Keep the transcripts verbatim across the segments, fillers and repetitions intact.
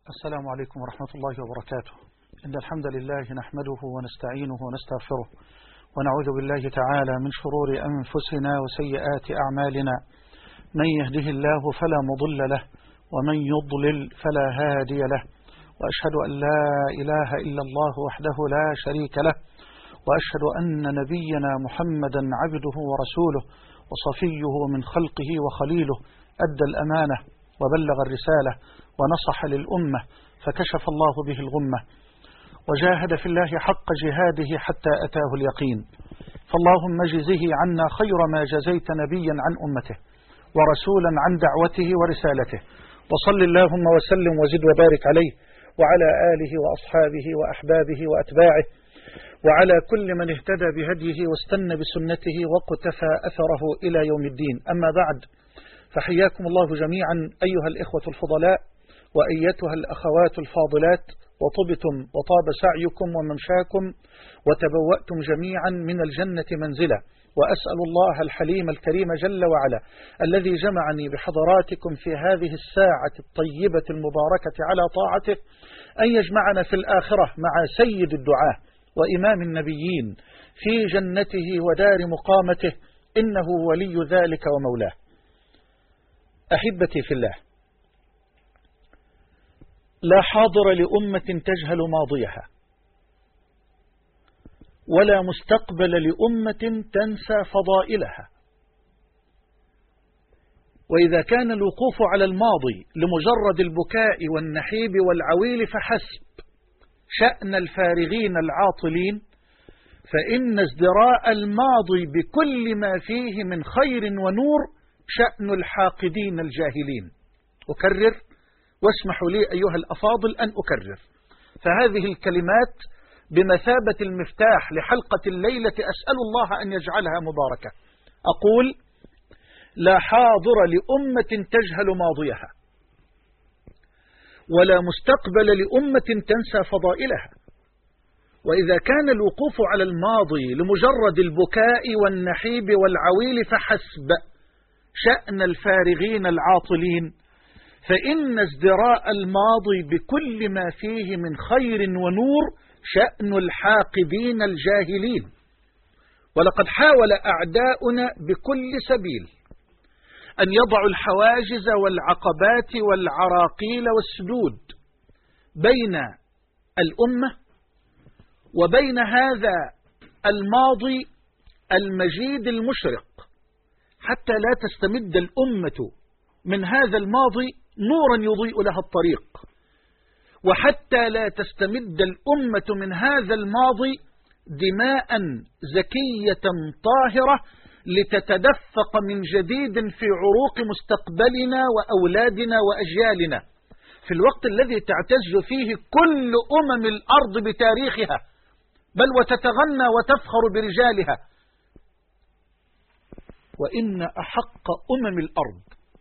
السلام عليكم ورحمة الله وبركاته. إن الحمد لله نحمده ونستعينه ونستغفره ونعوذ بالله تعالى من شرور أنفسنا وسيئات أعمالنا. من يهده الله فلا مضل له ومن يضلل فلا هادي له، وأشهد أن لا إله إلا الله وحده لا شريك له، وأشهد أن نبينا محمدا عبده ورسوله وصفيه من خلقه وخليله، أدى الأمانة وبلغ الرسالة ونصح للأمة فكشف الله به الغمة، وجاهد في الله حق جهاده حتى أتاه اليقين. فاللهم اجزه عنا خير ما جزيت نبيا عن أمته ورسولا عن دعوته ورسالته، وصل اللهم وسلم وزد وبارك عليه وعلى آله وأصحابه وأحبابه وأتباعه وعلى كل من اهتدى بهديه واستنى بسنته وقتفى أثره إلى يوم الدين. أما بعد، فحياكم الله جميعا أيها الإخوة الفضلاء وأيتها الأخوات الفاضلات، وطبتم وطاب سعيكم وممشاكم وتبوأتم جميعا من الجنة منزلا، وأسأل الله الحليم الكريم جل وعلا الذي جمعني بحضراتكم في هذه الساعة الطيبة المباركة على طاعته أن يجمعنا في الآخرة مع سيد الدعاة وإمام النبيين في جنته ودار مقامته، إنه ولي ذلك ومولاه. أحبتي في الله، لا حاضر لأمة تجهل ماضيها، ولا مستقبل لأمة تنسى فضائلها. وإذا كان الوقوف على الماضي لمجرد البكاء والنحيب والعويل فحسب شأن الفارغين العاطلين، فإن ازدراء الماضي بكل ما فيه من خير ونور شأن الحاقدين الجاهلين. أكرر، واسمحوا لي أيها الأفاضل أن أكرر، فهذه الكلمات بمثابة المفتاح لحلقة الليلة، أسأل الله أن يجعلها مباركة. أقول: لا حاضر لأمة تجهل ماضيها، ولا مستقبل لأمة تنسى فضائلها. وإذا كان الوقوف على الماضي لمجرد البكاء والنحيب والعويل فحسب شأن الفارغين العاطلين، فإن ازدراء الماضي بكل ما فيه من خير ونور شأن الحاقدين الجاهلين. ولقد حاول أعداؤنا بكل سبيل أن يضعوا الحواجز والعقبات والعراقيل والسدود بين الأمة وبين هذا الماضي المجيد المشرق، حتى لا تستمد الأمة من هذا الماضي نورا يضيء لها الطريق، وحتى لا تستمد الأمة من هذا الماضي دماء زكية طاهرة لتتدفق من جديد في عروق مستقبلنا وأولادنا وأجيالنا، في الوقت الذي تعتز فيه كل أمم الأرض بتاريخها، بل وتتغنى وتفخر برجالها. وإن أحق أمم الأرض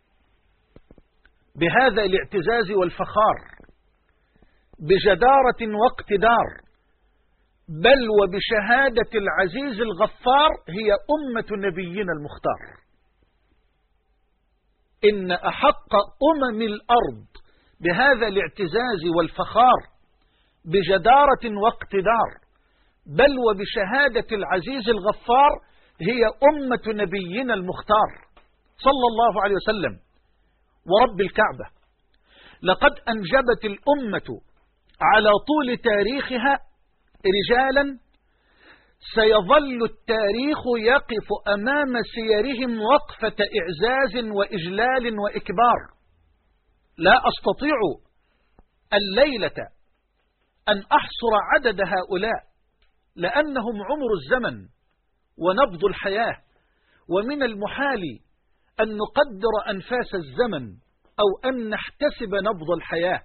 بهذا الاعتزاز والفخار بجدارة واقتدار، بل وبشهادة العزيز الغفار، هي أمة نبينا المختار. إن أحق أمم الأرض بهذا الاعتزاز والفخار بجدارة واقتدار، بل وبشهادة العزيز الغفار، هي أمة نبينا المختار صلى الله عليه وسلم. ورب الكعبة، لقد أنجبت الأمة على طول تاريخها رجالا سيظل التاريخ يقف أمام سيرهم وقفة إعزاز وإجلال وإكبار. لا أستطيع الليلة أن أحصر عدد هؤلاء، لأنهم عمر الزمن ونبض الحياة، ومن المحال أن نقدر أنفاس الزمن أو أن نحتسب نبض الحياة.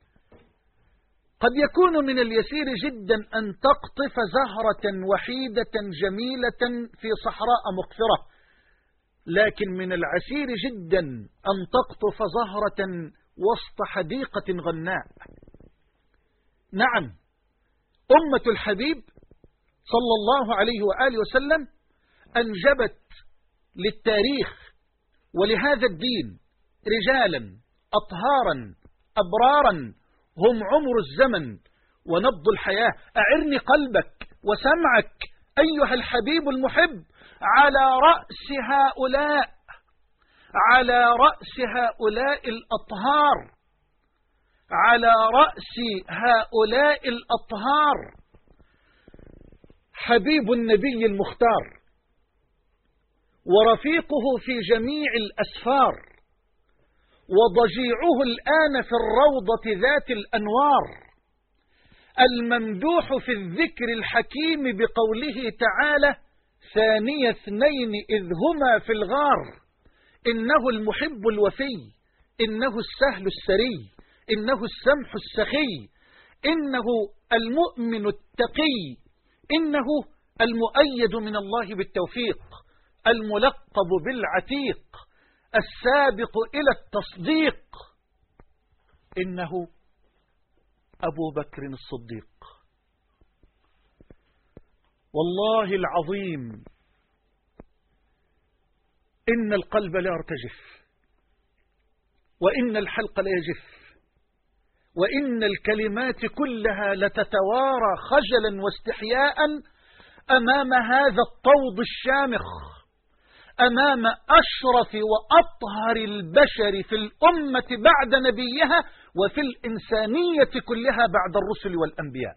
قد يكون من اليسير جدا أن تقطف زهرة وحيدة جميلة في صحراء مقفرة، لكن من العسير جدا أن تقطف زهرة وسط حديقة غناء. نعم، أمة الحبيب صلى الله عليه وآله وسلم أنجبت للتاريخ ولهذا الدين رجالا أطهارا أبرارا هم عمر الزمن ونبض الحياة. أعرني قلبك وسمعك أيها الحبيب المحب على رأس هؤلاء على رأس هؤلاء الأطهار على رأس هؤلاء الأطهار حبيب النبي المختار، ورفيقه في جميع الأسفار، وضجيعه الآن في الروضة ذات الأنوار، الممدوح في الذكر الحكيم بقوله تعالى: ثاني اثنين إذ هما في الغار، إنه المحب الوفي، إنه السهل السري، إنه السمح السخي، إنه المؤمن التقي، إنه المؤيد من الله بالتوفيق، الملقب بالعتيق، السابق إلى التصديق، إنه أبو بكر الصديق. والله العظيم إن القلب لا يرتجف، وإن الحلق لا يجف، وإن الكلمات كلها لتتوارى خجلا واستحياء أمام هذا الطود الشامخ، أمام أشرف وأطهر البشر في الأمة بعد نبيها وفي الإنسانية كلها بعد الرسل والأنبياء.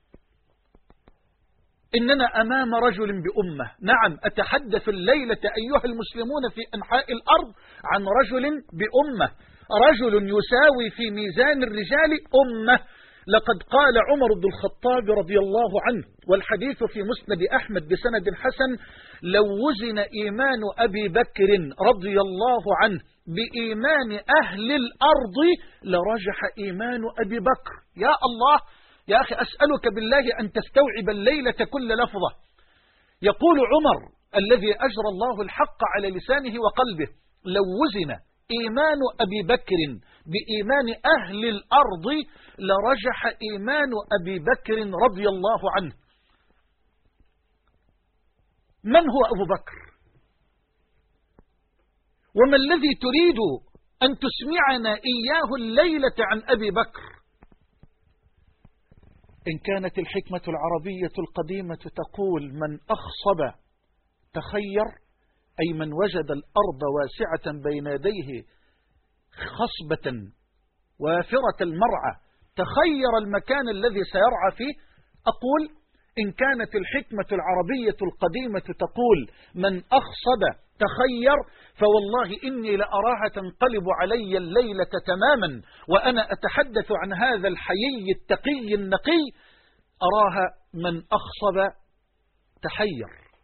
إننا أمام رجل بأمة. نعم، أتحدث الليلة أيها المسلمون في أنحاء الأرض عن رجل بأمة، رجل يساوي في ميزان الرجال أمة. لقد قال عمر بن الخطاب رضي الله عنه، والحديث في مسند أحمد بسند حسن: لو وزن إيمان أبي بكر رضي الله عنه بإيمان أهل الأرض لرجح إيمان أبي بكر. يا الله يا أخي، أسألك بالله أن تستوعب الليلة كل لفظة. يقول عمر الذي أجرى الله الحق على لسانه وقلبه: لو وزن إيمان أبي بكر بإيمان أهل الأرض لرجح إيمان أبي بكر رضي الله عنه. من هو أبو بكر؟ وما الذي تريد أن تسمعنا إياه الليلة عن أبي بكر؟ إن كانت الحكمة العربية القديمة تقول: من أخصب تخير، أي من وجد الأرض واسعة بين يديه خصبة وافرة المرعى تخير المكان الذي سيرعى فيه، أقول إن كانت الحكمة العربية القديمة تقول من أخصب تخير، فوالله إني لأراها تنقلب علي الليلة تماما وأنا أتحدث عن هذا الحيي التقي النقي، أراها من أخصب تحير.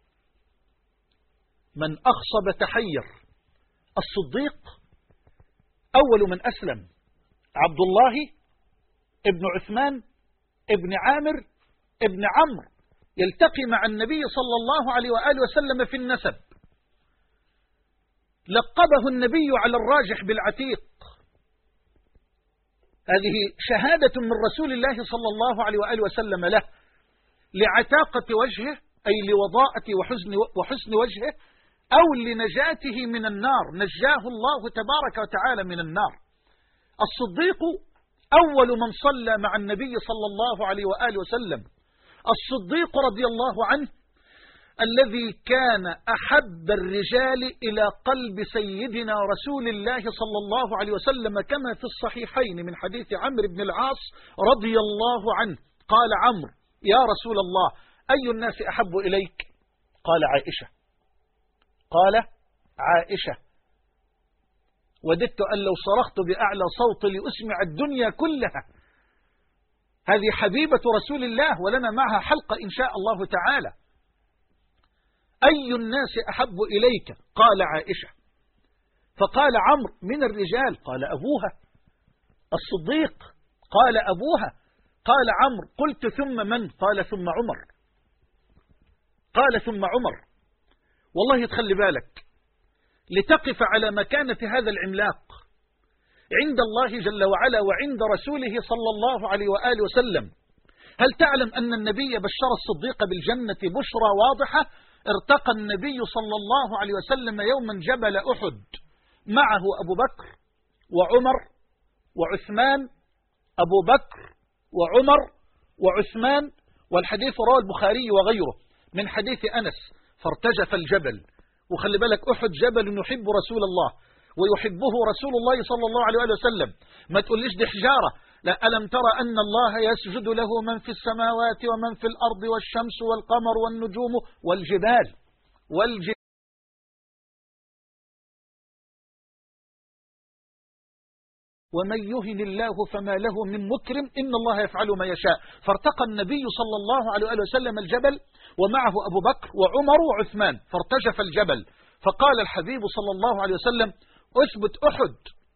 من أخصب تحير. الصديق أول من أسلم، عبد الله ابن عثمان ابن عامر ابن عمرو، يلتقي مع النبي صلى الله عليه وآله وسلم في النسب. لقبه النبي على الراجح بالعتيق. هذه شهادة من رسول الله صلى الله عليه وآله وسلم له، لعتاقة وجهه، أي لوضاءة وحسن, وحسن وجهه، أو لنجاته من النار، نجاه الله تبارك وتعالى من النار. الصديق أول من صلى مع النبي صلى الله عليه وآله وسلم. الصديق رضي الله عنه الذي كان أحب الرجال إلى قلب سيدنا رسول الله صلى الله عليه وسلم، كما في الصحيحين من حديث عمرو بن العاص رضي الله عنه قال عمرو: يا رسول الله، أي الناس أحب إليك؟ قال: عائشة. قال: عائشة. وددت أن لو صرخت بأعلى صوت لأسمع الدنيا كلها. هذه حبيبة رسول الله، ولنا معها حلقة إن شاء الله تعالى. أي الناس أحب إليك؟ قال: عائشة. فقال عمرو: من الرجال؟ قال: أبوها. الصديق؟ قال: أبوها. قال عمرو: قلت ثم من؟ قال: ثم عمر. قال: ثم عمر. والله تخلي بالك لتقف على مكانة هذا العملاق عند الله جل وعلا وعند رسوله صلى الله عليه وآله وسلم. هل تعلم أن النبي بشر الصديق بالجنة بشرى واضحة؟ ارتقى النبي صلى الله عليه وسلم يوما جبل أحد، معه أبو بكر وعمر وعثمان أبو بكر وعمر وعثمان، والحديث رواه البخاري وغيره من حديث أنس، فارتجف الجبل. وخلي بالك أحد جبل يحب رسول الله ويحبه رسول الله صلى الله عليه وسلم، ما تقوليش دي حجارة، لا. ألم ترى أن الله يسجد له من في السماوات ومن في الأرض والشمس والقمر والنجوم والجبال والجبال ومن يهن الله فما له من مكرم إن الله يفعل ما يشاء. فارتقى النبي صلى الله عليه وسلم الجبل ومعه أبو بكر وعمر وعثمان، فارتجف الجبل. فقال الحبيب صلى الله عليه وسلم: أثبت أحد،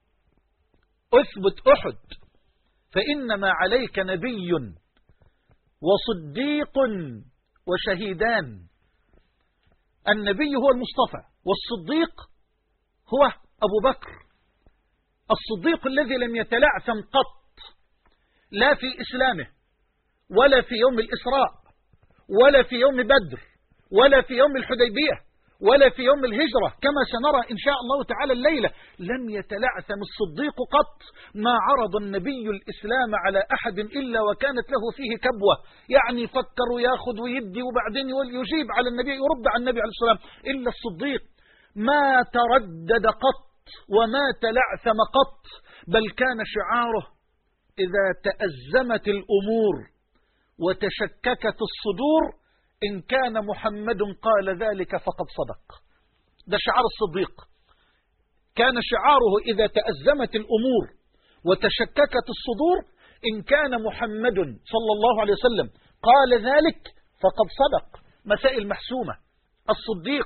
أثبت أحد، فإنما عليك نبي وصديق وشهيدان. النبي هو المصطفى، والصديق هو أبو بكر، الصديق الذي لم يتلعثم قط، لا في إسلامه ولا في يوم الإسراء ولا في يوم بدر ولا في يوم الحديبية ولا في يوم الهجرة، كما سنرى إن شاء الله تعالى الليلة. لم يتلعثم الصديق قط، ما عرض النبي الإسلام على أحد إلا وكانت له فيه كبوة، يعني فكر وياخذ ويدي وبعدين يجيب على النبي، يرد على النبي عليه الصلاة والسلام. إلا الصديق ما تردد قط وما تلعثم قط، بل كان شعاره: إذا تأزمت الأمور وتشككت الصدور إن كان محمد قال ذلك فقد صدق. ده شعار الصديق، كان شعاره: إذا تأزمت الأمور وتشككت الصدور إن كان محمد صلى الله عليه وسلم قال ذلك فقد صدق. مسائل محسومة. الصديق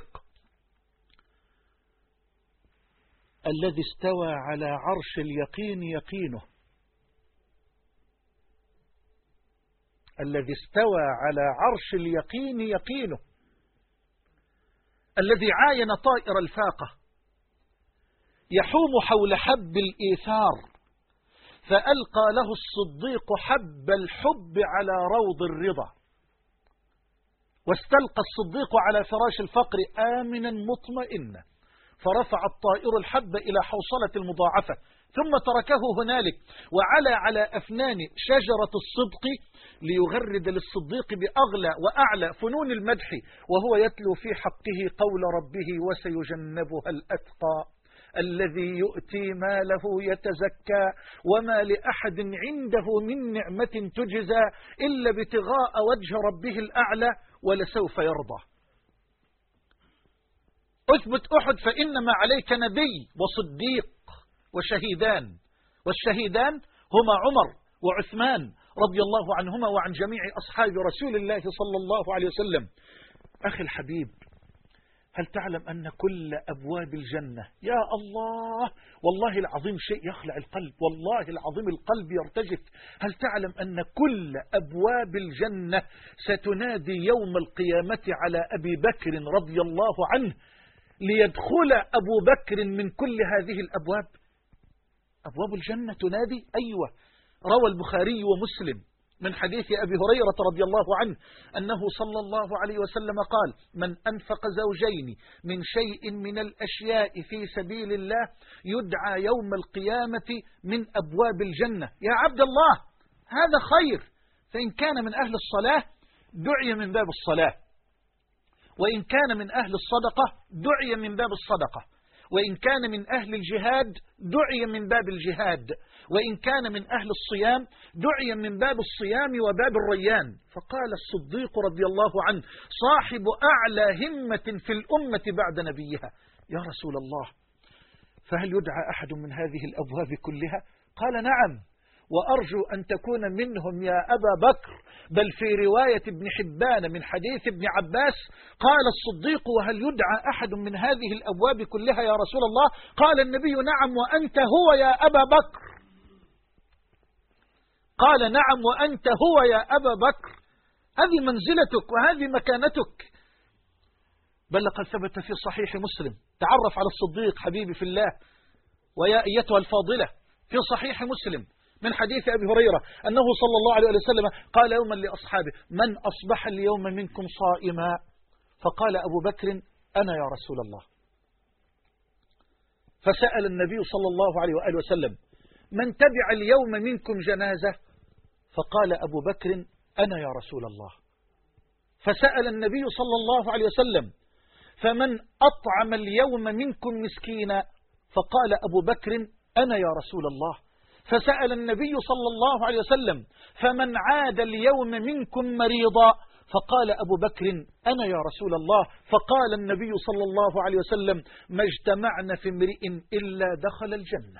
الذي استوى على عرش اليقين يقينه، الذي استوى على عرش اليقين يقينه، الذي عاين طائر الفاقة يحوم حول حب الإيثار، فألقى له الصديق حب الحب على روض الرضا، واستلقى الصديق على فراش الفقر آمنا مطمئنا، فرفع الطائر الحب إلى حوصلة المضاعفة ثم تركه هنالك، وعلى على أفنان شجرة الصدق ليغرد للصديق بأغلى وأعلى فنون المدح، وهو يتلو في حقه قول ربه: وسيجنبها الأتقى الذي يؤتي ماله يتزكى وما لأحد عنده من نعمة تجزى إلا ابتغاء وجه ربه الأعلى ولسوف يرضى. أثبت أحد فإنما عليك نبي وصديق وشهيدان، والشهيدان هما عمر وعثمان رضي الله عنهما وعن جميع أصحاب رسول الله صلى الله عليه وسلم. أخي الحبيب، هل تعلم أن كل أبواب الجنة، يا الله والله العظيم شيء يخلع القلب، والله العظيم القلب يرتجف. هل تعلم أن كل أبواب الجنة ستنادي يوم القيامة على أبي بكر رضي الله عنه ليدخل أبو بكر من كل هذه الأبواب؟ أبواب الجنة تنادي، أيوة. روى البخاري ومسلم من حديث أبي هريرة رضي الله عنه أنه صلى الله عليه وسلم قال: من أنفق زوجين من شيء من الأشياء في سبيل الله يدعى يوم القيامة من أبواب الجنة. يا عبد الله، هذا خير، فإن كان من أهل الصلاة دعي من باب الصلاة، وإن كان من أهل الصدقة دعي من باب الصدقة، وإن كان من أهل الجهاد دعي من باب الجهاد، وإن كان من أهل الصيام دعي من باب الصيام وباب الريان. فقال الصديق رضي الله عنه: صاحب أعلى همة في الأمة بعد نبيها. يا رسول الله، فهل يدعى أحد من هذه الأبواب كلها؟ قال: نعم، وأرجو أن تكون منهم يا أبا بكر. بل في رواية ابن حبان من حديث ابن عباس قال الصديق: وهل يدعى أحد من هذه الأبواب كلها يا رسول الله؟ قال النبي: نعم وأنت هو يا أبا بكر. قال: نعم وأنت هو يا أبا بكر. هذه منزلتك وهذه مكانتك. بل لقد ثبت في صحيح مسلم، تعرف على الصديق حبيبي في الله ويا أيتها الفاضلة، في صحيح مسلم من حديث أبي هريرة أنه صلى الله عليه وسلم قال يوما لأصحابه: من أصبح اليوم منكم صائما؟ فقال أبو بكر: أنا يا رسول الله. فسأل النبي صلى الله عليه وآله وسلم: من تبع اليوم منكم جنازة؟ فقال أبو بكر أنا يا رسول الله. فسأل النبي صلى الله عليه وسلم فمن أطعم اليوم منكم مسكينا؟ فقال أبو بكر أنا يا رسول الله. فسأل النبي صلى الله عليه وسلم فمن عاد اليوم منكم مريضا؟ فقال أبو بكر أنا يا رسول الله. فقال النبي صلى الله عليه وسلم ما اجتمعنا في امرئ إلا دخل الجنة،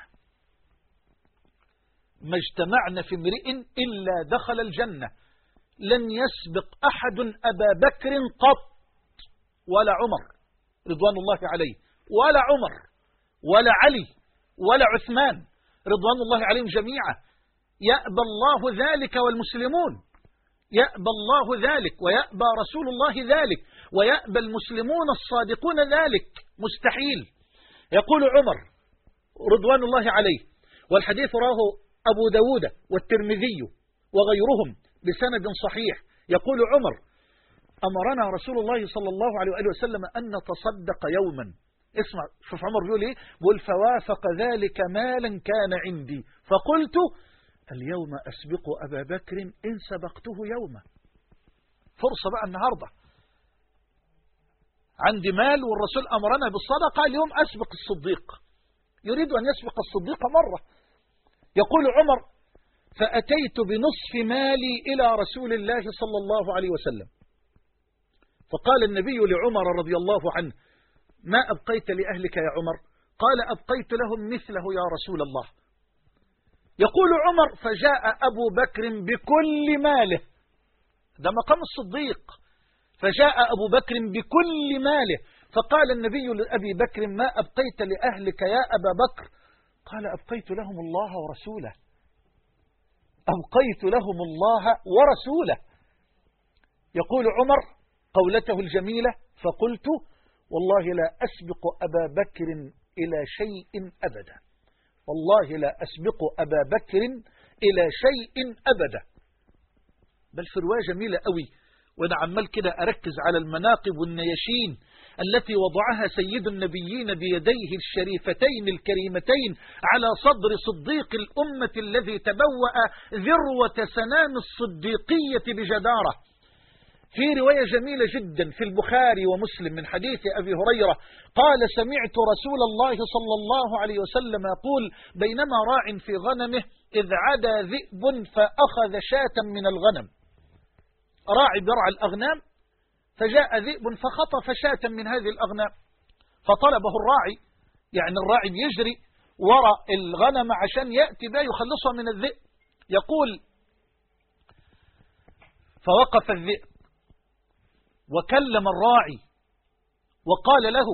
ما اجتمعنا في امرئ إلا دخل الجنة. لن يسبق أحد أبا بكر قط ولا عمر رضوان الله عليه، ولا عمر ولا علي ولا عثمان رضوان الله عليهم جميعا. يأبى الله ذلك والمسلمون، يأبى الله ذلك ويأبى رسول الله ذلك ويأبى المسلمون الصادقون ذلك، مستحيل. يقول عمر رضوان الله عليه، والحديث راه أبو داود والترمذي وغيرهم بسند صحيح، يقول عمر أمرنا رسول الله صلى الله عليه وآله وسلم أن نتصدق يوما. اسمع، شوف عمر بيقول ايه، بيقول فوافق ذلك مالا كان عندي فقلت اليوم أسبق أبا بكر إن سبقته يوما. فرصة بقى النهاردة، عندي مال والرسول أمرنا بالصدقة، اليوم أسبق الصديق. يريد أن يسبق الصديق مرة. يقول عمر فأتيت بنصف مالي إلى رسول الله صلى الله عليه وسلم، فقال النبي لعمر رضي الله عنه ما أبقيت لأهلك يا عمر؟ قال أبقيت لهم مثله يا رسول الله. يقول عمر فجاء أبو بكر بكل ماله، ده مقام الصديق، فجاء أبو بكر بكل ماله فقال النبي لأبي بكر ما أبقيت لأهلك يا أبا بكر؟ قال أبقيت لهم الله ورسوله، أبقيت لهم الله ورسوله. يقول عمر قولته الجميلة فقلت والله لا أسبق أبا بكر إلى شيء أبدا، والله لا أسبق أبا بكر إلى شيء أبدا. بل في رواية جميلة قوي، وأنا عمال كده أركز على المناقب والنياشين التي وضعها سيد النبيين بيديه الشريفتين الكريمتين على صدر صديق الأمة الذي تبوأ ذروة سنام الصديقية بجدارة. في رواية جميلة جدا في البخاري ومسلم من حديث أبي هريرة قال سمعت رسول الله صلى الله عليه وسلم يقول بينما راع في غنمه إذ عدا ذئب فأخذ شاة من الغنم. راعي برع الأغنام فجاء ذئب فخطف شاة من هذه الأغنام، فطلبه الراعي، يعني الراعي يجري وراء الغنم عشان يأتي بها يخلصها من الذئب. يقول فوقف الذئب وكلم الراعي وقال له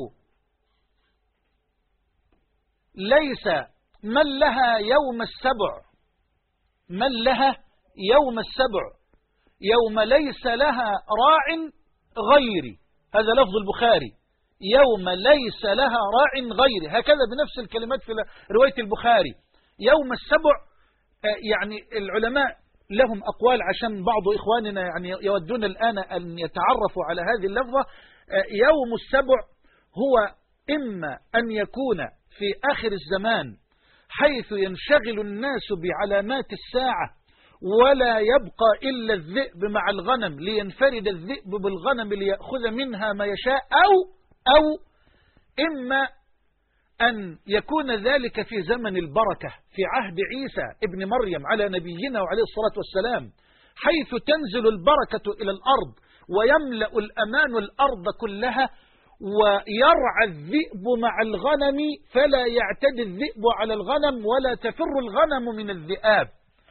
ليس من لها يوم السبع، من لها يوم السبع يوم ليس لها راع غيري، هذا لفظ البخاري، يوم ليس لها راع غيري، هكذا بنفس الكلمات في رواية البخاري. يوم السبع يعني العلماء لهم أقوال عشان بعض إخواننا يعني يودون الآن أن يتعرفوا على هذه اللفظة. يوم السبع هو إما أن يكون في آخر الزمان حيث ينشغل الناس بعلامات الساعة ولا يبقى إلا الذئب مع الغنم لينفرد الذئب بالغنم ليأخذ منها ما يشاء، أو أو إما أن يكون ذلك في زمن البركة في عهد عيسى ابن مريم على نبينا وعليه الصلاة والسلام، حيث تنزل البركة إلى الأرض ويملأ الأمان الأرض كلها ويرعى الذئب مع الغنم فلا يعتدي الذئب على الغنم ولا تفر الغنم من الذئاب.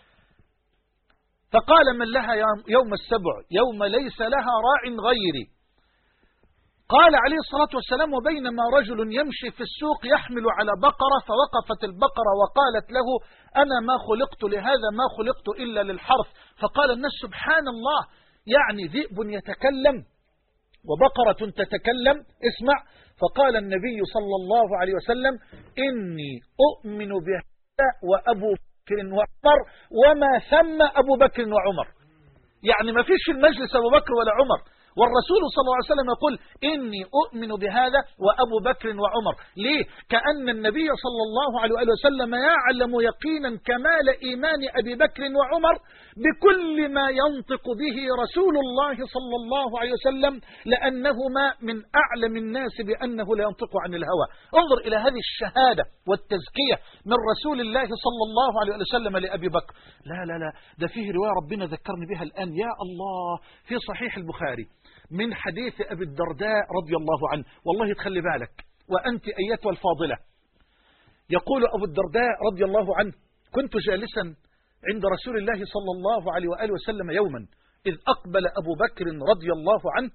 فقال من لها يوم السبع يوم ليس لها راع غيري. قال عليه الصلاة والسلام وبينما رجل يمشي في السوق يحمل على بقرة فوقفت البقرة وقالت له أنا ما خلقت لهذا، ما خلقت إلا للحرث. فقال الناس سبحان الله، يعني ذئب يتكلم وبقرة تتكلم. اسمع، فقال النبي صلى الله عليه وسلم إني أؤمن بهذا وأبو بكر وعمر وما ثم أبو بكر وعمر، يعني ما فيش في المجلس أبو بكر ولا عمر، والرسول صلى الله عليه وسلم يقول إني أؤمن بهذا وأبو بكر وعمر. ليه؟ كأن النبي صلى الله عليه وسلم يعلم يقينا كمال إيمان أبي بكر وعمر بكل ما ينطق به رسول الله صلى الله عليه وسلم، لأنهما من أعلم الناس بأنه لا ينطق عن الهوى. انظر إلى هذه الشهادة والتزكية من رسول الله صلى الله عليه وسلم لأبي بكر. لا لا لا، ده فيه رواية ربنا ذكرني بها الآن يا الله في صحيح البخاري من حديث أبي الدرداء رضي الله عنه. والله تخلي بالك وأنت أيتها الفاضلة. يقول أبو الدرداء رضي الله عنه: كنت جالسا عند رسول الله صلى الله عليه وآله وسلم يوما، إذ أقبل أبو بكر رضي الله عنه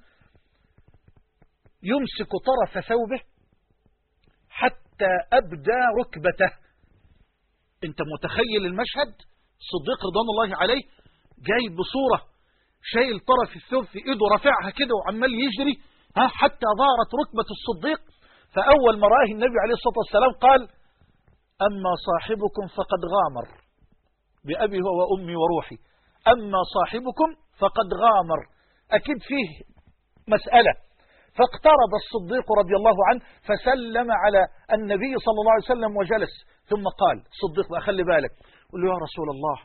يمسك طرف ثوبه حتى أبدى ركبته. أنت متخيل المشهد؟ صديق رضوان الله عليه جاي بصورة شايل طرف الثوب في إيده رافعها كده وعمال يجري ها حتى ظهرت ركبة الصديق. فأول ما رآه النبي عليه الصلاة والسلام قال: أما صاحبكم فقد غامر، بأبي هو وأمي وروحي، أما صاحبكم فقد غامر، أكيد فيه مسألة. فاقترب الصديق رضي الله عنه فسلم على النبي صلى الله عليه وسلم وجلس، ثم قال الصديق بقى خلي بالك، قل له: يا رسول الله،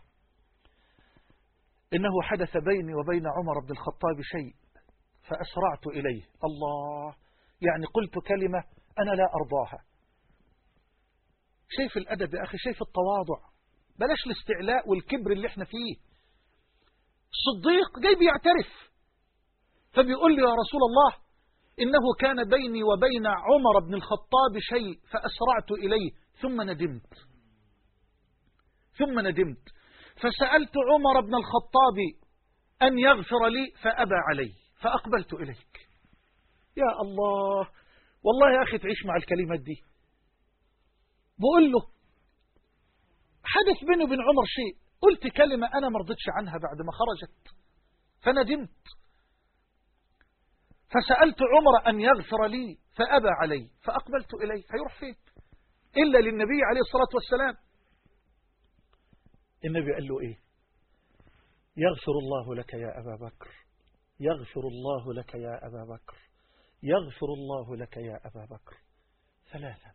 إنه حدث بيني وبين عمر بن الخطاب شيء فأسرعت إليه. الله، يعني قلت كلمة أنا لا أرضاها. شايف الأدب يا أخي، شايف التواضع، بلاش الاستعلاء والكبر اللي احنا فيه. الصديق جاي بيعترف فبيقول لي: يا رسول الله، إنه كان بيني وبين عمر بن الخطاب شيء فأسرعت إليه ثم ندمت ثم ندمت فسألت عمر بن الخطاب أن يغفر لي فأبى علي فأقبلت إليك. يا الله، والله يا أخي تعيش مع الكلمات دي. بقول له حدث بيني وبين عمر شيء، قلت كلمة أنا ما رضيتش عنها بعد ما خرجت فندمت، فسألت عمر أن يغفر لي فأبى علي فأقبلت إليه. هيروح فين إلا للنبي عليه الصلاة والسلام؟ النبي قال له إيه؟ يغفر الله لك يا أبا بكر، يغفر الله لك يا أبا بكر، يغفر الله لك يا أبا بكر ثلاثا.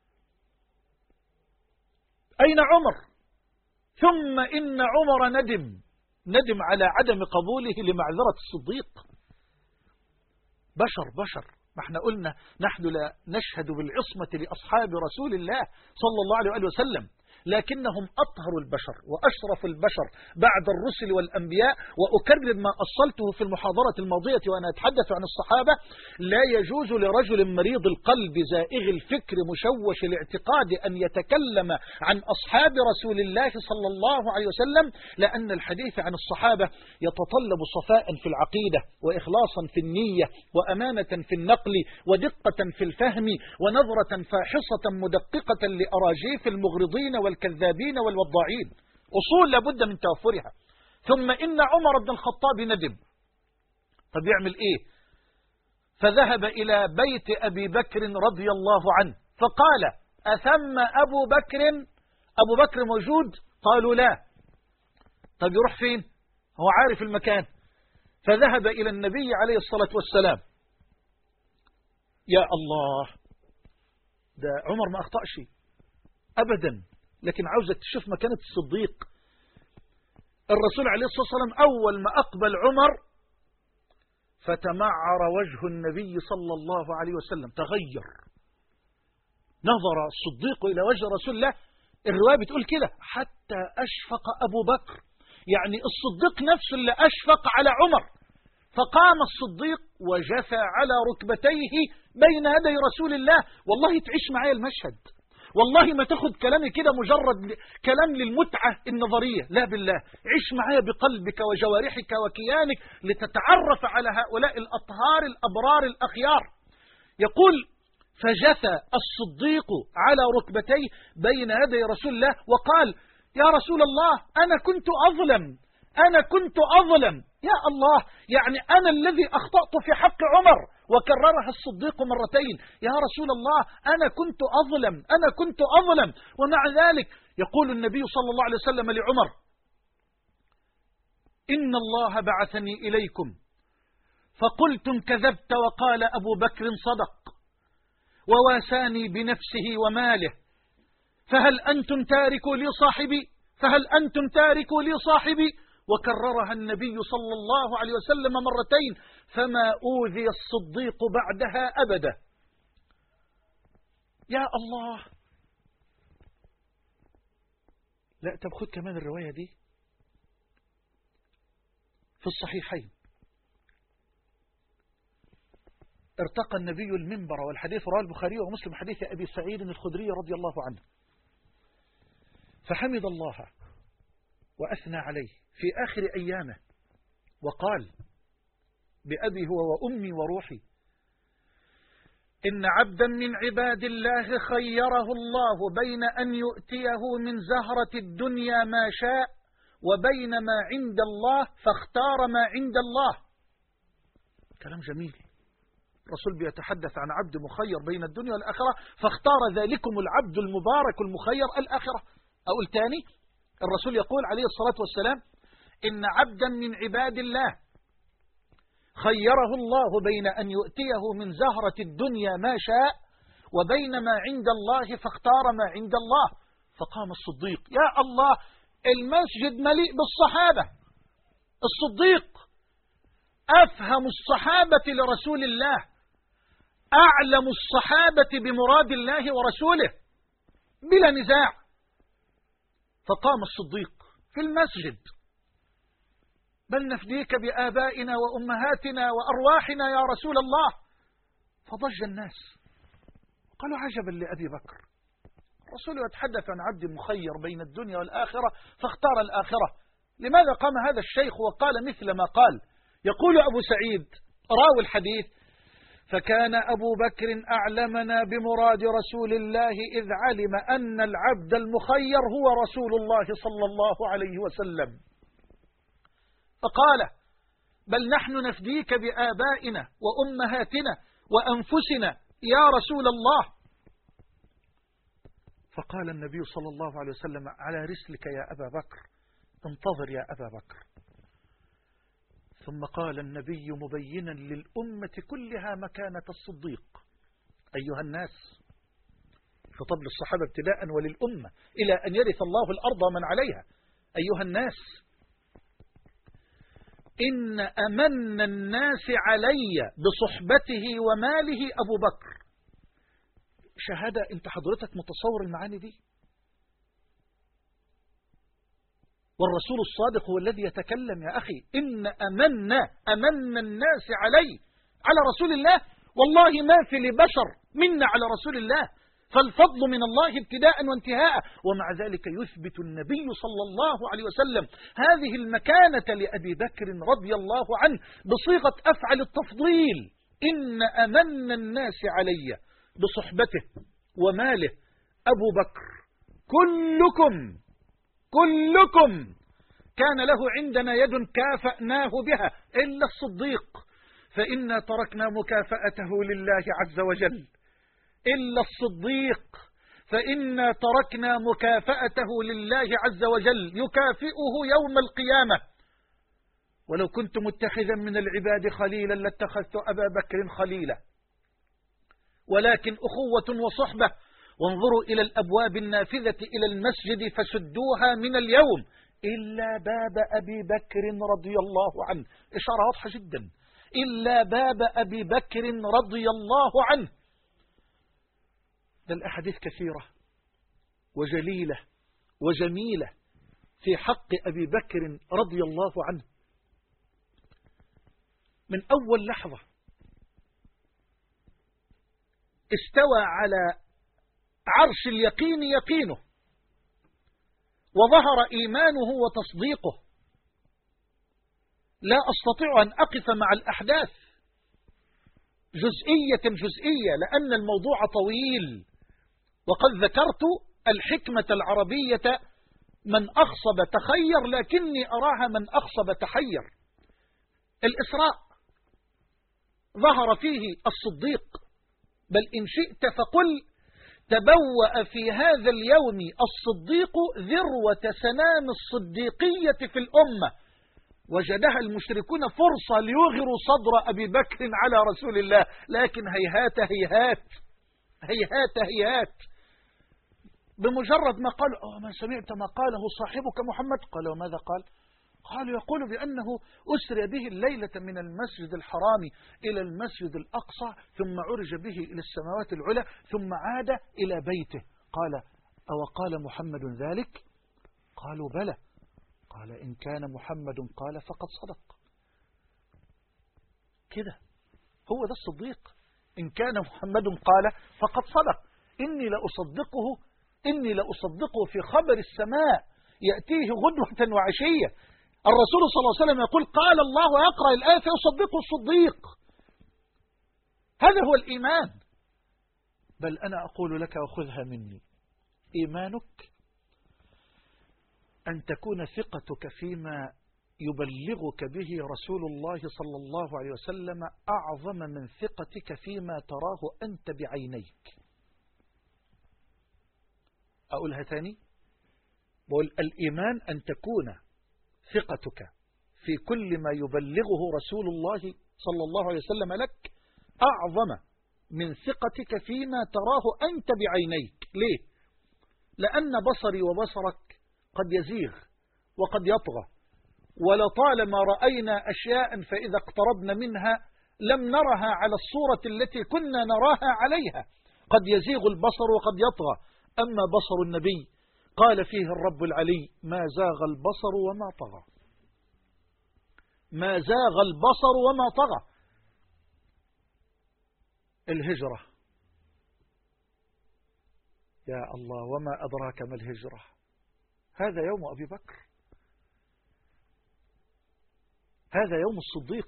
أين عمر؟ ثم إن عمر ندم ندم على عدم قبوله لمعذرة الصديق. بشر بشر، ما احنا قلنا نحن لا نشهد بالعصمة لأصحاب رسول الله صلى الله عليه وآله وسلم، لكنهم أطهر البشر وأشرف البشر بعد الرسل والأنبياء. وأكرر ما أصلته في المحاضرة الماضية وأنا أتحدث عن الصحابة: لا يجوز لرجل مريض القلب زائغ الفكر مشوش الاعتقاد أن يتكلم عن أصحاب رسول الله صلى الله عليه وسلم، لأن الحديث عن الصحابة يتطلب صفاء في العقيدة وإخلاصا في النية وأمانة في النقل ودقة في الفهم ونظرة فاحصة مدققة لأراجيف المغرضين والكذابين والوضاعين، أصول لابد من توفرها. ثم إن عمر بن الخطاب ندم، طب يعمل إيه؟ فذهب إلى بيت أبي بكر رضي الله عنه فقال: أثم أبو بكر؟ أبو بكر موجود؟ قالوا لا. طب يروح فين؟ هو عارف المكان. فذهب إلى النبي عليه الصلاة والسلام. يا الله، ده عمر ما أخطأش أبدا، لكن عاوزك تشوف مكانة الصديق. الرسول عليه الصلاة والسلام أول ما أقبل عمر فتمعر وجه النبي صلى الله عليه وسلم، تغير، نظر الصديق إلى وجه رسول الله. الرواية بتقول كده: حتى أشفق أبو بكر، يعني الصديق نفسه اللي أشفق على عمر. فقام الصديق وجثى على ركبتيه بين يدي رسول الله. والله تعيش معايا المشهد، والله ما تاخد كلامي كده مجرد كلام للمتعة النظرية، لا بالله، عيش معايا بقلبك وجوارحك وكيانك لتتعرف على هؤلاء الأطهار الأبرار الأخيار. يقول: فجثى الصديق على ركبتيه بين يدي رسول الله وقال: يا رسول الله، أنا كنت أظلم أنا كنت أظلم يا الله، يعني أنا الذي أخطأت في حق عمر. وكررها الصديق مرتين: يا رسول الله، أنا كنت أظلم أنا كنت أظلم ومع ذلك يقول النبي صلى الله عليه وسلم لعمر: إن الله بعثني إليكم فقلتم كذبت وقال أبو بكر صدق وواساني بنفسه وماله، فهل أنتم تاركوا لي صاحبي فهل أنتم تاركوا لي صاحبي وكررها النبي صلى الله عليه وسلم مرتين، فما أوذي الصديق بعدها أبدا. يا الله. لا طب خد كمان الرواية دي في الصحيحين. ارتقى النبي المنبر، والحديث رواه البخاري ومسلم، حديث أبي سعيد الخدري رضي الله عنه، فحمد الله وأثنى عليه في آخر أيامه وقال بأبي هو وأمي وروحي إن عبدا من عباد الله خيره الله بين أن يؤتيه من زهرة الدنيا ما شاء وبين ما عند الله فاختار ما عند الله. كلام جميل. الرسول بيتحدث عن عبد مخير بين الدنيا والآخرة، فاختار ذلكم العبد المبارك المخير الآخرة. أقول تاني، الرسول يقول عليه الصلاة والسلام إن عبدا من عباد الله خيره الله بين أن يؤتيه من زهرة الدنيا ما شاء وبين ما عند الله فاختار ما عند الله. فقام الصديق، يا الله، المسجد مليء بالصحابة، الصديق أفهم الصحابة لرسول الله، أعلم الصحابة بمراد الله ورسوله بلا نزاع. فقام الصديق في المسجد، بل نفديك بآبائنا وأمهاتنا وأرواحنا يا رسول الله. فضج الناس، قالوا عجبا لأبي بكر، الرسول يتحدث عن عبد مخير بين الدنيا والآخرة فاختار الآخرة، لماذا قام هذا الشيخ وقال مثل ما قال؟ يقول أبو سعيد راوي الحديث: فكان أبو بكر أعلمنا بمراد رسول الله إذ علم أن العبد المخير هو رسول الله صلى الله عليه وسلم، فقال: بل نحن نفديك بآبائنا وأمهاتنا وأنفسنا يا رسول الله. فقال النبي صلى الله عليه وسلم: على رسلك يا أبا بكر، انتظر يا أبا بكر. ثم قال النبي مبينا للأمة كلها مكانة الصديق: أيها الناس، خطاب للصحابة ابتداء وللأمة إلى أن يرث الله الأرض ومن عليها، أيها الناس، إن أمن الناس علي بصحبته وماله أبو بكر. شهادة، أنت حضرتك متصور المعاني دي؟ والرسول الصادق هو الذي يتكلم يا أخي. إن أمن أمن الناس علي، على رسول الله، والله ما في لبشر منا على رسول الله، فالفضل من الله ابتداء وانتهاء. ومع ذلك يثبت النبي صلى الله عليه وسلم هذه المكانة لأبي بكر رضي الله عنه بصيغة أفعل التفضيل: إن أمن الناس علي بصحبته وماله أبو بكر. كلكم كلكم كان له عندنا يد كافأناه بها إلا الصديق، فإنا تركنا مكافأته لله عز وجل. إلا الصديق فإنا تركنا مكافأته لله عز وجل يكافئه يوم القيامة. ولو كنت متخذا من العباد خليلا لاتخذت أبا بكر خليلا، ولكن أخوة وصحبة. وانظروا إلى الأبواب النافذة إلى المسجد فسدوها من اليوم إلا باب أبي بكر رضي الله عنه. إشارة واضحة جدا: إلا باب أبي بكر رضي الله عنه. الأحاديث كثيرة وجليلة وجميلة في حق أبي بكر رضي الله عنه. من أول لحظة استوى على عرش اليقين يقينه، وظهر إيمانه وتصديقه. لا أستطيع أن أقف مع الأحداث جزئية جزئية لأن الموضوع طويل، وقد ذكرت الحكمة العربية: من أخصب تخير، لكني أراها من أخصب تحير. الإسراء ظهر فيه الصديق، بل إن شئت فقل تبوأ في هذا اليوم الصديق ذروة سنام الصديقية في الأمة، وجدها المشركون فرصة ليغروا صدر أبي بكر على رسول الله، لكن هيهات هيهات هيهات هيهات. بمجرد ما قالوا أو ما سمعت ما قاله صاحبك محمد؟ قالوا ماذا قال؟ قالوا يقول بأنه أسري به الليلة من المسجد الحرام إلى المسجد الأقصى ثم عرج به إلى السماوات العلى ثم عاد إلى بيته. قال أو قال محمد ذلك؟ قالوا بلى. قال إن كان محمد قال فقد صدق. كده هو ده الصديق. إن كان محمد قال فقد صدق. إني لأصدقه إني لأصدقه في خبر السماء يأتيه غدوة وعشية. الرسول صلى الله عليه وسلم يقول قال الله ويقرأ الآية فيصدقه الصديق. هذا هو الإيمان. بل أنا أقول لك وخذها مني، إيمانك أن تكون ثقتك فيما يبلغك به رسول الله صلى الله عليه وسلم أعظم من ثقتك فيما تراه أنت بعينيك. أقولها ثاني، بقول الإيمان أن تكون ثقتك في كل ما يبلغه رسول الله صلى الله عليه وسلم لك أعظم من ثقتك فيما تراه أنت بعينيك. ليه؟ لأن بصري وبصرك قد يزيغ وقد يطغى، ولطالما رأينا أشياء فإذا اقتربنا منها لم نرها على الصورة التي كنا نراها عليها. قد يزيغ البصر وقد يطغى. أما بصر النبي قال فيه الرب العلي ما زاغ البصر وما طغى. ما زاغ البصر وما طغى. الهجرة، يا الله وما أدراك ما الهجرة. هذا يوم أبي بكر، هذا يوم الصديق.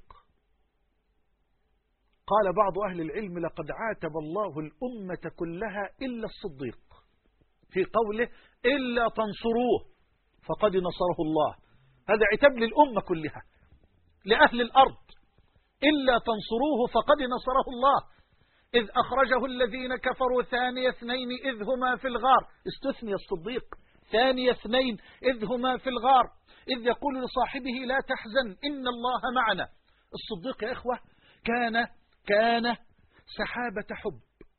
قال بعض أهل العلم لقد عاتب الله الأمة كلها إلا الصديق في قوله إلا تنصروه فقد نصره الله. هذا عتاب للأمة كلها، لأهل الأرض. إلا تنصروه فقد نصره الله إذ أخرجه الذين كفروا ثاني اثنين إذ هما في الغار. استثني الصديق. ثاني اثنين إذ هما في الغار إذ يقول لصاحبه لا تحزن إن الله معنا. الصديق يا إخوة كان كان سحابة حب،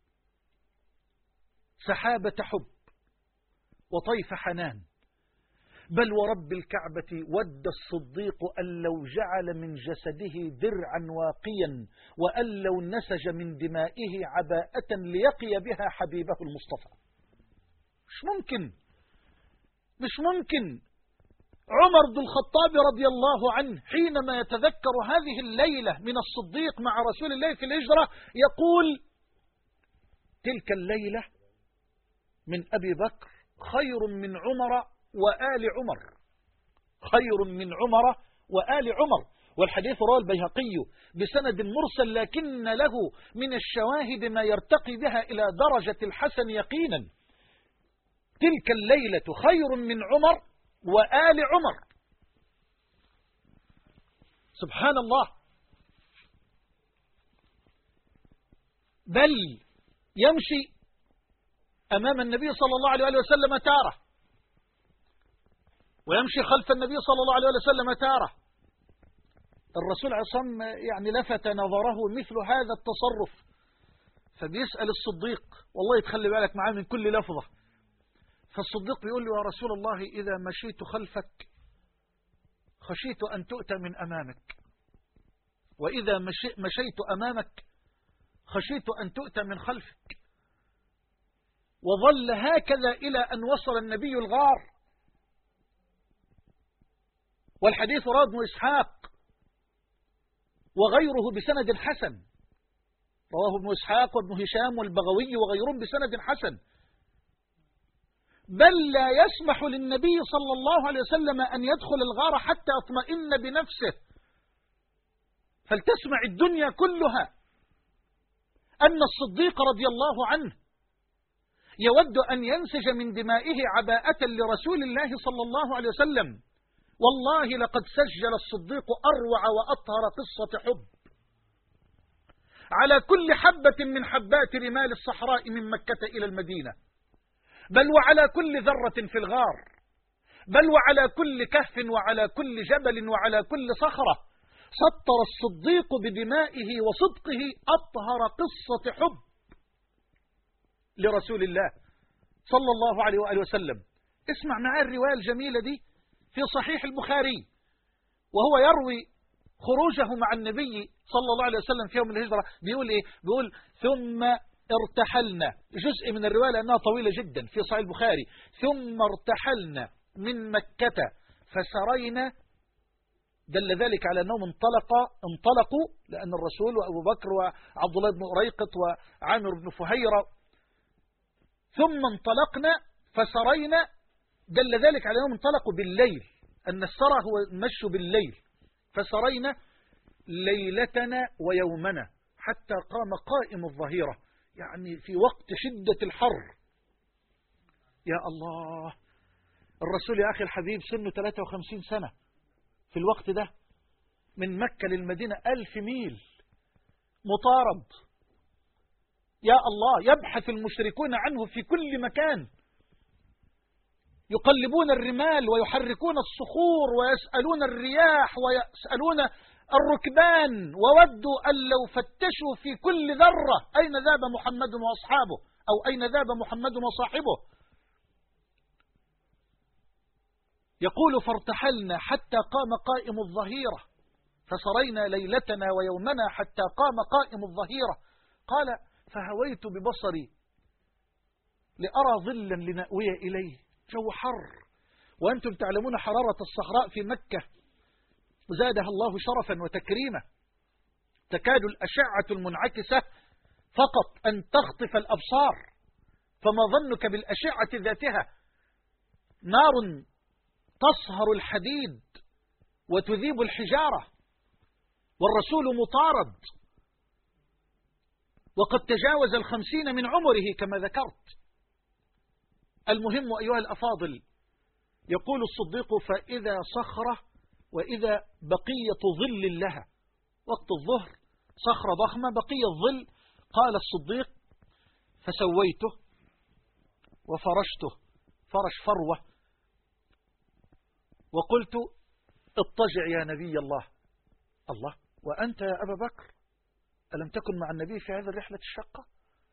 سحابة حب وطيف حنان. بل ورب الكعبة ود الصديق أن لو جعل من جسده درعا واقيا وأن لو نسج من دمائه عباءة ليقي بها حبيبه المصطفى. مش ممكن مش ممكن. عمر بن الخطاب رضي الله عنه حينما يتذكر هذه الليلة من الصديق مع رسول الله في الهجرة يقول تلك الليلة من أبي بكر خير من عمر وآل عمر، خير من عمر وآل عمر. والحديث رواه البيهقي بسند مرسل لكن له من الشواهد ما يرتقي بها إلى درجة الحسن يقينا. تلك الليلة خير من عمر وآل عمر. سبحان الله. بل يمشي أمام النبي صلى الله عليه وسلم تارة، ويمشي خلف النبي صلى الله عليه وسلم تارة. الرسول عصام يعني لفت نظره مثل هذا التصرف، فبيسأل الصديق والله يتخلي بالك معاه من كل لفظة. فالصديق بيقول له يا رسول الله إذا مشيت خلفك خشيت أن تؤتى من أمامك، وإذا مشيت أمامك خشيت أن تؤتى من خلفك. وظل هكذا إلى أن وصل النبي الغار. والحديث رواه ابن إسحاق وغيره بسند حسن، رواه ابن إسحاق وابن هشام والبغوي وغيرهم بسند حسن. بل لا يسمح للنبي صلى الله عليه وسلم أن يدخل الغار حتى يطمئن بنفسه. فلتسمع الدنيا كلها أن الصديق رضي الله عنه يود أن ينسج من دمائه عباءة لرسول الله صلى الله عليه وسلم. والله لقد سجل الصديق أروع وأطهر قصة حب على كل حبة من حبات رمال الصحراء من مكة إلى المدينة، بل وعلى كل ذرة في الغار. بل وعلى كل كهف وعلى كل جبل وعلى كل صخرة. سطر الصديق بدمائه وصدقه أطهر قصة حب لرسول الله صلى الله عليه وآله وسلم. اسمع معي الرواية الجميلة دي في صحيح البخاري، وهو يروي خروجه مع النبي صلى الله عليه وسلم في يوم الهجرة. بيقول إيه؟ بيقول ثم ارتحلنا، جزء من الرواية لأنها طويلة جدا في صحيح البخاري، ثم ارتحلنا من مكة فسرينا. دل ذلك على أنهم انطلقوا انطلقوا لأن الرسول وأبو بكر وعبد الله بن أريقط وعامر بن فهيرة، ثم انطلقنا فسرينا. دل ذلك على أنهم انطلقوا بالليل، أن السرى هو المشي بالليل. فسرينا ليلتنا ويومنا حتى قام قائم الظهيرة، يعني في وقت شدة الحر. يا الله، الرسول يا أخي الحبيب سنه ثلاثة وخمسين سنة في الوقت ده، من مكة للمدينة ألف ميل مطارد. يا الله، يبحث المشركون عنه في كل مكان، يقلبون الرمال ويحركون الصخور ويسألون الرياح ويسألون الركبان، وودوا أن لو فتشوا في كل ذرة أين ذهب محمد وأصحابه، أو أين ذهب محمد وصاحبه. يقول فارتحلنا حتى قام قائم الظهيرة، فسرينا ليلتنا ويومنا حتى قام قائم الظهيرة. قال فهويت ببصري لأرى ظلا لنأوي إليه. جو حر، وأنتم تعلمون حرارة الصحراء في مكة زادها الله شرفا وتكريما، تكاد الأشعة المنعكسة فقط أن تخطف الأبصار، فما ظنك بالأشعة ذاتها؟ نار تصهر الحديد وتذيب الحجارة، والرسول مطارد وقد تجاوز الخمسين من عمره كما ذكرت. المهم أيها الأفاضل، يقول الصديق فإذا صخرة وإذا بقية ظل لها، وقت الظهر صخرة ضخمة بقية الظل. قال الصديق فسويته وفرشته فرش فروة، وقلت اضطجع يا نبي الله. الله، وأنت يا أبا بكر ألم تكن مع النبي في هذه الرحلة الشاقة؟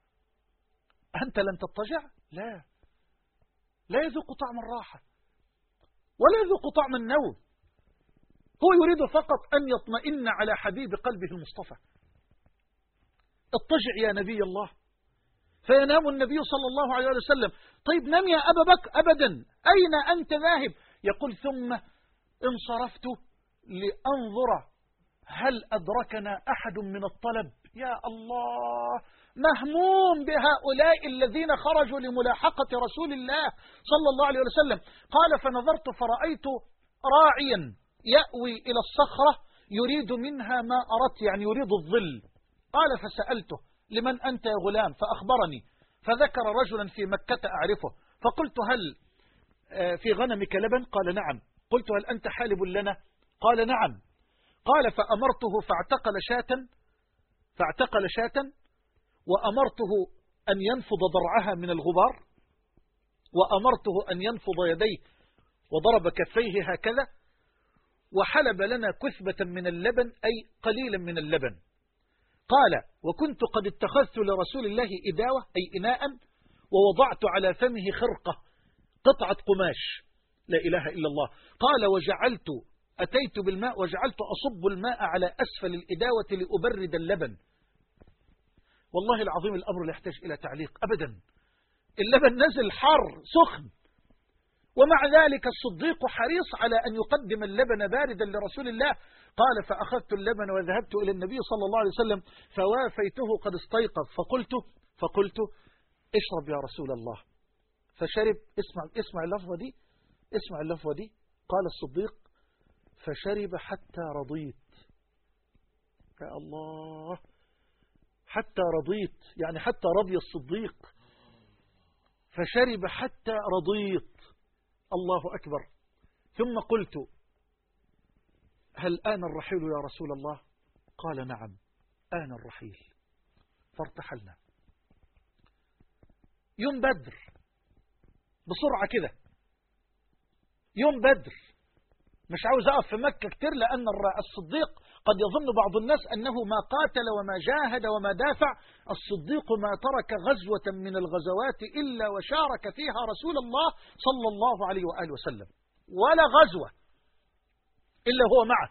أنت لن تضطجع؟ لا، لا يذوق طعم الراحة ولا يذوق طعم النوم، هو يريد فقط أن يطمئن على حبيب قلبه المصطفى. اضطجع يا نبي الله. فينام النبي صلى الله عليه وسلم. طيب نم يا أبا بكر. أبدا، أين أنت ذاهب؟ يقول ثم انصرفت لأنظر هل أدركنا أحد من الطلب. يا الله، مهموم بهؤلاء الذين خرجوا لملاحقة رسول الله صلى الله عليه وسلم. قال فنظرت فرأيت راعيا يأوي إلى الصخرة يريد منها ما أردت، يعني يريد الظل. قال فسألته لمن أنت يا غلام؟ فأخبرني، فذكر رجلا في مكة أعرفه. فقلت هل في غنمك لبن؟ قال نعم. قلت هل أنت حالب لنا؟ قال نعم. قال فأمرته فاعتقل شاة فاعتقل شاة وأمرته أن ينفض ضرعها من الغبار، وأمرته أن ينفض يديه وضرب كفيه هكذا، وحلب لنا كثبة من اللبن أي قليلا من اللبن. قال وكنت قد اتخذت لرسول الله إداوة أي إناء، ووضعت على فمه خرقة قطعة قماش، لا إله إلا الله. قال وجعلت أتيت بالماء وجعلت أصب الماء على أسفل الإداوة لأبرد اللبن. والله العظيم الأمر لا يحتاج إلى تعليق أبدا، اللبن نزل حار سخن، ومع ذلك الصديق حريص على أن يقدم اللبن باردا لرسول الله. قال فأخذت اللبن وذهبت إلى النبي صلى الله عليه وسلم فوافيته قد استيقظ، فقلت فقلت اشرب يا رسول الله. فشرب. اسمع اسمع اللفظة دي اسمع اللفظة دي قال الصديق فشرب حتى رضيت. يا الله، حتى رضيت يعني حتى رضي الصديق. فشرب حتى رضيت. الله أكبر. ثم قلت هل آن الرحيل يا رسول الله؟ قال نعم آن الرحيل. فارتحلنا. يوم بدر بسرعة كده يوم بدر، مش عاوز أقف في مكة كتير لأن الصديق قد يظن بعض الناس أنه ما قاتل وما جاهد وما دافع. الصديق ما ترك غزوة من الغزوات إلا وشارك فيها رسول الله صلى الله عليه وآله وسلم، ولا غزوة إلا هو معه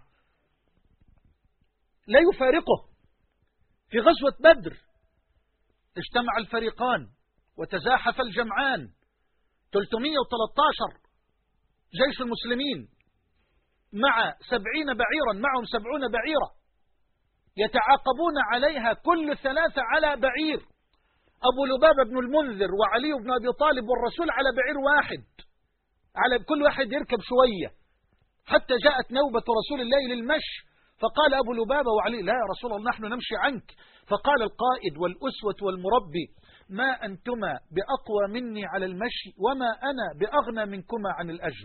لا يفارقه. في غزوة بدر اجتمع الفريقان وتزاحف الجمعان، ثلاثمائة وثلاثة عشر جيش المسلمين مع سبعين بعيرا، معهم سبعون بعيرا يتعاقبون عليها كل ثلاثة على بعير. أبو لبابة بن المنذر وعلي بن أبي طالب والرسول على بعير واحد، على كل واحد يركب شوية، حتى جاءت نوبة رسول الله للمشي، فقال أبو لبابة وعلي: لا يا رسول الله نحن نمشي عنك. فقال القائد والأسوة والمربي: ما أنتما بأقوى مني على المشي وما أنا بأغنى منكما عن الأجر.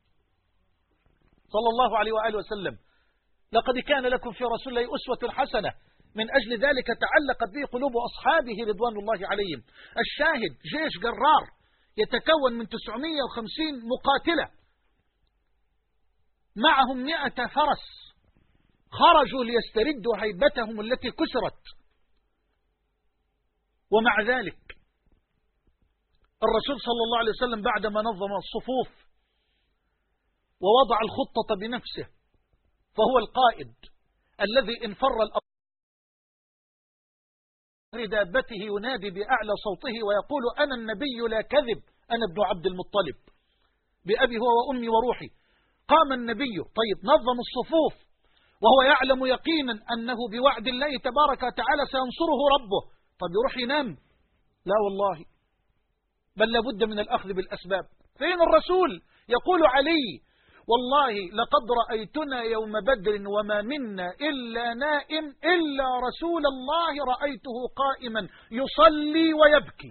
صلى الله عليه وآله وسلم: لقد كان لكم في رسول الله أسوة حسنة، من أجل ذلك تعلقت به قلوب أصحابه رضوان الله عليهم. الشاهد: جيش جرار يتكون من تسعمائة وخمسين مقاتلة، معهم مئة فرس، خرجوا ليستردوا هيبتهم التي كسرت. ومع ذلك الرسول صلى الله عليه وسلم بعدما نظم الصفوف ووضع الخطة بنفسه، فهو القائد الذي إن فر الأرض دابته ينادي بأعلى صوته ويقول: أنا النبي لا كذب، أنا ابن عبد المطلب بأبي هو وأمي وروحي. قام النبي، طيب نظم الصفوف وهو يعلم يقينا أنه بوعد الله تبارك وتعالى سينصره ربه، طب يروح ينام؟ لا والله، بل لابد من الأخذ بالأسباب. فين الرسول؟ يقول علي: والله لقد رأيتنا يوم بدر وما منا إلا نائم إلا رسول الله رأيته قائما يصلي ويبكي،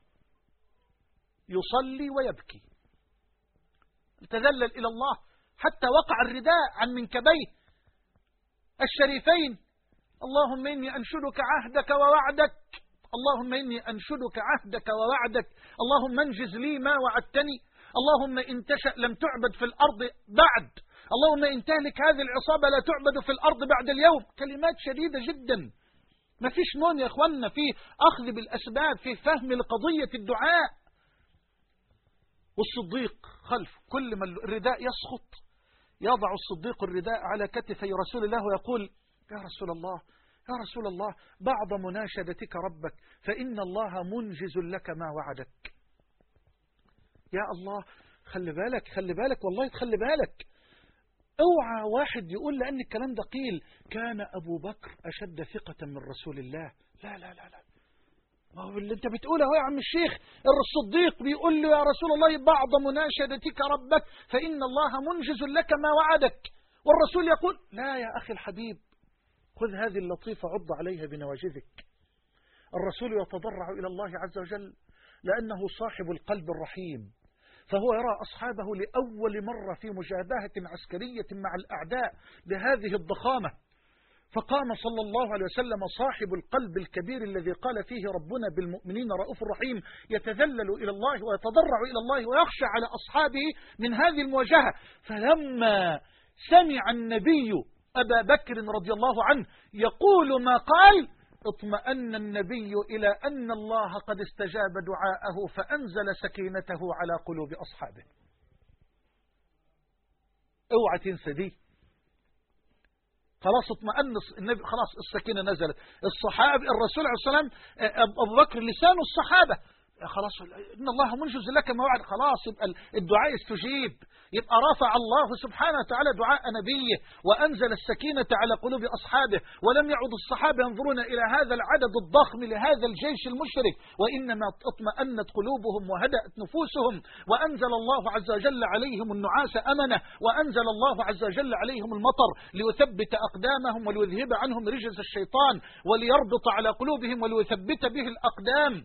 يصلي ويبكي، تذلل إلى الله حتى وقع الرداء عن منكبيه الشريفين: اللهم إني أنشدك عهدك ووعدك، اللهم إني أنشدك عهدك ووعدك، اللهم انجز لي ما وعدتني، اللهم إن تشأ لم تعبد في الأرض بعد، اللهم إن تهلك هذه العصابة لا تعبد في الأرض بعد اليوم. كلمات شديدة جدا، ما فيش نون يا أخوانا في أخذ بالأسباب، في فهم لقضية الدعاء. والصديق خلف كل ما الرداء يسقط يضع الصديق الرداء على كتفي رسول الله ويقول: يا رسول الله، يا رسول الله، بعض مناشدتك ربك فإن الله منجز لك ما وعدك. يا الله، خلي بالك خلي بالك والله تخلي بالك، اوعى واحد يقول لأن الكلام ده قيل كان أبو بكر أشد ثقة من رسول الله. لا لا لا لا، ما هو اللي انت بتقوله يا عم الشيخ. الصديق بيقول له: يا رسول الله، بعض مناشدتك ربك فإن الله منجز لك ما وعدك. والرسول يقول: لا يا أخي الحبيب، خذ هذه اللطيفة عض عليها بنواجذك. الرسول يتضرع إلى الله عز وجل لأنه صاحب القلب الرحيم، فهو يرى أصحابه لأول مرة في مجابهة عسكرية مع الأعداء بهذه الضخامة، فقام صلى الله عليه وسلم صاحب القلب الكبير الذي قال فيه ربنا بالمؤمنين رؤوف رحيم يتذلل إلى الله ويتضرع إلى الله ويخشى على أصحابه من هذه المواجهة. فلما سمع النبي أبا بكر رضي الله عنه يقول ما قال، اطمأن النبي إلى أن الله قد استجاب دعاءه فأنزل سكينته على قلوب أصحابه. اوعى تنسى دي. خلاص اطمأن النبي، خلاص السكينة نزلت. الصحابة الرسول عليه الصلاة والسلام أبو بكر لسان الصحابة، خلاص إن الله منجز لك ما وعد، خلاص يبقى الدعاء استجيب، يبقى رفع الله سبحانه وتعالى دعاء نبيه وأنزل السكينة على قلوب أصحابه. ولم يعد الصحابة ينظرون إلى هذا العدد الضخم لهذا الجيش المشرك، وإنما اطمأنت قلوبهم وهدأت نفوسهم، وأنزل الله عز وجل عليهم النعاس أمنة، وأنزل الله عز وجل عليهم المطر ليثبت أقدامهم وليذهب عنهم رجز الشيطان وليربط على قلوبهم وليثبت به الأقدام.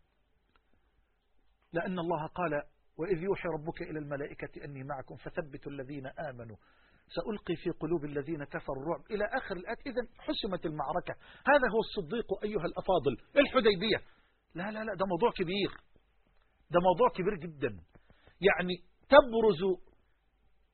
لأن الله قال: وإذ يوحي ربك إلى الملائكة أني معكم فثبتوا الذين آمنوا سألقي في قلوب الذين كفروا الرعب إلى آخر الآية. إذن حسمت المعركة. هذا هو الصديق أيها الأفاضل. الحديبية، لا لا لا، ده موضوع كبير، ده موضوع كبير جدا. يعني تبرز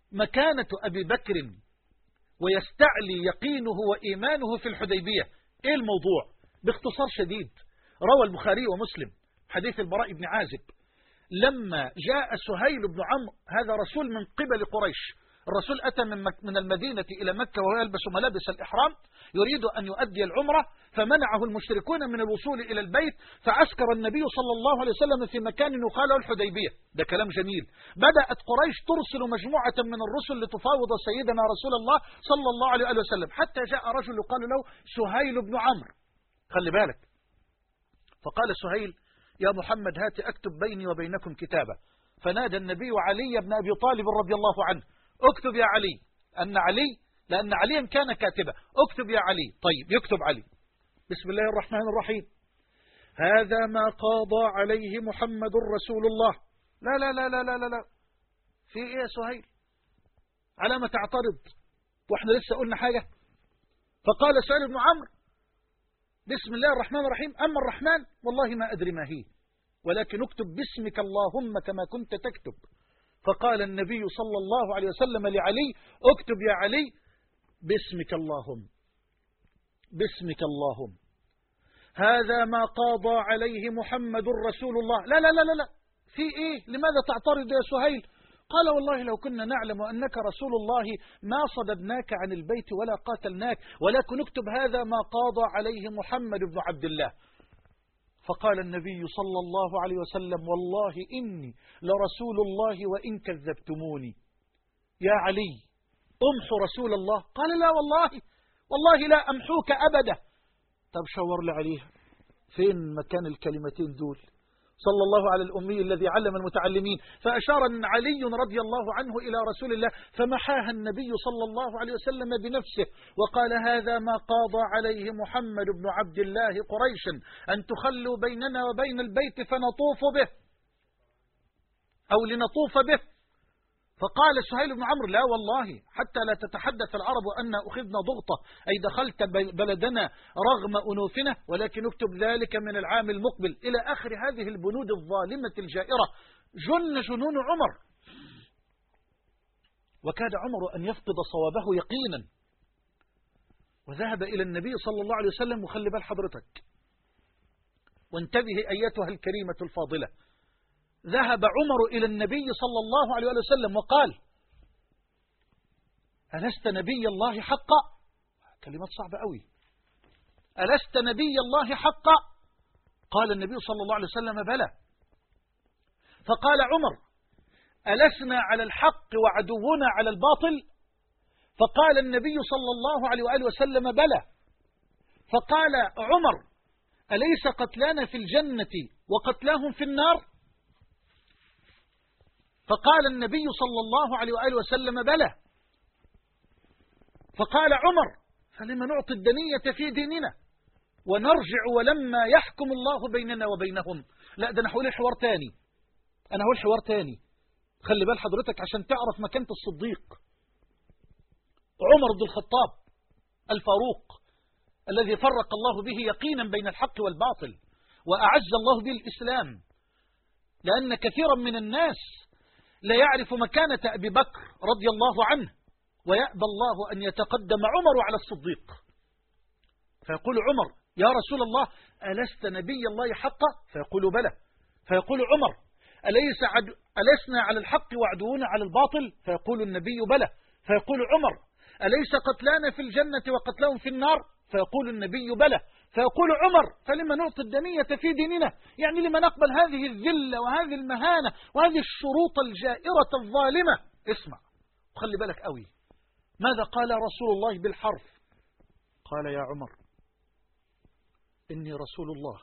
مكانة أبي بكر ويستعلي يقينه وإيمانه في الحديبية. إيه الموضوع؟ باختصار شديد، روى البخاري ومسلم حديث البراء بن عازب لما جاء سهيل بن عمرو، هذا رسول من قبل قريش، الرسول أتى من, مك من المدينة إلى مكة وهو يلبس ملابس الإحرام يريد أن يؤدي العمرة، فمنعه المشركون من الوصول إلى البيت، فعسكر النبي صلى الله عليه وسلم في مكان يقال له الحديبية. ده كلام جميل. بدأت قريش ترسل مجموعة من الرسل لتفاوض سيدنا رسول الله صلى الله عليه وسلم، حتى جاء رجل يقال له سهيل بن عمرو. خلي بالك، فقال سهيل: يا محمد هات أكتب بيني وبينكم كتابة. فنادى النبي علي بن أبي طالب رضي الله عنه: اكتب يا علي، أن علي لأن عليا كان كاتبا، اكتب يا علي. طيب يكتب علي: بسم الله الرحمن الرحيم، هذا ما قاضى عليه محمد رسول الله. لا لا لا لا لا لا, لا. في ايه يا سهيل؟ على ما تعترض واحنا لسه قلنا حاجة؟ فقال سهيل بن عمرو: بسم الله الرحمن الرحيم، أما الرحمن والله ما أدري ما هي، ولكن اكتب باسمك اللهم كما كنت تكتب. فقال النبي صلى الله عليه وسلم لعلي: اكتب يا علي باسمك اللهم، باسمك اللهم، هذا ما قاضى عليه محمد رسول الله. لا لا لا لا, لا. في ايه؟ لماذا تعترض يا سهيل؟ قال: والله لو كنا نعلم أنك رسول الله ما صددناك عن البيت ولا قاتلناك، ولكن اكتب هذا ما قاضى عليه محمد بن عبد الله. فقال النبي صلى الله عليه وسلم: والله إني لرسول الله وإن كذبتموني. يا علي أمحو رسول الله. قال: لا والله، والله لا أمحوك أبدا. طب شاور لي عليها، فين مكان الكلمتين دول؟ صلى الله على الأمي الذي علم المتعلمين. فأشار علي رضي الله عنه إلى رسول الله، فمحاها النبي صلى الله عليه وسلم بنفسه وقال: هذا ما قاضى عليه محمد بن عبد الله قريشا، أن تخلوا بيننا وبين البيت فنطوف به أو لنطوف به. فقال سهيل بن عمرو: لا والله، حتى لا تتحدث العرب أن أخذنا ضغطة، أي دخلت بلدنا رغم أنوفنا، ولكن اكتب ذلك من العام المقبل، إلى آخر هذه البنود الظالمة الجائرة. جن جنون عمر، وكاد عمر أن يفقد صوابه يقينا، وذهب إلى النبي صلى الله عليه وسلم. وخلي بال حضرتك، وانتبه أيتها الكريمة الفاضلة، ذهب عمر إلى النبي صلى الله عليه وسلم وقال: ألست نبي الله حقا؟ كلمات صعبة قوي. ألست نبي الله حقا؟ قال النبي صلى الله عليه وسلم: بلى. فقال عمر: ألسنا على الحق وعدونا على الباطل؟ فقال النبي صلى الله عليه وآله وسلم: بلى. فقال عمر: أليس قتلانا في الجنة وقتلاهم في النار؟ فقال النبي صلى الله عليه وآله وسلم: بلى. فقال عمر: فلما نعطي الدنية في ديننا ونرجع ولما يحكم الله بيننا وبينهم؟ لا، ده أنا هقول الحوار تاني، أنا هقول حوار تاني. خلي بال حضرتك عشان تعرف مكانة الصديق. عمر بن الخطاب الفاروق الذي فرق الله به يقينا بين الحق والباطل، وأعز الله به الإسلام، لأن كثيرا من الناس لا يعرف مكانة أبي بكر رضي الله عنه، ويأبى الله أن يتقدم عمر على الصديق. فيقول عمر: يا رسول الله، ألست نبي الله حقا؟ فيقول: بلى. فيقول عمر: أليس عد... ألسنا على الحق وعدونا على الباطل؟ فيقول النبي: بلى. فيقول عمر: أليس قتلانا في الجنة وقتلهم في النار؟ فيقول النبي: بلى. فيقول عمر: فلما نعطي الدنية في ديننا؟ يعني لما نقبل هذه الذلة وهذه المهانة وهذه الشروط الجائرة الظالمة. اسمع وخلي بالك قوي، ماذا قال رسول الله بالحرف؟ قال: يا عمر، إني رسول الله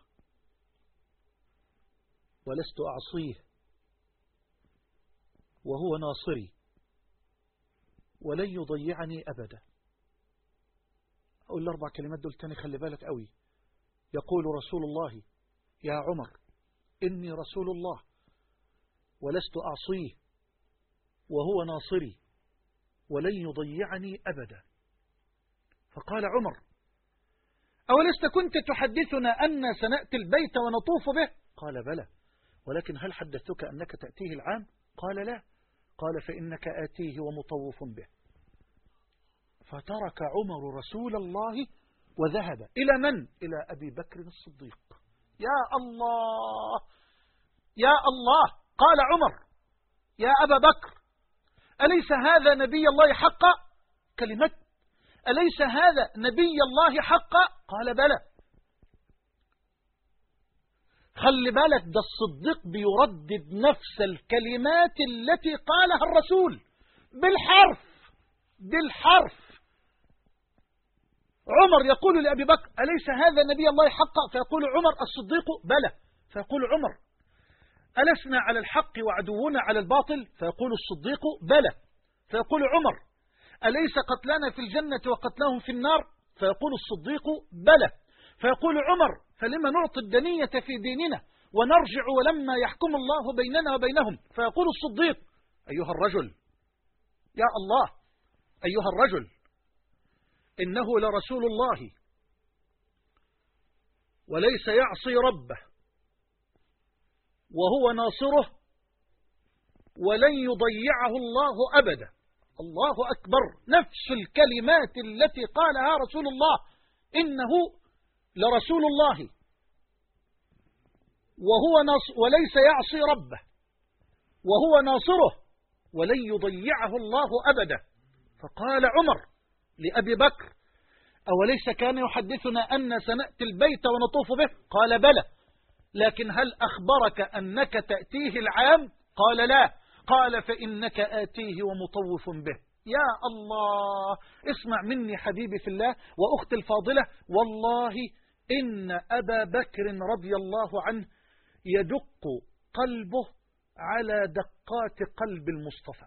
ولست أعصيه، وهو ناصري ولن يضيعني أبدا. أقول الأربع كلمات دول تاني، خلي بالك قوي. يقول رسول الله: يا عمر، إني رسول الله ولست أعصيه، وهو ناصري ولن يضيعني أبدا. فقال عمر: أولست كنت تحدثنا أن سنأتي البيت ونطوف به؟ قال: بلى، ولكن هل حدثتك أنك تأتيه العام؟ قال: لا. قال فإنك آتيه ومطوف به. فترك عمر رسول الله وذهب إلى من؟ إلى أبي بكر الصديق. يا الله يا الله. قال عمر يا أبا بكر أليس هذا نبي الله حقا؟ كلمة أليس هذا نبي الله حقا؟ قال بلى. خلي بالك، ده الصديق بيردد نفس الكلمات التي قالها الرسول بالحرف بالحرف. عمر يقول لأبي بكر أليس هذا نبي الله حقا؟ فيقول عمر الصديق بلى. فيقول عمر ألسنا على الحق وعدونا على الباطل؟ فيقول الصديق بلى. فيقول عمر أليس قتلنا في الجنة وقتلهم في النار؟ فيقول الصديق بلى. فيقول عمر فلما نعطي الدنية في ديننا ونرجع ولما يحكم الله بيننا وبينهم؟ فيقول الصديق أيها الرجل يا الله أيها الرجل إنه لرسول الله وليس يعصي ربه وهو ناصره ولن يضيعه الله أبدا. الله أكبر. نفس الكلمات التي قالها رسول الله إنه لرسول الله وهو ناص وليس يعصي ربه وهو ناصره ولن يضيعه الله أبدا. فقال عمر لأبي بكر أوليس كان يحدثنا أن سنأتي البيت ونطوف به؟ قال بلى. لكن هل أخبرك أنك تأتيه العام؟ قال لا. قال فإنك آتيه ومطوف به. يا الله. اسمع مني حبيبي في الله وأختي الفاضلة، والله إن أبا بكر رضي الله عنه يدق قلبه على دقات قلب المصطفى.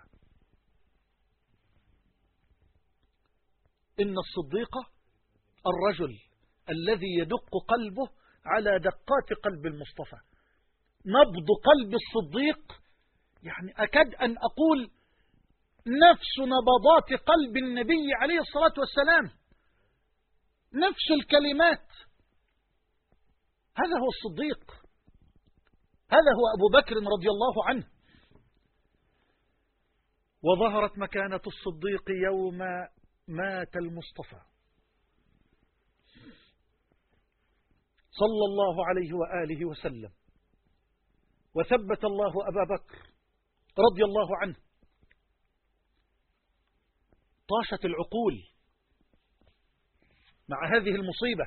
إن الصديق الرجل الذي يدق قلبه على دقات قلب المصطفى. نبض قلب الصديق يعني أكاد أن أقول نفس نبضات قلب النبي عليه الصلاة والسلام، نفس الكلمات. هذا هو الصديق، هذا هو أبو بكر رضي الله عنه. وظهرت مكانة الصديق يوم مات المصطفى صلى الله عليه وآله وسلم، وثبت الله أبا بكر رضي الله عنه. طاشت العقول مع هذه المصيبة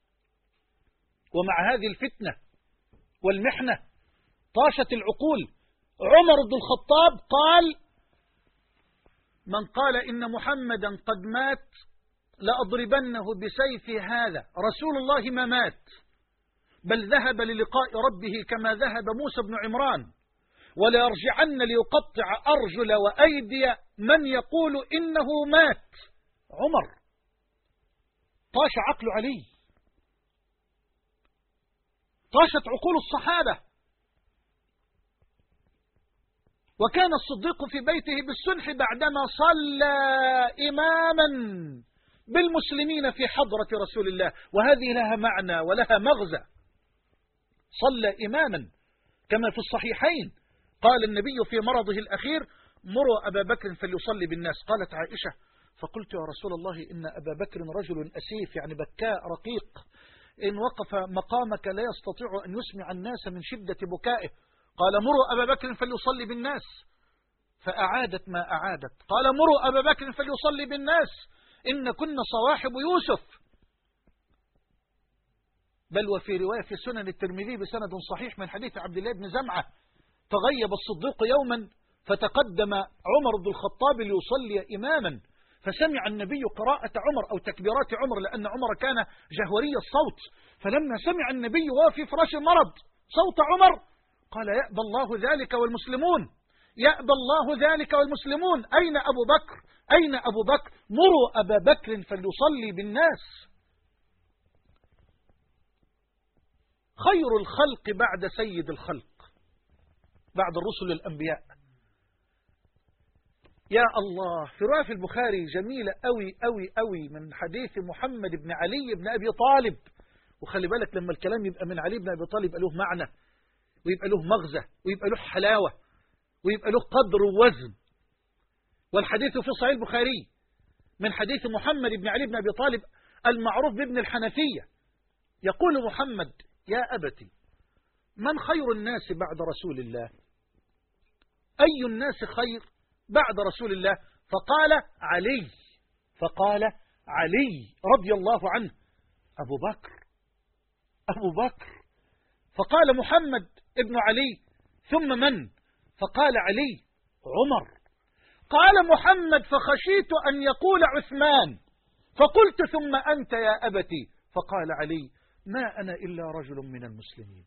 ومع هذه الفتنة والمحنة. طاشت العقول. عمر بن الخطاب قال من قال إن محمدا قد مات لأضربنه بسيف هذا. رسول الله ما مات، بل ذهب للقاء ربه كما ذهب موسى بن عمران، ولا يرجعن ليقطع أرجل وأيدي من يقول إنه مات. عمر طاش عقل علي، طاشت عقول الصحابة. وكان الصديق في بيته بالسنح بعدما صلى إماما بالمسلمين في حضرة رسول الله، وهذه لها معنى ولها مغزى. صلى إماما كما في الصحيحين قال النبي في مرضه الأخير مروا أبا بكر فليصلي بالناس. قالت عائشة فقلت يا رسول الله إن أبا بكر رجل أسيف، يعني بكاء رقيق، إن وقف مقامك لا يستطيع أن يسمع الناس من شدة بكائه. قال مروا أبا بكر فليصلي بالناس، فأعادت ما أعادت. قال مروا أبا بكر فليصلي بالناس إن كنا صواحب يوسف. بل وفي رواية في سنن الترمذي بسند صحيح من حديث عبد الله بن زمعة تغيب الصديق يوما فتقدم عمر بن الخطاب ليصلي إماما، فسمع النبي قراءة عمر أو تكبيرات عمر، لأن عمر كان جهوري الصوت. فلما سمع النبي وهو في فراش المرض صوت عمر قال يأبى الله ذلك والمسلمون، يأبى الله ذلك والمسلمون. أين أبو بكر؟ أين أبو بكر؟ مروا أبا بكر فليصلي بالناس. خير الخلق بعد سيد الخلق، بعد الرسل الأنبياء. يا الله. في رواية في البخاري جميلة أوي أوي أوي من حديث محمد بن علي بن أبي طالب. وخلي بالك لما الكلام يبقى من علي بن أبي طالب يبقى له معنى ويبقى له مغزى ويبقى له حلاوة ويبقى له قدر ووزن. والحديث في صحيح البخاري من حديث محمد بن علي بن أبي طالب المعروف بابن الحنفية، يقول محمد: يا أبتي، من خير الناس بعد رسول الله؟ أي الناس خير بعد رسول الله؟ فقال: علي. فقال: علي رضي الله عنه. أبو بكر أبو بكر فقال محمد ابن علي: ثم من؟ فقال: علي. عمر. قال محمد: فخشيت أن يقول عثمان، فقلت: ثم أنت يا أبتي؟ فقال علي: ما أنا إلا رجل من المسلمين.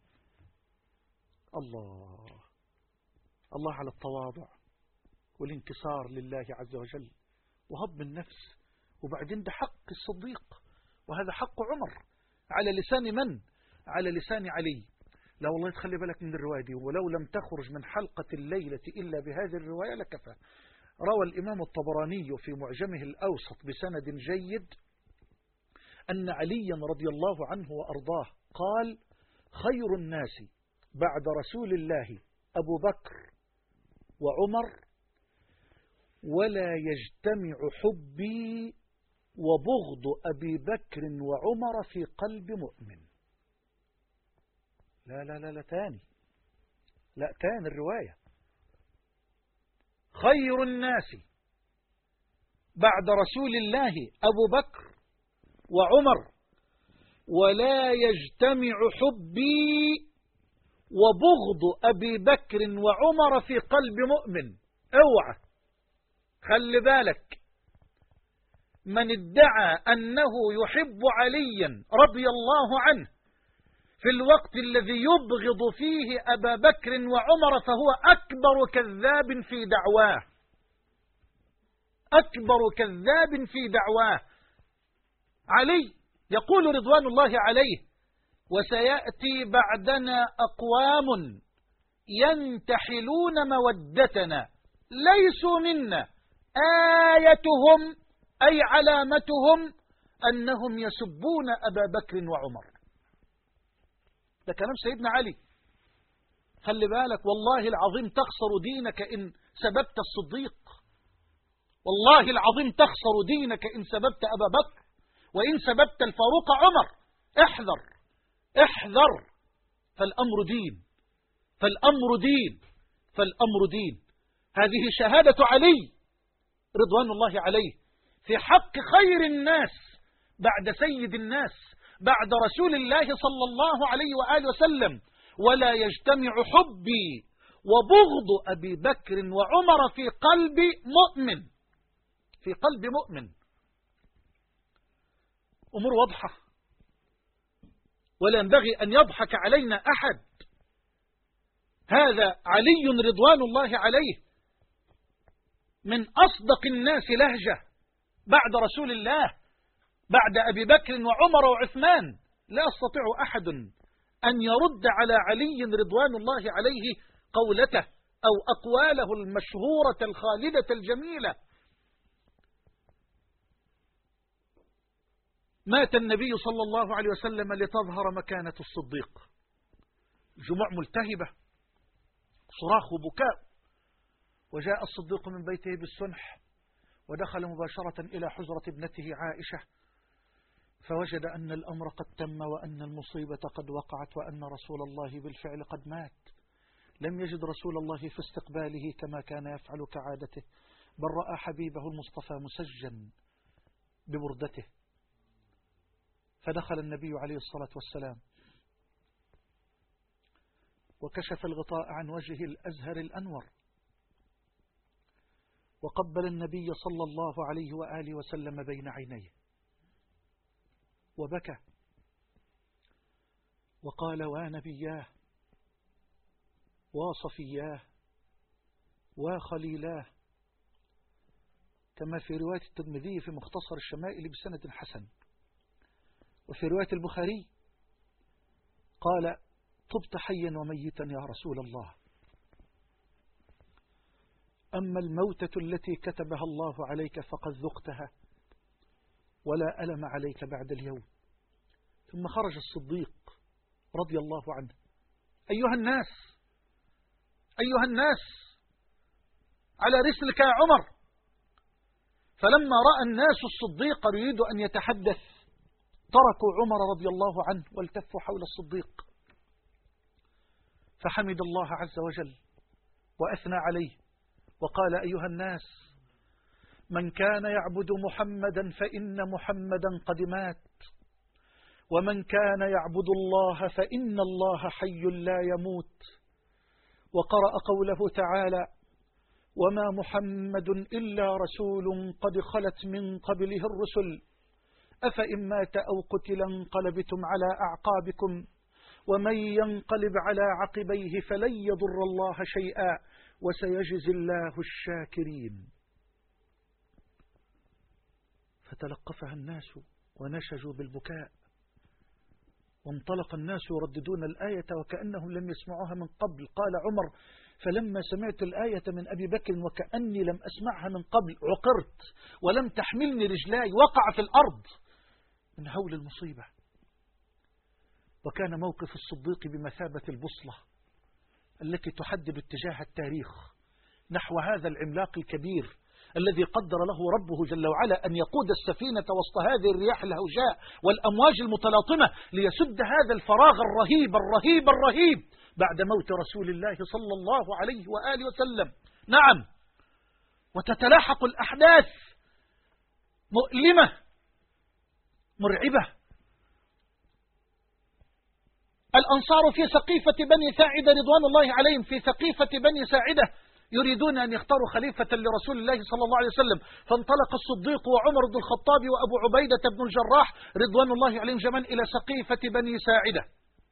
الله الله على التواضع والانكسار لله عز وجل وهضم النفس. وبعدين ده حق الصديق، وهذا حق عمر على لسان من؟ على لسان علي. لا والله تخلي بالك من الرواية دي، ولو لم تخرج من حلقة الليلة إلا بهذه الرواية لكفى. روى الإمام الطبراني في معجمه الأوسط بسند جيد أن عليا رضي الله عنه وأرضاه قال: خير الناس بعد رسول الله أبو بكر وعمر، ولا يجتمع حبي وبغض أبي بكر وعمر في قلب مؤمن. لا لا لا لا تاني لا تاني الرواية: خير الناس بعد رسول الله أبو بكر وعمر، ولا يجتمع حبي وبغض أبي بكر وعمر في قلب مؤمن. اوعى خلي بالك، من ادعى أنه يحب عليا رضي الله عنه في الوقت الذي يبغض فيه أبا بكر وعمر فهو أكبر كذاب في دعواه، أكبر كذاب في دعواه. علي يقول رضوان الله عليه: وسيأتي بعدنا أقوام ينتحلون مودتنا ليسوا منا، آيتهم أي علامتهم أنهم يسبون أبا بكر وعمر. ده كلام سيدنا علي. خلي بالك، والله العظيم تخسر دينك إن سببت الصديق، والله العظيم تخسر دينك إن سببت أبا بكر وإن سببت الفاروق عمر. احذر احذر، فالأمر دين فالأمر دين فالأمر دين. هذه شهادة علي رضوان الله عليه في حق خير الناس بعد سيد الناس، بعد رسول الله صلى الله عليه وآله وسلم. ولا يجتمع حبي وبغض أبي بكر وعمر في قلب مؤمن، في قلب مؤمن. أمور واضحة، ولا ينبغي أن يضحك علينا أحد. هذا علي رضوان الله عليه من أصدق الناس لهجة بعد رسول الله، بعد أبي بكر وعمر وعثمان. لا يستطيع أحد أن يرد على علي رضوان الله عليه قولته أو أقواله المشهورة الخالدة الجميلة. مات النبي صلى الله عليه وسلم لتظهر مكانة الصديق. جموع ملتهبة، صراخ وبكاء، وجاء الصديق من بيته بالسنح ودخل مباشرة إلى حجرة ابنته عائشة، فوجد أن الأمر قد تم وأن المصيبة قد وقعت وأن رسول الله بالفعل قد مات. لم يجد رسول الله في استقباله كما كان يفعل كعادته، بل رأى حبيبه المصطفى مسجن ببردته. فدخل النبي عليه الصلاة والسلام وكشف الغطاء عن وجهه الأزهر الأنور، وقبل النبي صلى الله عليه وآله وسلم بين عينيه وبكى وقال: ونبياه وصفياه وخليلاه، كما في رواية الترمذي في مختصر الشمائل بسند حسن. وفي رواية البخاري قال: طبت حيا وميتا يا رسول الله، أما الموتة التي كتبها الله عليك فقد ذقتها ولا ألم عليك بعد اليوم. ثم خرج الصديق رضي الله عنه: أيها الناس أيها الناس على رسلك يا عمر، فلما رأى الناس الصديق يريد أن يتحدث تركوا عمر رضي الله عنه والتفوا حول الصديق، فحمد الله عز وجل وأثنى عليه وقال: أيها الناس، من كان يعبد محمدا فإن محمدا قد مات، ومن كان يعبد الله فإن الله حي لا يموت. وقرأ قوله تعالى: وما محمد إلا رسول قد خلت من قبله الرسل أفإن مات أو قتل انقلبتم على أعقابكم ومن ينقلب على عقبيه فلن يضر الله شيئا وسيجزي الله الشاكرين. فتلقفها الناس ونشجوا بالبكاء، وانطلق الناس يرددون الآية وكأنهم لم يسمعوها من قبل. قال عمر: فلما سمعت الآية من أبي بكر وكأني لم أسمعها من قبل عقرت ولم تحملني رجلاي، وقع في الأرض من هول المصيبة. وكان موقف الصديق بمثابة البوصلة التي تحدد اتجاه التاريخ نحو هذا العملاق الكبير الذي قدر له ربه جل وعلا أن يقود السفينة وسط هذه الرياح الهوجاء والأمواج المتلاطمة ليسد هذا الفراغ الرهيب الرهيب الرهيب بعد موت رسول الله صلى الله عليه وآله وسلم. نعم، وتتلاحق الأحداث مؤلمة مرعبة. الأنصار في سقيفة بني ساعدة رضوان الله عليهم، في سقيفة بني ساعدة يريدون أن يختاروا خليفة لرسول الله صلى الله عليه وسلم، فانطلق الصديق وعمر بن الخطاب وأبو عبيدة بن الجراح رضوان الله عليهم جميعا إلى سقيفة بني ساعدة.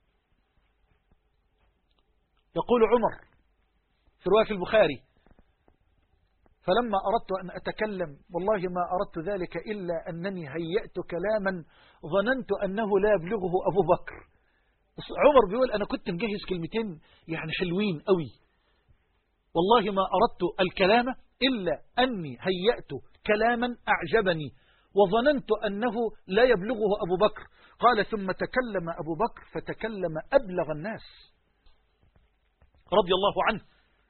يقول عمر في رواية البخاري: فلما أردت أن أتكلم والله ما أردت ذلك إلا أنني هيأت كلاما ظننت أنه لا يبلغه أبو بكر. عمر بيقول أنا كنت مجهز كلمتين يعني حلوين قوي، والله ما أردت الكلام إلا أني هيأت كلاما أعجبني وظننت أنه لا يبلغه أبو بكر. قال: ثم تكلم أبو بكر فتكلم أبلغ الناس رضي الله عنه،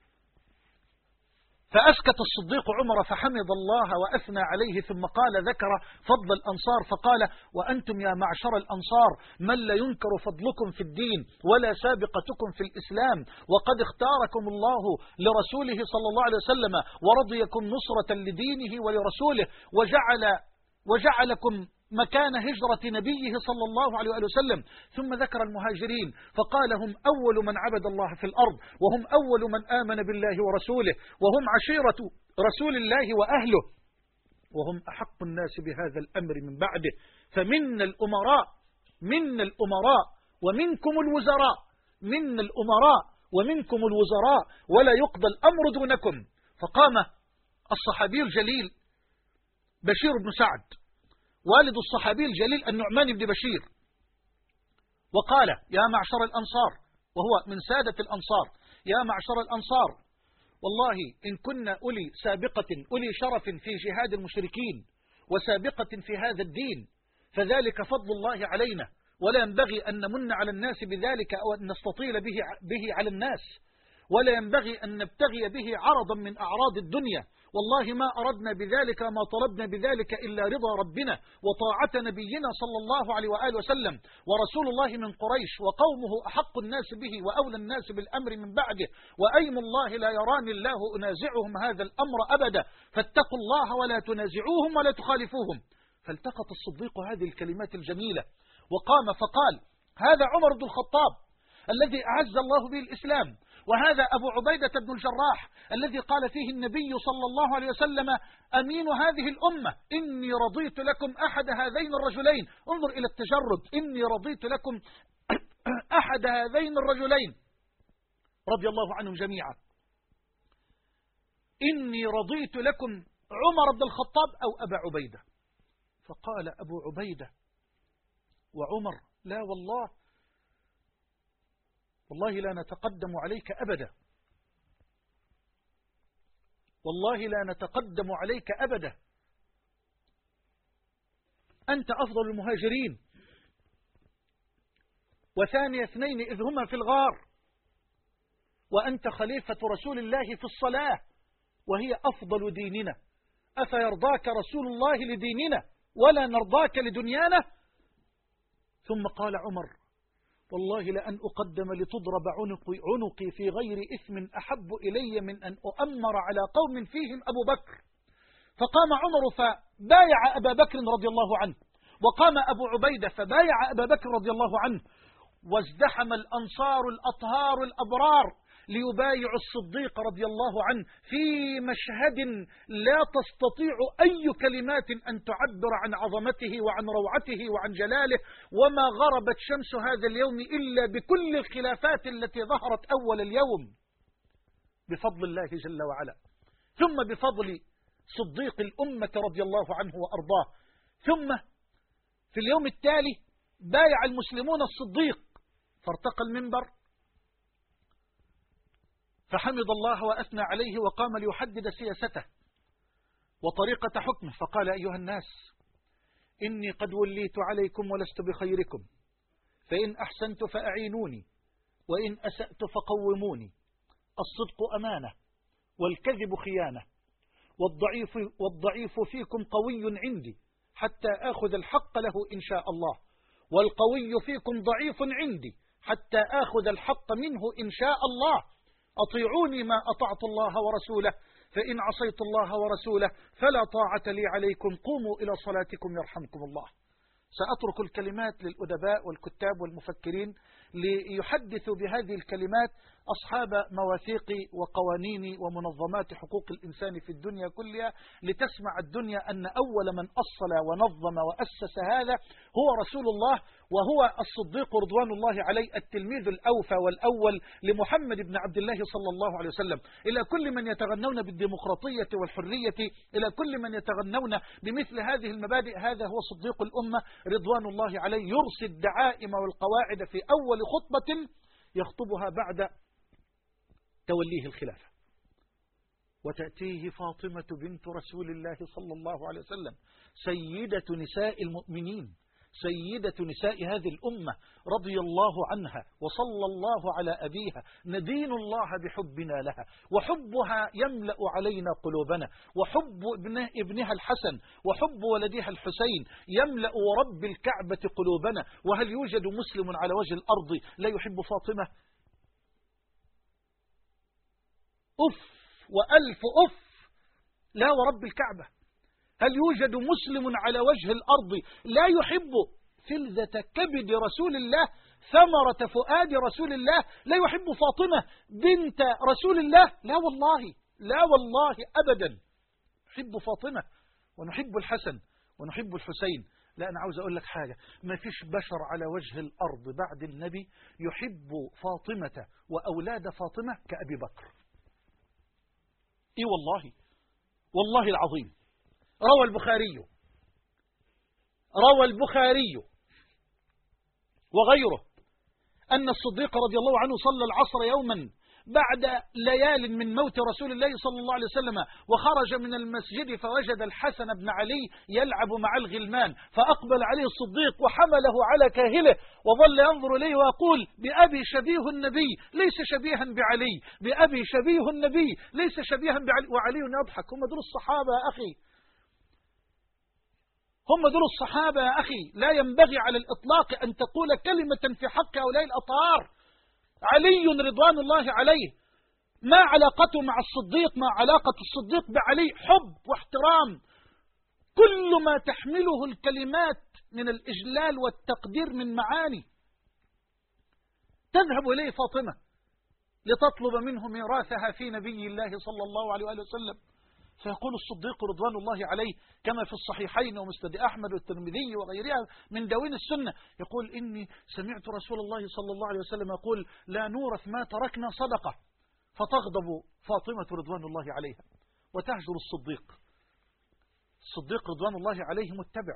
فأسكت الصديق عمر فحمد الله وأثنى عليه، ثم قال ذكر فضل الأنصار فقال: وأنتم يا معشر الأنصار من لا ينكر فضلكم في الدين ولا سابقتكم في الإسلام، وقد اختاركم الله لرسوله صلى الله عليه وسلم ورضيكم نصرة لدينه ولرسوله وجعل وجعلكم مكان هجرة نبيه صلى الله عليه وسلم. ثم ذكر المهاجرين فقال: هم أول من عبد الله في الأرض، وهم أول من آمن بالله ورسوله، وهم عشيرة رسول الله وأهله، وهم أحق الناس بهذا الأمر من بعده، فمن الأمراء من الأمراء ومنكم الوزراء من الأمراء ومنكم الوزراء ولا يقضى الأمر دونكم. فقام الصحابي الجليل بشير بن سعد والد الصحابي الجليل النعمان بن بشير وقال: يا معشر الأنصار، وهو من سادة الأنصار: يا معشر الأنصار، والله إن كنا أولي سابقة أولي شرف في جهاد المشركين وسابقة في هذا الدين فذلك فضل الله علينا، ولا ينبغي أن نمن على الناس بذلك أو أن نستطيل به, به على الناس، ولا ينبغي أن نبتغي به عرضا من أعراض الدنيا، والله ما أردنا بذلك ما طلبنا بذلك إلا رضا ربنا وطاعة نبينا صلى الله عليه وآله وسلم، ورسول الله من قريش وقومه أحق الناس به وأولى الناس بالأمر من بعده، وأيم الله لا يراني الله أنازعهم هذا الأمر أبدا، فاتقوا الله ولا تنازعوهم ولا تخالفوهم. فالتقط الصديق هذه الكلمات الجميلة وقام فقال: هذا عمر بن الخطاب الذي أعز الله به الإسلام، وهذا أبو عبيدة بن الجراح الذي قال فيه النبي صلى الله عليه وسلم: أمين هذه الأمة، إني رضيت لكم أحد هذين الرجلين. انظر إلى التجرد: إني رضيت لكم أحد هذين الرجلين رضي الله عنهم جميعا، إني رضيت لكم عمر بن الخطاب أو أبا عبيدة. فقال أبو عبيدة وعمر: لا والله والله لا نتقدم عليك أبدا، والله لا نتقدم عليك أبدا، أنت أفضل المهاجرين، وثاني اثنين إذ هما في الغار، وأنت خليفة رسول الله في الصلاة وهي أفضل ديننا، أفيرضاك رسول الله لديننا ولا نرضاك لدنيانا؟ ثم قال عمر: والله لأن أقدم لتضرب عنقي, عنقي في غير إثم أحب إلي من أن أؤمر على قوم فيهم أبو بكر. فقام عمر فبايع أبا بكر رضي الله عنه، وقام أبو عبيدة فبايع أبا بكر رضي الله عنه، وازدحم الأنصار الأطهار الأبرار ليبايعوا الصديق رضي الله عنه في مشهد لا تستطيع أي كلمات أن تعبر عن عظمته وعن روعته وعن جلاله. وما غربت شمس هذا اليوم إلا بكل الخلافات التي ظهرت أول اليوم بفضل الله جل وعلا، ثم بفضل صديق الأمة رضي الله عنه وأرضاه. ثم في اليوم التالي بايع المسلمون الصديق، فارتقى المنبر فحمد الله وأثنى عليه وقام ليحدد سياسته وطريقة حكمه، فقال: أيها الناس، إني قد وليت عليكم ولست بخيركم، فإن أحسنت فأعينوني وإن أسأت فقوموني. الصدق أمانة والكذب خيانة، والضعيف, والضعيف فيكم قوي عندي حتى آخذ الحق له إن شاء الله، والقوي فيكم ضعيف عندي حتى آخذ الحق منه إن شاء الله. أطيعوني ما أطعت الله ورسوله، فإن عصيت الله ورسوله فلا طاعة لي عليكم، قوموا إلى صلاتكم يرحمكم الله. سأترك الكلمات للأدباء والكتاب والمفكرين ليحدثوا بهذه الكلمات أصحاب مواثيق وقوانين ومنظمات حقوق الإنسان في الدنيا كلها، لتسمع الدنيا أن أول من أصل ونظم وأسس هذا هو رسول الله، وهو الصديق رضوان الله عليه، التلميذ الأوفى والأول لمحمد بن عبد الله صلى الله عليه وسلم. إلى كل من يتغنون بالديمقراطية والحرية، إلى كل من يتغنون بمثل هذه المبادئ، هذا هو صديق الأمة رضوان الله عليه، يرسي الدعائم والقواعد في أول خطبة يخطبها بعد توليه الخلافة. وتأتيه فاطمة بنت رسول الله صلى الله عليه وسلم، سيدة نساء المؤمنين، سيدة نساء هذه الأمة رضي الله عنها وصلى الله على أبيها، ندين الله بحبنا لها، وحبها يملأ علينا قلوبنا، وحب ابنه ابنها الحسن وحب ولدها الحسين يملأ ورب الكعبة قلوبنا. وهل يوجد مسلم على وجه الأرض لا يحب فاطمة؟ أف وألف أف، لا ورب الكعبة. هل يوجد مسلم على وجه الأرض لا يحب فلذة كبد رسول الله، ثمرة فؤاد رسول الله، لا يحب فاطمة بنت رسول الله؟ لا والله، لا والله أبدا. نحب فاطمة ونحب الحسن ونحب الحسين. لا، أنا عاوز أقول لك حاجة، ما فيش بشر على وجه الأرض بعد النبي يحب فاطمة وأولاد فاطمة كأبي بكر. إيه والله، والله العظيم. روى البخاري روى البخاري وغيره أن الصديق رضي الله عنه صلى العصر يوما بعد ليال من موت رسول الله صلى الله عليه وسلم، وخرج من المسجد فوجد الحسن بن علي يلعب مع الغلمان، فأقبل عليه الصديق وحمله على كاهله وظل ينظر إليه ويقول: بأبي شبيه النبي ليس شبيها بعلي، بأبي شبيه النبي ليس شبيها بعلي. وعلي يضحك. هم دول الصحابة يا أخي، هم دول الصحابة يا أخي. لا ينبغي على الإطلاق أن تقول كلمة في حق هؤلاء الأطهار. علي رضوان الله عليه، ما علاقته مع الصديق؟ ما علاقة الصديق بعلي؟ حب واحترام، كل ما تحمله الكلمات من الإجلال والتقدير من معاني. تذهب إليه فاطمة لتطلب منه ميراثها في نبي الله صلى الله عليه وآله وسلم، فيقول الصديق رضوان الله عليه كما في الصحيحين ومسند أحمد والترمذي وغيرها من دواوين السنة، يقول: إني سمعت رسول الله صلى الله عليه وسلم يقول: لا نورث ما تركنا صدقة. فتغضب فاطمة رضوان الله عليها وتهجر الصديق. الصديق رضوان الله عليه متبع.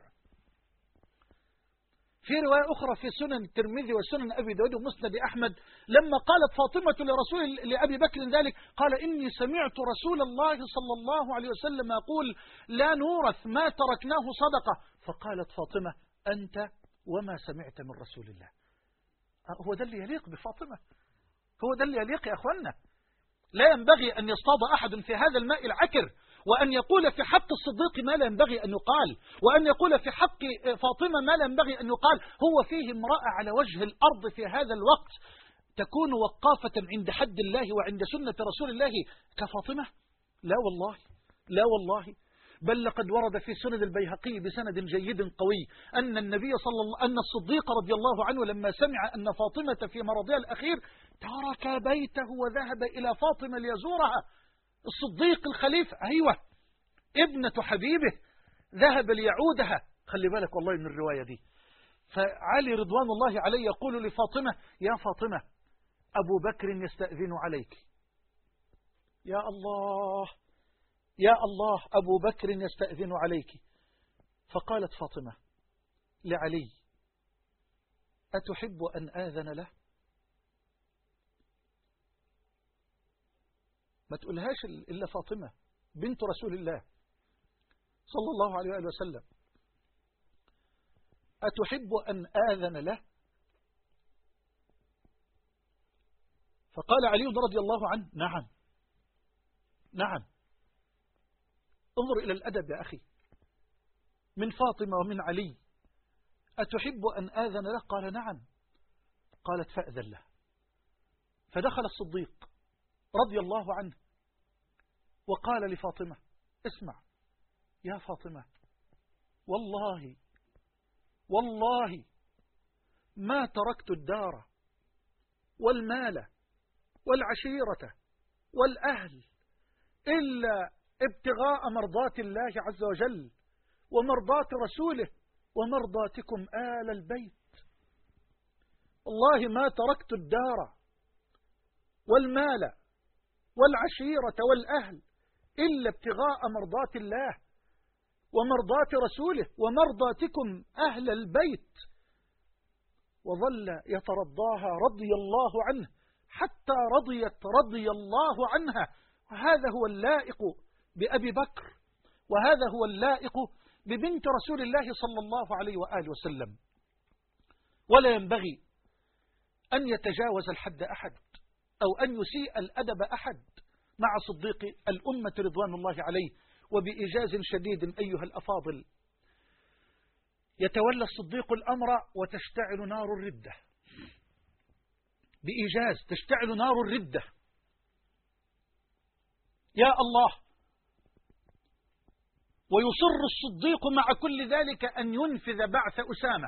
في رواية أخرى في سنن الترمذي وسنن أبي داود ومسند أحمد، لما قالت فاطمة لرسول لأبي بكر ذلك قال: إني سمعت رسول الله صلى الله عليه وسلم يقول: لا نورث ما تركناه صدقة. فقالت فاطمة: أنت وما سمعت من رسول الله. هو ده اللي يليق بفاطمة، هو ده اللي يليق يا أخوانا. لا ينبغي أن يصطاد أحد في هذا الماء العكر وأن يقول في حق الصديق ما لا ينبغي أن يقال، وأن يقول في حق فاطمة ما لا ينبغي أن يقال. هو فيه امرأة على وجه الأرض في هذا الوقت تكون وقافة عند حد الله وعند سنة رسول الله كفاطمة؟ لا والله، لا والله. بل لقد ورد في سنن البيهقي بسند جيد قوي أن النبي صلى الله أن الصديق رضي الله عنه لما سمع أن فاطمة في مرضها الأخير ترك بيته وذهب إلى فاطمة ليزورها. الصديق الخليفة، أيوة، ابنة حبيبه، ذهب ليعودها. خلي بالك والله من الرواية دي. فعلي رضوان الله عليه يقول لفاطمة: يا فاطمة، أبو بكر يستأذن عليك. يا الله، يا الله، أبو بكر يستأذن عليك. فقالت فاطمة لعلي: أتحب أن آذن له؟ ما تقولهاش إلا فاطمة بنت رسول الله صلى الله عليه وآله وسلم. أتحب أن آذن له؟ فقال علي رضي الله عنه: نعم نعم. انظر إلى الأدب يا أخي من فاطمة ومن علي. أتحب أن آذن له؟ قال: نعم. قالت: فأذن له. فدخل الصديق رضي الله عنه وقال لفاطمة: اسمع يا فاطمة، والله والله ما تركت الدار والمال والعشيرة والأهل إلا ابتغاء مرضات الله عز وجل ومرضات رسوله ومرضاتكم آل البيت. والله ما تركت الدار والمال والعشيرة والأهل إلا ابتغاء مرضات الله ومرضات رسوله ومرضاتكم أهل البيت. وظل يترضاها رضي الله عنه حتى رضيت رضي الله عنها. وهذا هو اللائق بأبي بكر، وهذا هو اللائق ببنت رسول الله صلى الله عليه وآله وسلم. ولا ينبغي أن يتجاوز الحد أحد أو أن يسيء الأدب أحد مع صديق الأمة رضوان الله عليه. وبإيجاز شديد أيها الأفاضل، يتولى الصديق الأمر وتشتعل نار الردة. بإيجاز تشتعل نار الردة. يا الله. ويصر الصديق مع كل ذلك أن ينفذ بعث أسامة.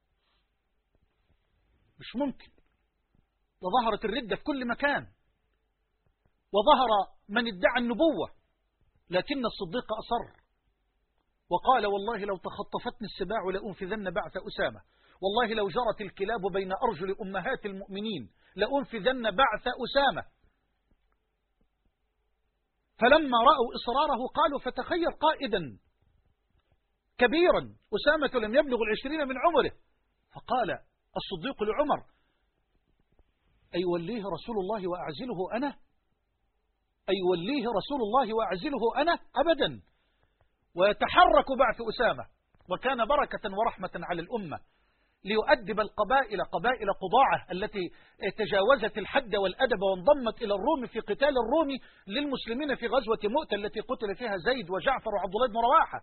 مش ممكن. وظهرت الردة في كل مكان، وظهر من ادعى النبوة، لكن الصديق أصر وقال: والله لو تخطفتني السباع لأنفذن بعث أسامة، والله لو جرت الكلاب بين أرجل أمهات المؤمنين لأنفذن بعث أسامة. فلما رأوا إصراره قالوا: فتخير قائدا كبيرا، أسامة لم يبلغ العشرين من عمره. فقال الصديق لعمر: أي وليه رسول الله وأعزله أنا؟ أي وليه رسول الله وأعزله أنا؟ أبدا. ويتحرك بعث أسامة، وكان بركة ورحمة على الأمة ليؤدب القبائل، قبائل قضاعة التي تجاوزت الحد والأدب وانضمت إلى الروم في قتال الروم للمسلمين في غزوة مؤتة التي قتل فيها زيد وجعفر وعبد الله بن رواحة.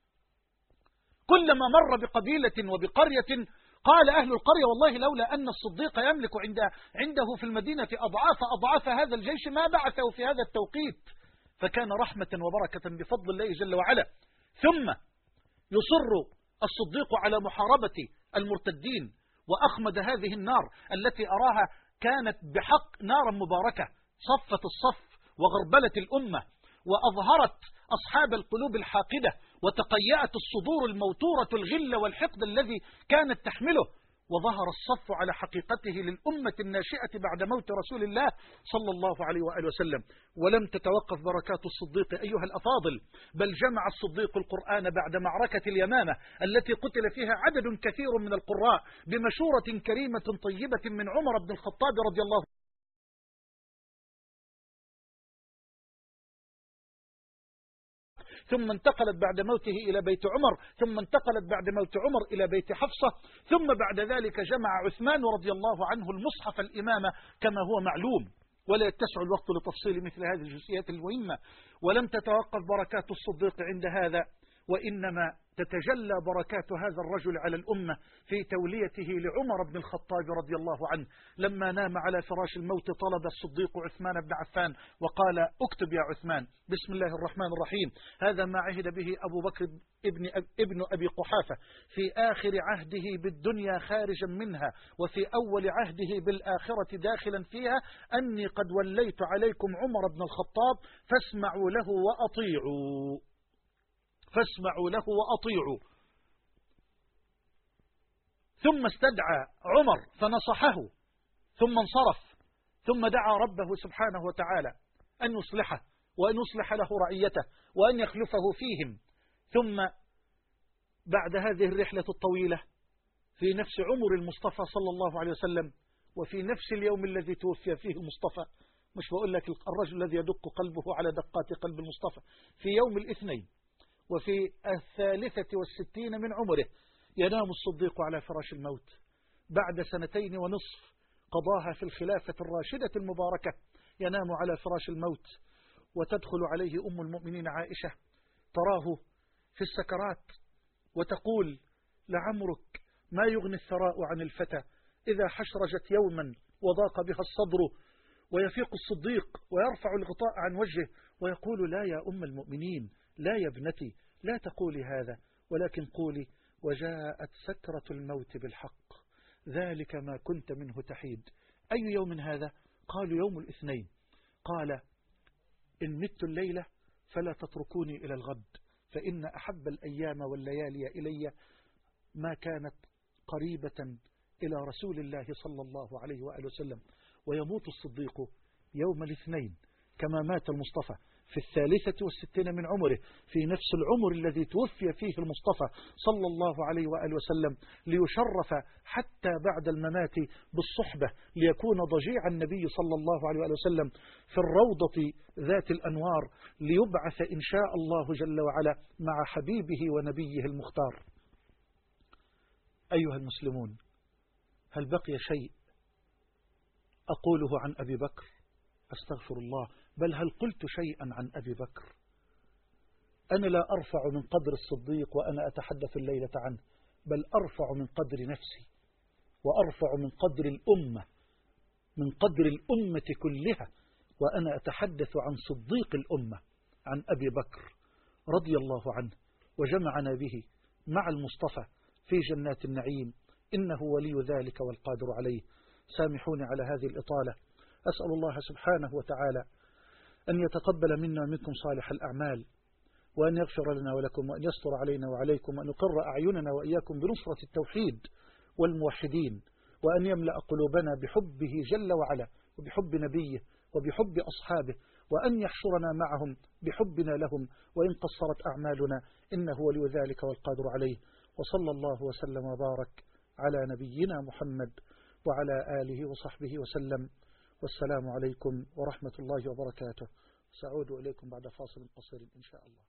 كلما مر بقبيلة وبقرية قال أهل القرية: والله لولا أن الصديق يملك عند عنده في المدينة أضعاف أضعاف هذا الجيش ما بعثه في هذا التوقيت. فكان رحمة وبركة بفضل الله جل وعلا. ثم يصر الصديق على محاربة المرتدين، وأخمد هذه النار التي أراها كانت بحق نارا مباركة، صفت الصف وغربلت الأمة وأظهرت أصحاب القلوب الحاقدة، وتقيأت الصدور الموتورة الغل والحقد الذي كانت تحمله، وظهر الصف على حقيقته للأمة الناشئة بعد موت رسول الله صلى الله عليه وآله وسلم. ولم تتوقف بركات الصديق أيها الأفاضل، بل جمع الصديق القرآن بعد معركة اليمامة التي قتل فيها عدد كثير من القراء بمشورة كريمة طيبة من عمر بن الخطاب رضي الله عنه. ثم انتقلت بعد موته إلى بيت عمر، ثم انتقلت بعد موت عمر إلى بيت حفصة، ثم بعد ذلك جمع عثمان رضي الله عنه المصحف الإمامة كما هو معلوم. ولا يتسع الوقت لتفصيل مثل هذه الجزئيات المهمة. ولم تتوقف بركات الصديق عند هذا، وإنما تتجلى بركات هذا الرجل على الأمة في توليته لعمر بن الخطاب رضي الله عنه. لما نام على فراش الموت طلب الصديق عثمان بن عفان وقال: اكتب يا عثمان بسم الله الرحمن الرحيم، هذا ما عهد به أبو بكر ابن, ابن أبي قحافة في آخر عهده بالدنيا خارجا منها، وفي أول عهده بالآخرة داخلا فيها، أني قد وليت عليكم عمر بن الخطاب فاسمعوا له وأطيعوا فاسمعوا له وأطيعوا. ثم استدعى عمر فنصحه، ثم انصرف، ثم دعا ربه سبحانه وتعالى أن يصلحه وأن يصلح له رعيته وأن يخلفه فيهم. ثم بعد هذه الرحلة الطويلة في نفس عمر المصطفى صلى الله عليه وسلم، وفي نفس اليوم الذي توفي فيه المصطفى، مش بقول لك الرجل الذي يدق قلبه على دقات قلب المصطفى، في يوم الاثنين وفي الثالثة والستين من عمره ينام الصديق على فراش الموت بعد سنتين ونصف قضاها في الخلافة الراشدة المباركة. ينام على فراش الموت وتدخل عليه أم المؤمنين عائشة تراه في السكرات وتقول: لعمرك ما يغني الثراء عن الفتى إذا حشرجت يوما وضاق بها الصدر. ويفيق الصديق ويرفع الغطاء عن وجهه ويقول: لا يا أم المؤمنين، لا يا ابنتي، لا تقولي هذا، ولكن قولي: وجاءت سكرة الموت بالحق، ذلك ما كنت منه تحيد. أي يوم هذا؟ قالوا: يوم الاثنين. قال: إن مت الليلة فلا تتركوني إلى الغد، فإن أحب الأيام والليالي إلي ما كانت قريبة إلى رسول الله صلى الله عليه وآله وسلم. ويموت الصديق يوم الاثنين كما مات المصطفى في الثالثة والستين من عمره، في نفس العمر الذي توفي فيه المصطفى صلى الله عليه وآله وسلم، ليشرف حتى بعد الممات بالصحبة، ليكون ضجيع النبي صلى الله عليه وآله وسلم في الروضة ذات الأنوار، ليبعث إن شاء الله جل وعلا مع حبيبه ونبيه المختار. أيها المسلمون، هل بقي شيء أقوله عن أبي بكر؟ أستغفر الله، بل هل قلت شيئا عن أبي بكر؟ أنا لا أرفع من قدر الصديق وأنا أتحدث الليلة عنه، بل أرفع من قدر نفسي، وأرفع من قدر الأمة، من قدر الأمة كلها، وأنا أتحدث عن صديق الأمة، عن أبي بكر رضي الله عنه، وجمعنا به مع المصطفى في جنات النعيم، إنه ولي ذلك والقادر عليه. سامحوني على هذه الإطالة، أسأل الله سبحانه وتعالى أن يتقبل منا ومنكم صالح الأعمال، وأن يغفر لنا ولكم، وأن يستر علينا وعليكم، وأن يقر أعيننا وإياكم بنصرة التوحيد والموحدين، وأن يملأ قلوبنا بحبه جل وعلا وبحب نبيه وبحب أصحابه، وأن يحشرنا معهم بحبنا لهم وإن قصرت أعمالنا، إنه ولي ذلك والقادر عليه. وصلى الله وسلم وبارك على نبينا محمد وعلى آله وصحبه وسلم، والسلام عليكم ورحمة الله وبركاته. سأعود إليكم بعد فاصل قصير إن شاء الله.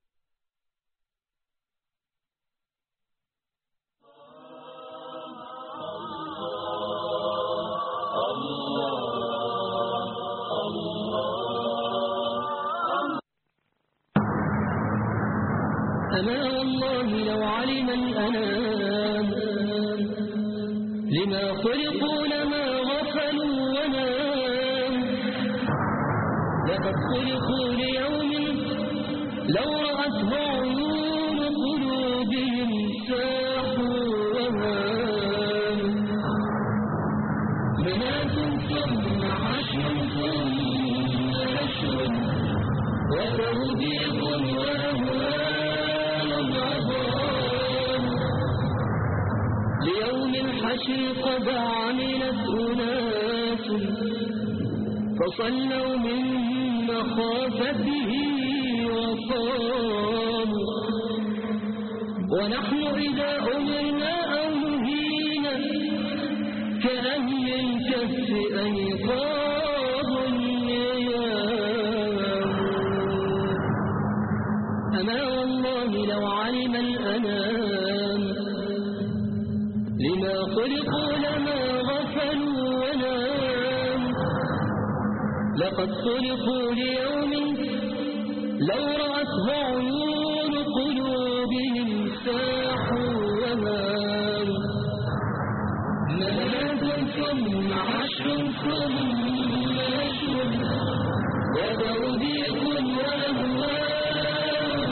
أما والله لو علم الأنام لما خلقوا لما غفلوا ونام، لقد خلقوا ليوم لو رأته عيون قلوبهم ساحوا وهام، بنات ثم حشر ثم نشر وتوبيق وأهوال عظام، ليوم الحشر قد عملت أناس فصلوا من مخافته وصاموا، ونحن إذا أمرنا أو نهينا كأهل الكهف أيقاظ النيام. أما والله لو علم الأنام لما خلقوا لما غفلوا ونام، لقد خلقوا ليوم لو رأته عيون قلوبهم ساحوا ومالوا ملاذ ثم عشر ثم نشر وتوبيخ وأهوال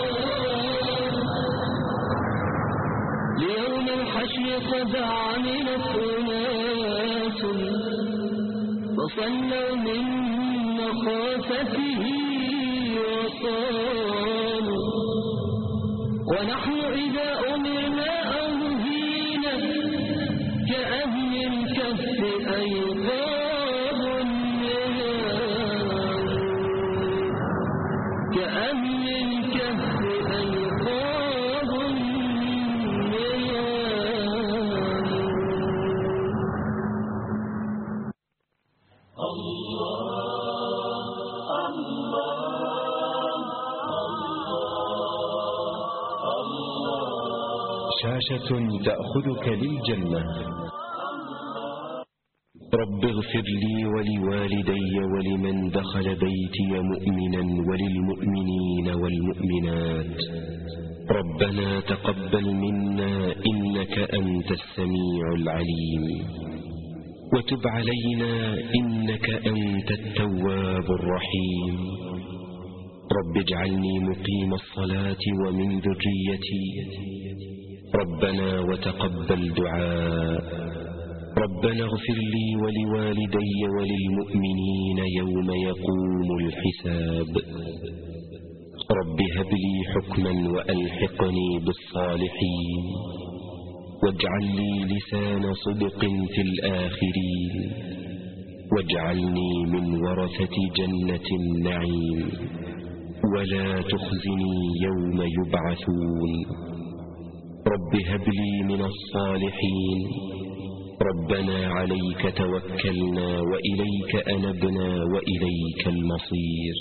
ليوم الحشر قد عملت أناس وصلوا من مخافته وصالوا ونحن إذا أمرنا أو نهينا كأهل الكف أيقاظ النيام كأهل الكف أيقاظ النيام. شاشة تأخذك للجنة. رب اغفر لي ولوالدي ولمن دخل بيتي مؤمنا وللمؤمنين والمؤمنات. ربنا تقبل منا إنك أنت السميع العليم وتب علينا إنك أنت التواب الرحيم. رب اجعلني مقيم الصلاة ومن ذريتي. ربنا وتقبل دعاء. ربنا اغفر لي ولوالدي وللمؤمنين يوم يقوم الحساب. رب هب لي حكما وألحقني بالصالحين واجعل لي لسان صدق في الآخرين واجعلني من ورثة جنة النعيم ولا تخزني يوم يبعثون. رب هب لي من الصالحين. ربنا عليك توكلنا وإليك أنبنا وإليك المصير.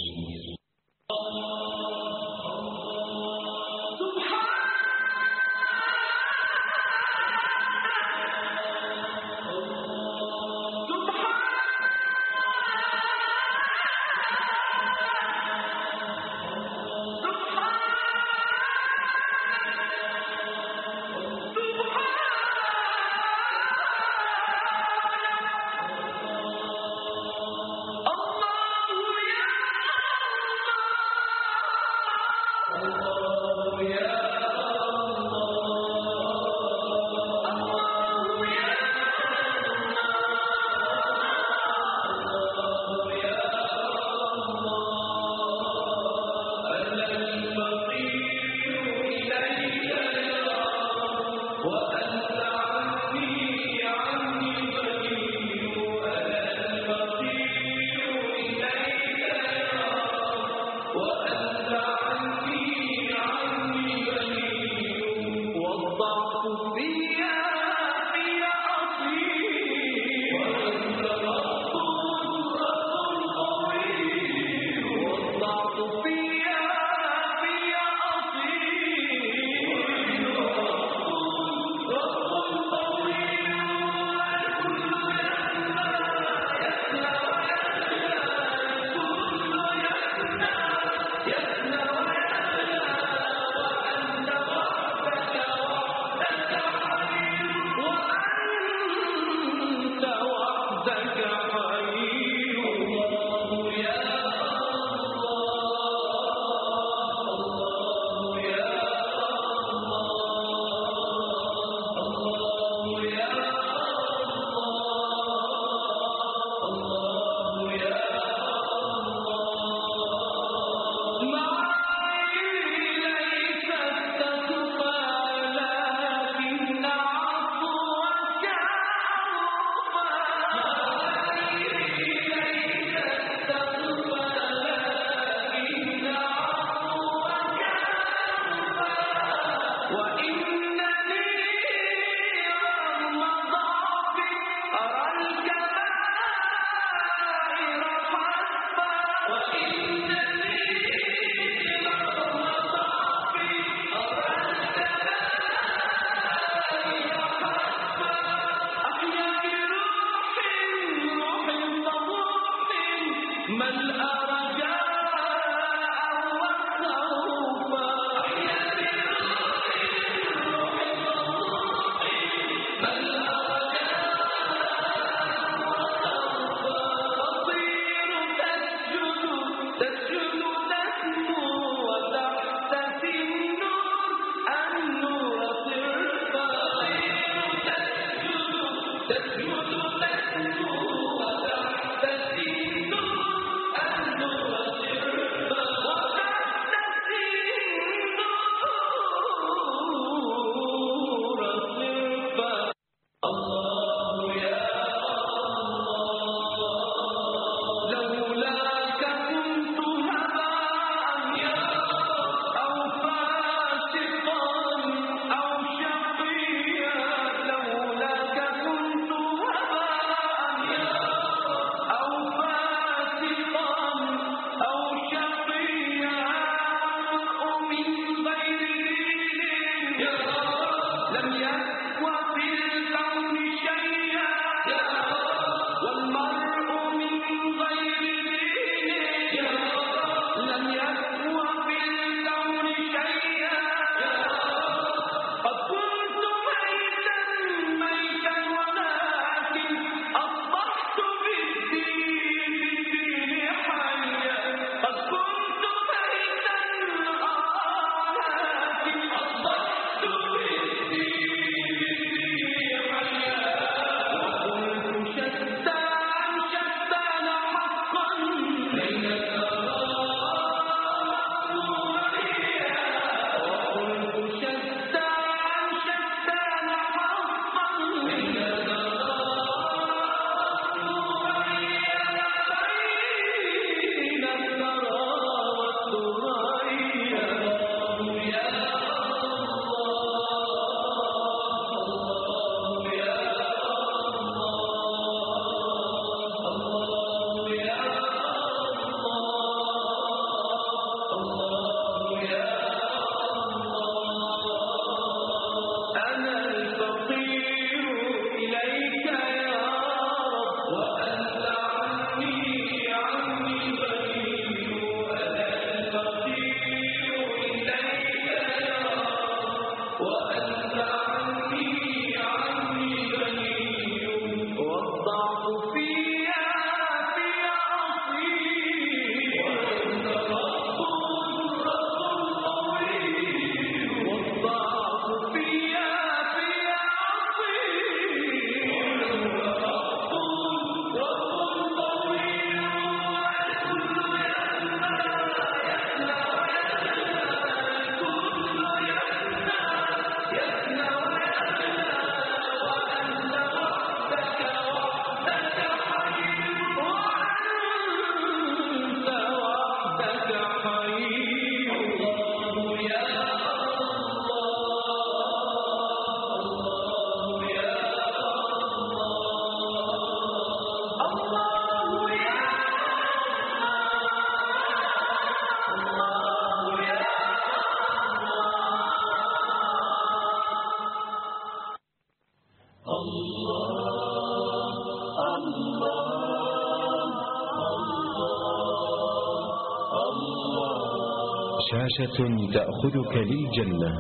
شاشة تأخذك للجنة.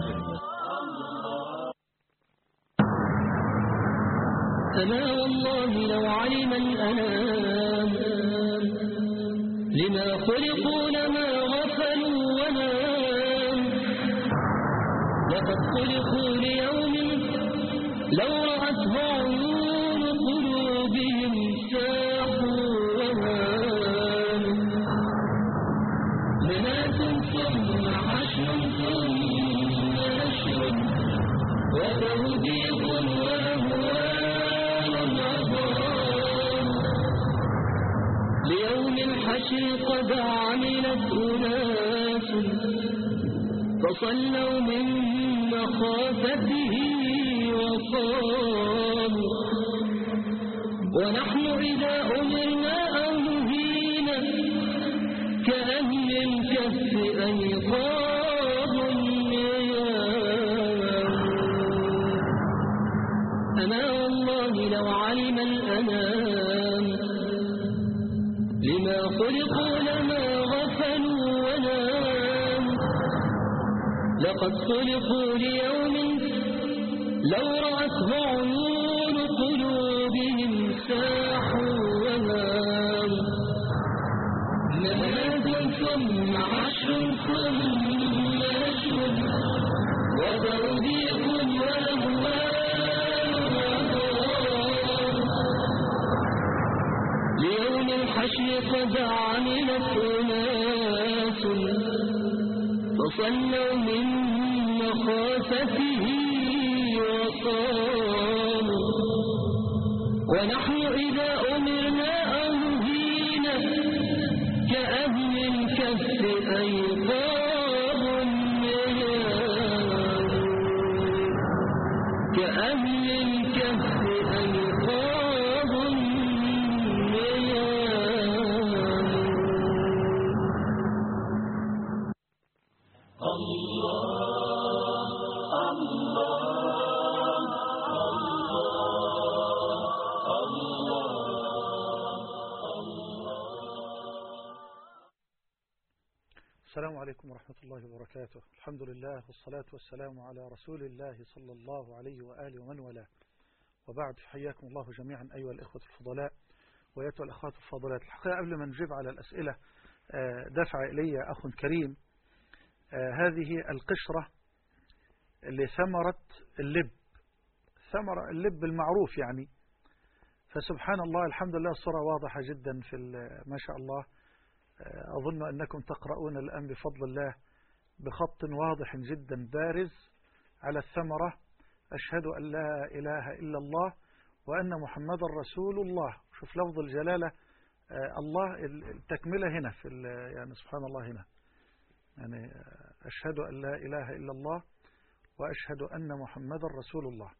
أما والله لو علم الأنام لما خلقوا لما غفلوا ونام، لقد خلقوا ليوم لو رأته عيون قلوبهم ساحوا وهام، منات ثم حشر ثم نشر وتوبيق وأهوال عظام، ليوم الحشر قد عملت أناس فصلوا من مخافته وصاموا، ونحن إذا أمرنا أو نهينا كأهل الكهف أيقاظ نيام. أما والله لو علم الأنام لما خلقوا لما غفلوا ونام، لقد خلقوا ليوم لو رأته عيون قلوبهم ساحوا ونام، مناد ثم عشر ثم نشر وتوبيق وأهوال عظام، ليوم الحشر قد عملت أناس فصلوا من مخافته وصاموا، ونحن إذا أمرنا أو نهينا كأهل الكهف أيقاظ نيام، كأهل الكهف أيقاظ نيام. السلام عليكم ورحمة الله وبركاته. الحمد لله والصلاة والسلام على رسول الله صلى الله عليه وآله ومن والاه، وبعد، حياكم الله جميعا أيها الإخوة الفضلاء وأيتها الأخوات الفاضلات. الحقيقة قبل ما نجيب على الأسئلة دفع إلي أخ كريم هذه القشرة اللي ثمرة اللب، ثمرة اللب المعروف يعني، فسبحان الله الحمد لله الصورة واضحة جدا في ما شاء الله. أظن أنكم تقرؤون الآن بفضل الله بخط واضح جدا بارز على الثمرة: أشهد أن لا إله إلا الله وأن محمد رسول الله. شوف لفظ الجلالة الله، التكملة هنا في يعني سبحان الله هنا، يعني أشهد أن لا إله إلا الله وأشهد أن محمد رسول الله.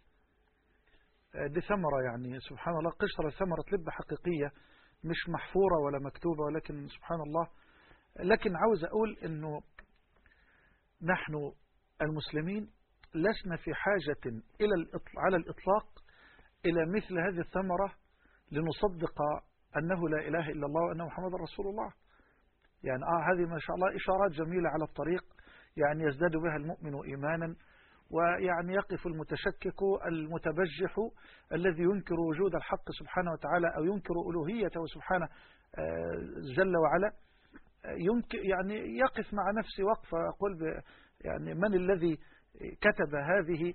دي ثمرة يعني سبحان الله، قشرة ثمرة لب حقيقية، مش محفورة ولا مكتوبة، ولكن سبحان الله. لكن عاوز أقول أنه نحن المسلمين لسنا في حاجة إلى الإطلاق على الإطلاق إلى مثل هذه الثمرة لنصدق أنه لا إله إلا الله وأن محمد رسول الله. يعني آه هذه ما شاء الله إشارات جميلة على الطريق، يعني يزداد بها المؤمن إيمانا، ويعني يقف المتشكك المتبجح الذي ينكر وجود الحق سبحانه وتعالى أو ينكر ألوهيته سبحانه جل وعلا، ينكر يعني يقف مع نفسه وقفة يقول يعني من الذي كتب هذه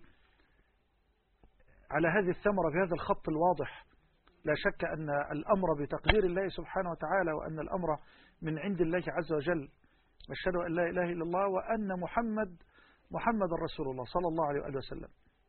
على هذه الثمرة بهذا الخط الواضح. لا شك أن الأمر بتقدير الله سبحانه وتعالى، وأن الأمر من عند الله عز وجل. أشهد أن لا إله إلا الله وأن محمد محمد رسول الله صلى الله عليه وآله وسلم.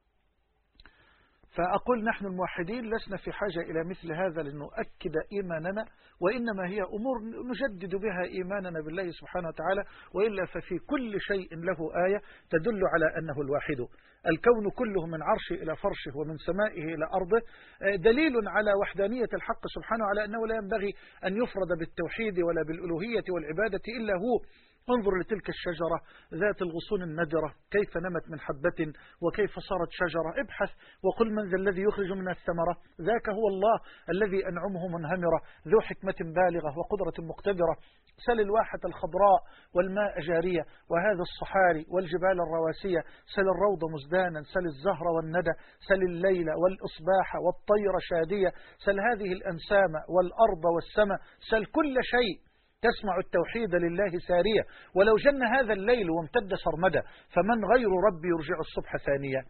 فأقول نحن الموحدين لسنا في حاجة إلى مثل هذا لنؤكد إيماننا، وإنما هي أمور نجدد بها إيماننا بالله سبحانه وتعالى، وإلا ففي كل شيء له آية تدل على أنه الواحد. الكون كله من عرشه إلى فرشه ومن سمائه إلى أرضه دليل على وحدانية الحق سبحانه، على أنه لا ينبغي أن يفرد بالتوحيد ولا بالألوهية والعبادة إلا هو. انظر لتلك الشجرة ذات الغصون الندرة كيف نمت من حبة وكيف صارت شجرة. ابحث وقل من ذا الذي يخرج منها الثمرة، ذاك هو الله الذي أنعمه منهمرة ذو حكمة بالغة وقدرة مقتدرة. سل الواحة الخضراء والماء جارية وهذا الصحاري والجبال الرواسية، سل الروض مزدانا، سل الزهر والندى، سل الليل والإصباح والطير شادية، سل هذه الأنسام والأرض والسماء، سل كل شيء تسمع التوحيد لله سارية. ولو جن هذا الليل وامتد سرمدا فمن غير ربي يرجع الصبح ثانية.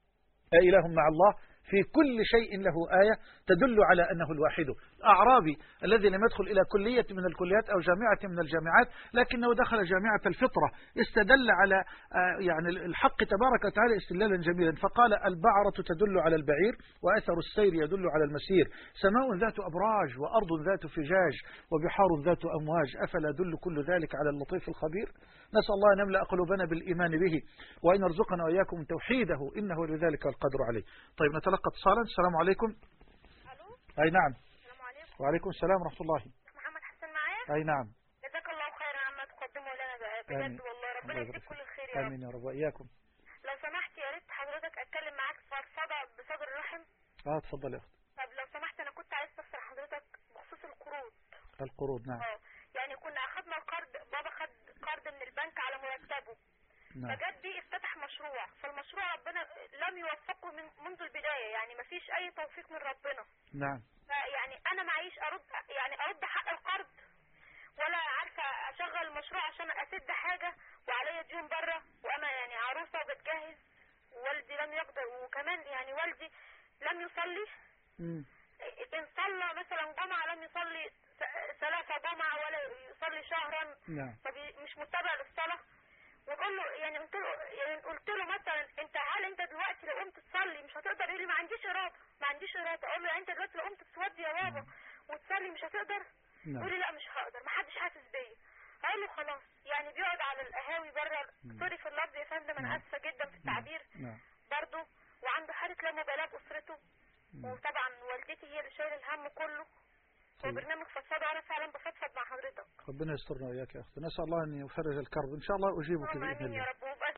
أإله مع الله؟ في كل شيء له آية تدل على أنه الواحد. الأعرابي الذي لم يدخل إلى كلية من الكليات أو جامعة من الجامعات لكنه دخل جامعة الفطرة، استدل على يعني الحق تبارك وتعالى استدلالا جميلا، فقال البعرة تدل على البعير وأثر السير يدل على المسير، سماء ذات أبراج وأرض ذات فجاج وبحار ذات أمواج، أفلا يدل كل ذلك على اللطيف الخبير؟ نسأل الله أن يملأ قلوبنا بالإيمان به وأن يرزقنا وإياكم توحيده إنه لذلك القدر عليه. طيب نتلقى اتصالا. السلام عليكم. الو. اي نعم. السلام عليكم. وعليكم السلام ورحمه الله. محمد حسن معايا. اي نعم. جزاك الله خيرا عما تقدمه لنا بجد والله، ربنا يديك كل الخير يا رب. امين يا رب واياكم. لو سمحت يا ريت حضرتك اتكلم معاك في فضفضه بصدر الرحم. اه اتفضل يا اختي. طب لو سمحت انا كنت عايز استفسر حضرتك بخصوص القروض. القروض نعم. اه يعني كنا اخذنا قرض، بابا خد قرض من البنك على مرتبه. نعم. فجد بيه افتتح مشروع، فالمشروع ربنا لم يوفقه من منذ البداية، يعني ما فيش اي توفيق من ربنا. نعم. فيعني انا معيش ارد، يعني ارد حق القرض ولا عارفة اشغل المشروع عشان اسد حاجة وعليا ديون بره، وانا يعني عروسة وبتجهز ووالدي لم يقدر، وكمان يعني والدي لم يصلي. مم. ان صلى مثلا جمعة لم يصلي ثلاثة جمعة ولا يصلي شهرا. نعم. فمش متبع للصلاة. وقال له يعني قلت له يعني قلت له مثلا انت هل انت دلوقتي لو قمت تصلي مش هتقدر؟ يقول لي ما عنديش اراده ما عنديش اراده. اقول له يعني انت دلوقتي لو قمت تسودي يا بابا وتصلي مش هتقدر؟ نعم. يقول لي لا مش هقدر، ما حدش حاسس بيا. اقول له خلاص، يعني بيقعد على القهاوي بره، سوري في اللفظ يا فندم انا اسفه جدا في التعبير. نعم. برضه وعنده حاله لا مبالاه باسرته، وطبعا والدتي هي اللي شايله الهم كله. هو برنامج فضفضه وانا فعلا بفضفض مع حضرتك. ربنا يسترنا وياك يا اختي، نسال الله ان يفرج الكرب ان شاء الله اجيبك باذن امين يا الله. رب. وبس.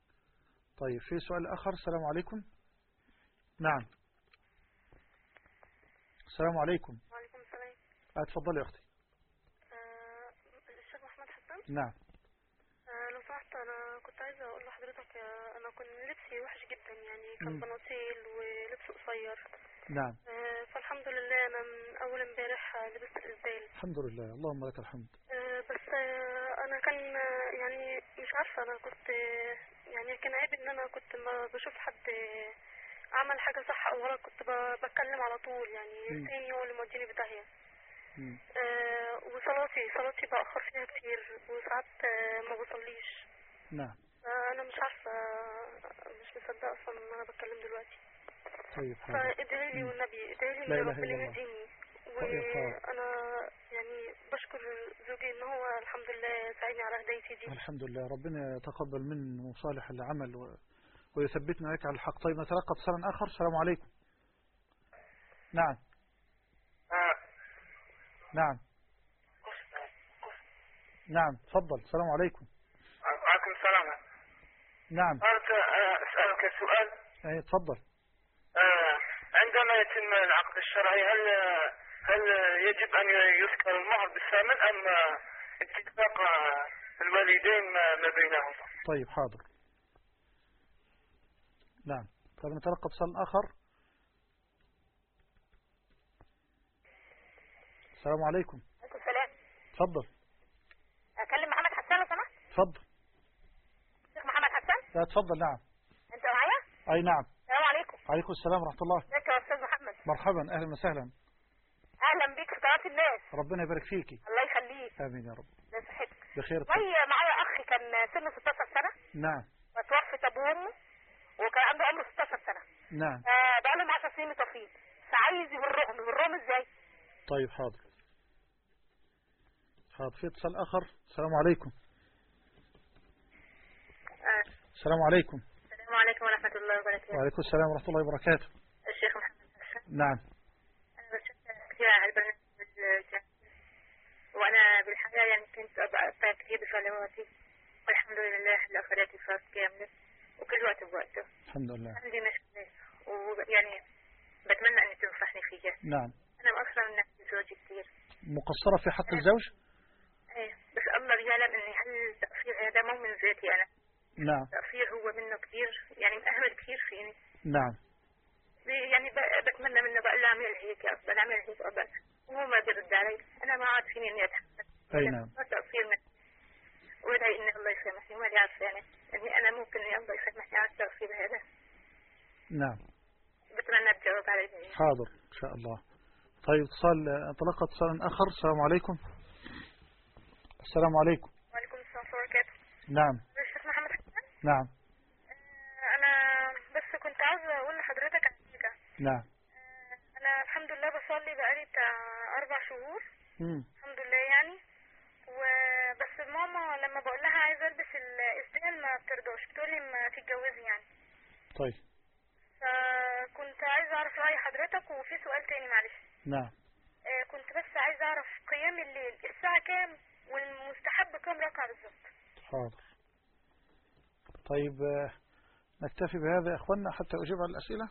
طيب في سؤال اخر. السلام عليكم. نعم. السلام عليكم. وعليكم السلام. اتفضلي يا اختي. آه الشيخ محمد حسن. نعم. آه لو سمحت انا كنت عايزه اقول لحضرتك، آه انا كان لبسي وحش جدا، يعني كان مم. بناطيل ولبس قصير. نعم. آه فالحمد لله انا من اول امبارح آه، لبست الاسدال. الحمد لله اللهم لك الحمد. آه بس آه انا كان آه، يعني مش عارفه، انا كنت آه، يعني كان عيب ان انا كنت ما بشوف حد آه، عمل حاجه صح او غلط كنت ب- بتكلم على طول، يعني مم. لساني هو اللي موديني بداهيه. مم. آه وصلاتي صلاتي بأخر فيها كتير، وساعات آه ما بصليش. نعم. انا مش عارفه، مش مصدقه اصلا ان انا بتكلم دلوقتي. طيب حاضر. فادعي لي مم. والنبي ادعي لي لا ان إله ربنا إلا الله. يهديني. طيب حاضر. وانا يعني بشكر زوجي ان هو الحمد لله ساعدني على هدايتي دي. الحمد لله ربنا يتقبل منه صالح العمل و... ويثبتنا عليك على الحق. طيب نتلقى اتصالا آخر. السلام عليكم. نعم. نعم. نعم تفضل. السلام عليكم. وعليكم السلام. نعم. أردت أسألك سؤال. اي تفضل. آه، عندما يتم العقد الشرعي هل هل يجب أن يذكر المهر بالثمن أم اتفاق الوالدين ما بينهم؟ طيب حاضر. نعم. طيب نتلقى اتصال آخر. السلام عليكم. عليكم السلام. تفضل. اكلم محمد حسان لو سمحت. تفضل. شيخ محمد حسان. لا تفضل. نعم. انت معايا؟ اي نعم. السلام عليكم. عليكم السلام ورحمة الله. ازيك يا استاذ محمد؟ مرحبا اهلا وسهلا. اهلا بيك في قناه الناس. ربنا يبارك فيكي. الله يخليك. امين يا رب. ده صحتك. بخير. وهي معايا اخ كان سنه ستاشر سنه نعم. وتوفت ابوه وامه وكان عنده عمره ستاشر سنه. نعم. آه بقى لهم عشر سنين متوفين، فعايز يبرهم يبرهم ازاي؟ طيب حاضر. حاضر. في اتصال آخر. السلام عليكم. آه. السلام عليكم. السلام عليكم ورحمه الله وبركاته. وعليكم السلام ورحمة الله وبركاته. الشيخ محمد حسن. نعم. انا بشكر كثير على البرنامج الجميل، وانا بالحياة يعني كنت أقطع كثير بصلواتي، والحمد لله هلا صلاتي صارت كاملة وكل وقت بوقته. الحمد لله. عندي مشكلة ويعني بتمنى أن تنصحني فيها. نعم. أنا مقصرة من نفسي زوجي كثير. مقصرة في حق الزوج؟ إيه بس الله بيعلم إني هالتقصير هذا مو من ذاتي أنا. نعم. التقصير هو منه كثير، يعني مأهمل كثير فيني. نعم. يعني بتمنى منه بقول له اعمل هيك افضل اعمل هيك افضل وهو ما بيرد علي. انا ما عاد فيني اني اتحمل. اي نعم. ما تقصير مني وادعي ان الله يسامحني، ما عارفه يعني اني انا ممكن ان الله يسامحني على التقصير هذا. نعم. بتمنى تجاوب علي. حاضر ان شاء الله. طيب اتصال انطلق اتصال اخر. السلام عليكم. السلام عليكم. وعليكم السلام ورحمه الله وبركاته. نعم. الشيخ محمد حسن. نعم. انا بس كنت عاوزه اقول لحضرتك عن حاجه. نعم. انا الحمد لله بصلي بقالي بتاع اربع شهور. امم الحمد لله يعني. وبس ماما لما بقول لها عايزه البس الاسدال ما بترضاش، بتقولي ما تتجوزي يعني. طيب. فكنت عايزه اعرف راي حضرتك. وفي سؤال تاني معلش. نعم. آه كنت بس عايزه اعرف قيام الليل الساعه كام والمستحب كام ركعه بالظبط. حاضر. طيب نكتفي بهذا يا اخواننا حتى اجيب على الاسئله.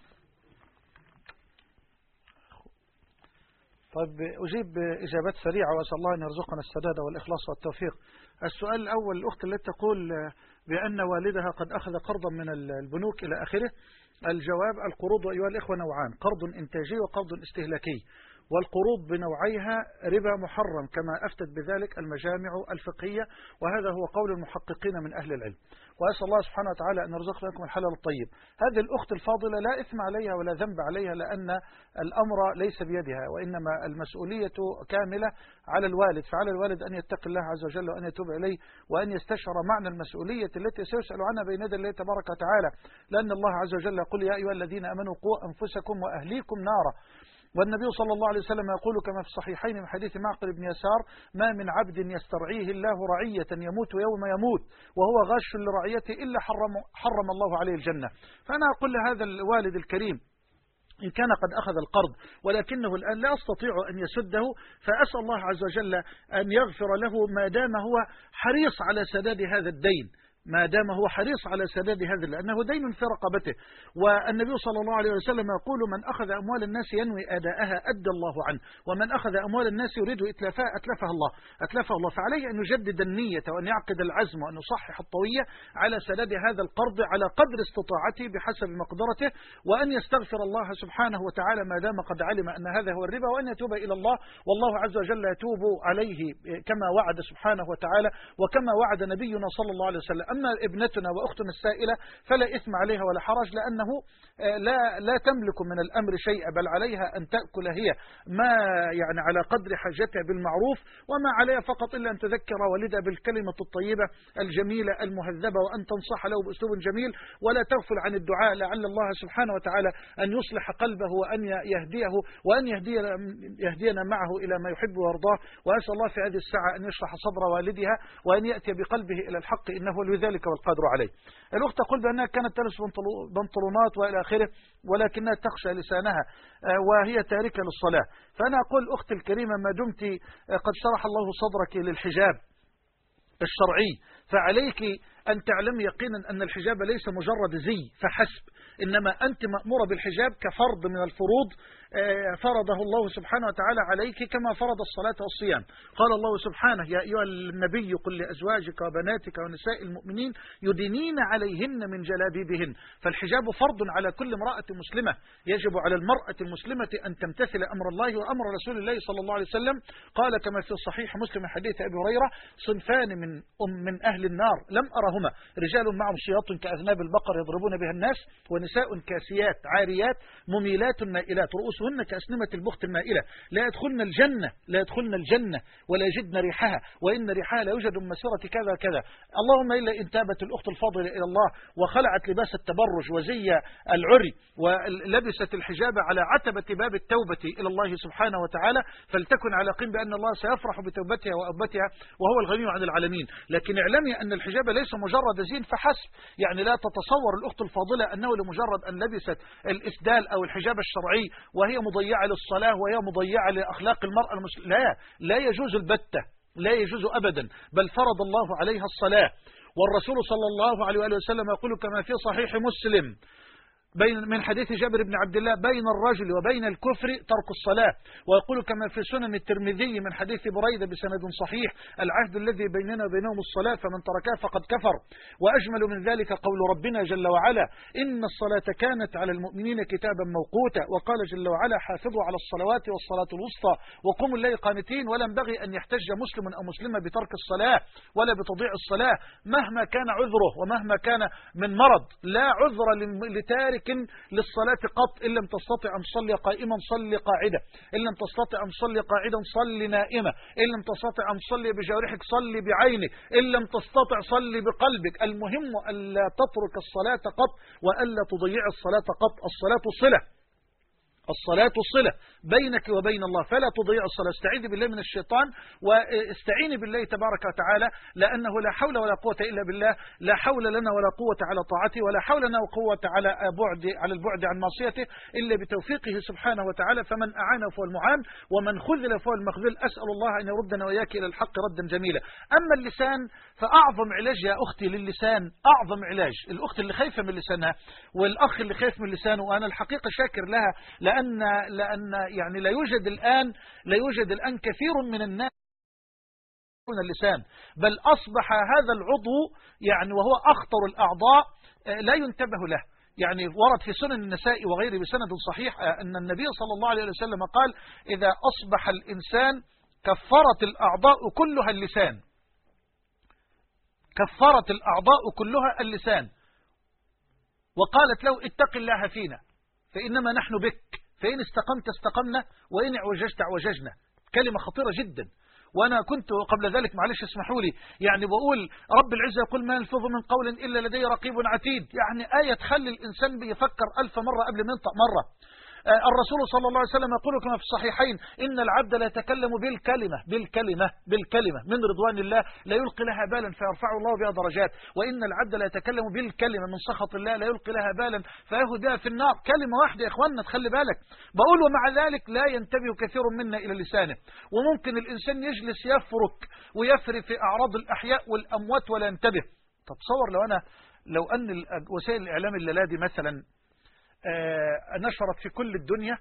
طيب أجيب إجابات سريعة وأسأل الله أن يرزقنا السداد والإخلاص والتوفيق. السؤال الأول الأخت التي تقول بأن والدها قد أخذ قرضا من البنوك إلى آخره. الجواب: القروض أيها الإخوة نوعان، قرض إنتاجي وقرض استهلاكي، والقروض بنوعيها ربا محرم كما أفتت بذلك المجامع الفقهية، وهذا هو قول المحققين من أهل العلم. وأسأل الله سبحانه وتعالى أن يرزقنا لكم الحلال الطيب. هذه الأخت الفاضلة لا إثم عليها ولا ذنب عليها، لأن الأمر ليس بيدها، وإنما المسؤولية كاملة على الوالد. فعلى الوالد أن يتقي الله عز وجل وأن يتوب إليه وأن يستشعر معنى المسؤولية التي سيسأل عنها بين يدي الله تبارك وتعالى، لأن الله عز وجل يقول: يا أيها الذين آمنوا قوا أنفسكم وأهليكم نارا. والنبي صلى الله عليه وسلم يقول كما في الصحيحين من حديث معقل بن يسار: ما من عبد يسترعيه الله رعية يموت يوم يموت وهو غاش لرعيته إلا حرم, حرم الله عليه الجنة. فأنا أقول لهذا الوالد الكريم إن كان قد أخذ القرض ولكنه الآن لا أستطيع أن يسده، فأسأل الله عز وجل أن يغفر له ما دام هو حريص على سداد هذا الدين، ما دام هو حريص على سداد هذا، لأنه دين في رقبته. والنبي صلى الله عليه وسلم يقول: من أخذ أموال الناس ينوي أداءها أدى الله عنه، ومن أخذ أموال الناس يريد إتلافها أتلفها الله أتلفها الله. فعليه أن يجدد النية وأن يعقد العزم وأن يصحح الطوية على سداد هذا القرض على قدر استطاعته بحسب مقدرته، وأن يستغفر الله سبحانه وتعالى ما دام قد علم أن هذا هو الربا، وأن يتوب إلى الله، والله عز وجل يتوب عليه كما وعد سبحانه وتعالى وكما وعد نبينا صلى الله عليه وسلم. أما ابنتنا وأختنا السائلة فلا إثم عليها ولا حرج، لأنه لا لا تملك من الأمر شيئا، بل عليها أن تأكل هي ما يعني على قدر حاجتها بالمعروف، وما عليها فقط إلا أن تذكر والدها بالكلمة الطيبة الجميلة المهذبة، وأن تنصح له بأسلوب جميل، ولا تغفل عن الدعاء لعل الله سبحانه وتعالى أن يصلح قلبه وأن يهديه وأن يهدينا, يهدينا معه إلى ما يحب ويرضاه. وأسأل الله في هذه الساعة أن يشرح صدر والدها وأن يأتي بقلبه إلى الحق، إنه لذلك والقادر عليه. الأخت تقول بأنها كانت تلبس بنطلونات وإلى آخره ولكنها تخشى لسانها وهي تاركة للصلاة. فأنا أقول أختي الكريمة ما دمت قد شرح الله صدرك للحجاب الشرعي، فعليك أن تعلم يقينا أن الحجاب ليس مجرد زي فحسب، إنما أنت مأمورة بالحجاب كفرض من الفروض فرضه الله سبحانه وتعالى عليك كما فرض الصلاة والصيام. قال الله سبحانه: يا أيها النبي قل لأزواجك وبناتك ونساء المؤمنين يدنين عليهن من جلابيبهن. فالحجاب فرض على كل امرأة مسلمة، يجب على المرأة المسلمة أن تمتثل أمر الله وأمر رسول الله صلى الله عليه وسلم. قال كما في الصحيح مسلم حديث أبي هريرة: صنفان من أم من أهل النار لم أرهما، رجال معهم سياط كأذناب البقر يضربون بها الناس، ونساء كاسيات عاريات مميلات مائلات رؤوسهن كأسنمة البخت المائلة، لا يدخلن الجنة لا يدخلن الجنة ولا يجدن ريحها، وإن ريحها لا يوجد من مسيرة كذا كذا. اللهم إلا إن تابت الأخت الفاضلة إلى الله وخلعت لباس التبرج وزي العري ولبست الحجاب على عتبة باب التوبة إلى الله سبحانه وتعالى، فلتكن على يقين بأن الله سيفرح بتوبتها وأوبتها وهو الغني عن العالمين. لكن اعلمي أن الحجاب ليس مجرد زين فحسب، يعني لا تتصور الأخت الفاضلة أنه لمجرد أن لبست الإسدال أو الحجاب الشرعي وهي مضيعة للصلاة وهي مضيعة لأخلاق المرأة المسلمة. لا لا يجوز البتة لا يجوز أبدا، بل فرض الله عليها الصلاة. والرسول صلى الله عليه وآله وسلم يقول كما في صحيح مسلم بين من حديث جابر بن عبد الله: بين الرجل وبين الكفر ترك الصلاة. ويقول كما في سنن الترمذي من حديث بريدة بسند صحيح: العهد الذي بيننا وبينهم الصلاة فمن تركها فقد كفر. وأجمل من ذلك قول ربنا جل وعلا: إن الصلاة كانت على المؤمنين كتابا موقوتا. وقال جل وعلا: حافظوا على الصلوات والصلاة الوسطى وقوموا الليل قانتين. ولا ينبغي أن يحتج مسلم أو مسلمة بترك الصلاة ولا بتضيع الصلاة مهما كان عذره ومهما كان من مرض. لا عذر لتارك للصلاة قط. إن لم تستطع أن تصلي قائما صلي قاعدة، إن لم تستطع أن تصلي قاعدا صلي نائمة، إن لم تستطع أن تصلي بجوارحك صلي بعينك، إن لم تستطع صلي بقلبك. المهم ألا تترك الصلاة قط وألا تضيع الصلاة قط. الصلاة صلة، الصلاة صلة بينك وبين الله، فلا تضيع الصلاة. استعيذ بالله من الشيطان واستعيني بالله تبارك وتعالى، لأنه لا حول ولا قوة إلا بالله. لا حول لنا ولا قوة على طاعته، ولا حول لنا وقوة على بعد على البعد عن معصيته إلا بتوفيقه سبحانه وتعالى. فمن أعانه فهو المعان، ومن خذل فهو المخذول. أسأل الله أن يردنا وإياك إلى الحق ردا جميلا. أما اللسان فأعظم علاج يا أختي للسان، أعظم علاج. الأخت اللي خايفة من لسانها والأخ اللي خايف من لسانه، وأنا الحقيقة شاكر لها، لأن لأن يعني لا يوجد الآن لا يوجد الآن كثير من الناس من اللسان، بل أصبح هذا العضو يعني وهو أخطر الأعضاء لا ينتبه له. يعني ورد في سنن النساء وغيره بسند صحيح أن النبي صلى الله عليه وسلم قال: إذا أصبح الإنسان كفرت الأعضاء كلها اللسان، كفرت الأعضاء كلها اللسان. وقالت له: اتق الله فينا فإنما نحن بك، فإن استقمت استقمنا وإن اعوججت اعوججنا. كلمة خطيرة جدا. وأنا كنت قبل ذلك معلش اسمحوا لي يعني بقول رب العزة يقول: ما يلفظ من قول إلا لديه رقيب عتيد. يعني آية تخلي الإنسان بيفكر ألف مرة قبل ما ينطق مرة. الرسول صلى الله عليه وسلم يقول كما في الصحيحين: إن العبد لا يتكلم بالكلمة بالكلمة بالكلمة من رضوان الله لا يلقي لها بالا فيرفعه الله بها درجات، وإن العبد لا يتكلم بالكلمة من سخط الله لا يلقي لها بالا فيهوي بها في النار. كلمة واحدة يا إخواننا، تخلي بالك. بقول ومع ذلك لا ينتبه كثير منا إلى لسانه، وممكن الإنسان يجلس يفرك ويفري في أعراض الأحياء والأموات ولا ينتبه. تتصور لو أنا لو أن وسائل الإعلام الليلة مثلا آه نشرت في كل الدنيا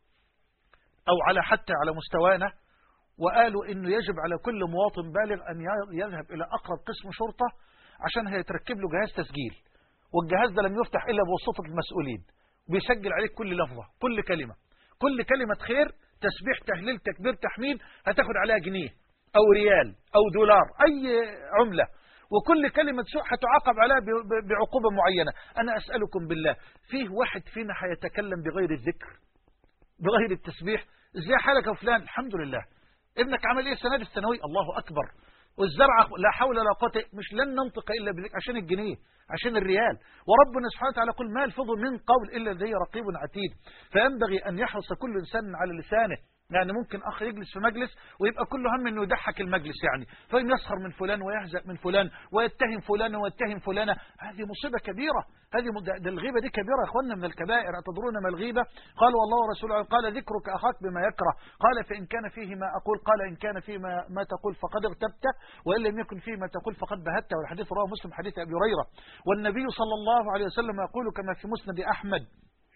أو على حتى على مستوانا وقالوا إنه يجب على كل مواطن بالغ أن يذهب إلى أقرب قسم شرطة عشان هيتركب له جهاز تسجيل، والجهاز ده لم يفتح إلا بواسطة المسؤولين، وبيسجل عليك كل لفظة كل كلمة، كل كلمة خير تسبيح تهليل تكبير تحميد هتاخد عليها جنيه أو ريال أو دولار أي عملة، وكل كلمة سوء هتعاقب عليها بعقوبة معينة. أنا أسألكم بالله، فيه واحد فينا هيتكلم بغير الذكر بغير التسبيح؟ ازاي حالك يا فلان؟ الحمد لله. ابنك عمل ايه السنة دي الثانوي؟ الله أكبر. والزرعة لا حول ولا قوة، مش لن ننطق إلا بذلك عشان الجنيه عشان الريال. وربنا سبحانه وتعالى يقول: ما يلفظ من قول إلا لديه رقيب عتيد. فينبغي أن يحرص كل إنسان على لسانه. يعني ممكن أخ يجلس في مجلس ويبقى كله هم إنه يضحك المجلس، يعني فإن يسخر من فلان ويهزأ من فلان ويتهم فلان ويتهم فلانة. هذه مصيبة كبيرة. هذه ده الغيبة دي كبيرة يا إخواننا من الكبائر. أتدرون ما الغيبة؟ قال والله ورسوله قال: ذكرك أخاك بما يكره. قال: فإن كان فيه ما أقول قال إن كان فيه ما, ما تقول فقد اغتبت، وإن لم يكن فيه ما تقول فقد بهت. والحديث رواه مسلم حديث أبي هريرة. والنبي صلى الله عليه وسلم يقول كما في مسند أحمد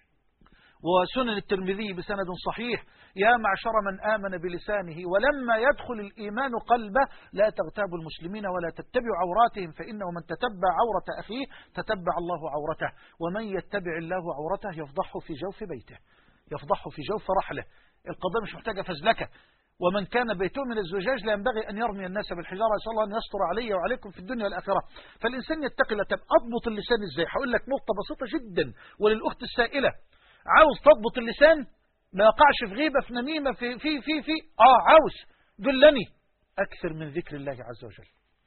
وسنن الترمذي بسند صحيح: يا معشر من آمن بلسانه ولما يدخل الإيمان قلبه لا تغتابوا المسلمين ولا تتبعوا عوراتهم فإنه من تتبع عورة أخيه تتبع الله عورته، ومن يتبع الله عورته يفضحه في جوف بيته، يفضحه في جوف رحله. القضاء مش محتاجة فزلكة. ومن كان بيته من الزجاج لا ينبغي أن يرمي الناس بالحجارة، أسأل الله أن يستر علي وعليكم في الدنيا والآخرة. فالإنسان يتقي الله. طب أضبط اللسان إزاي؟ هقول لك نقطة بسيطة جدا وللأخت السائلة. عاوز تضبط اللسان ما يقعش في غيبة في نميمة في في في في آه عاوز دلني أكثر من ذكر الله عز وجل.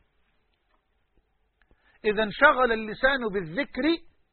إذا انشغل اللسان بالذكر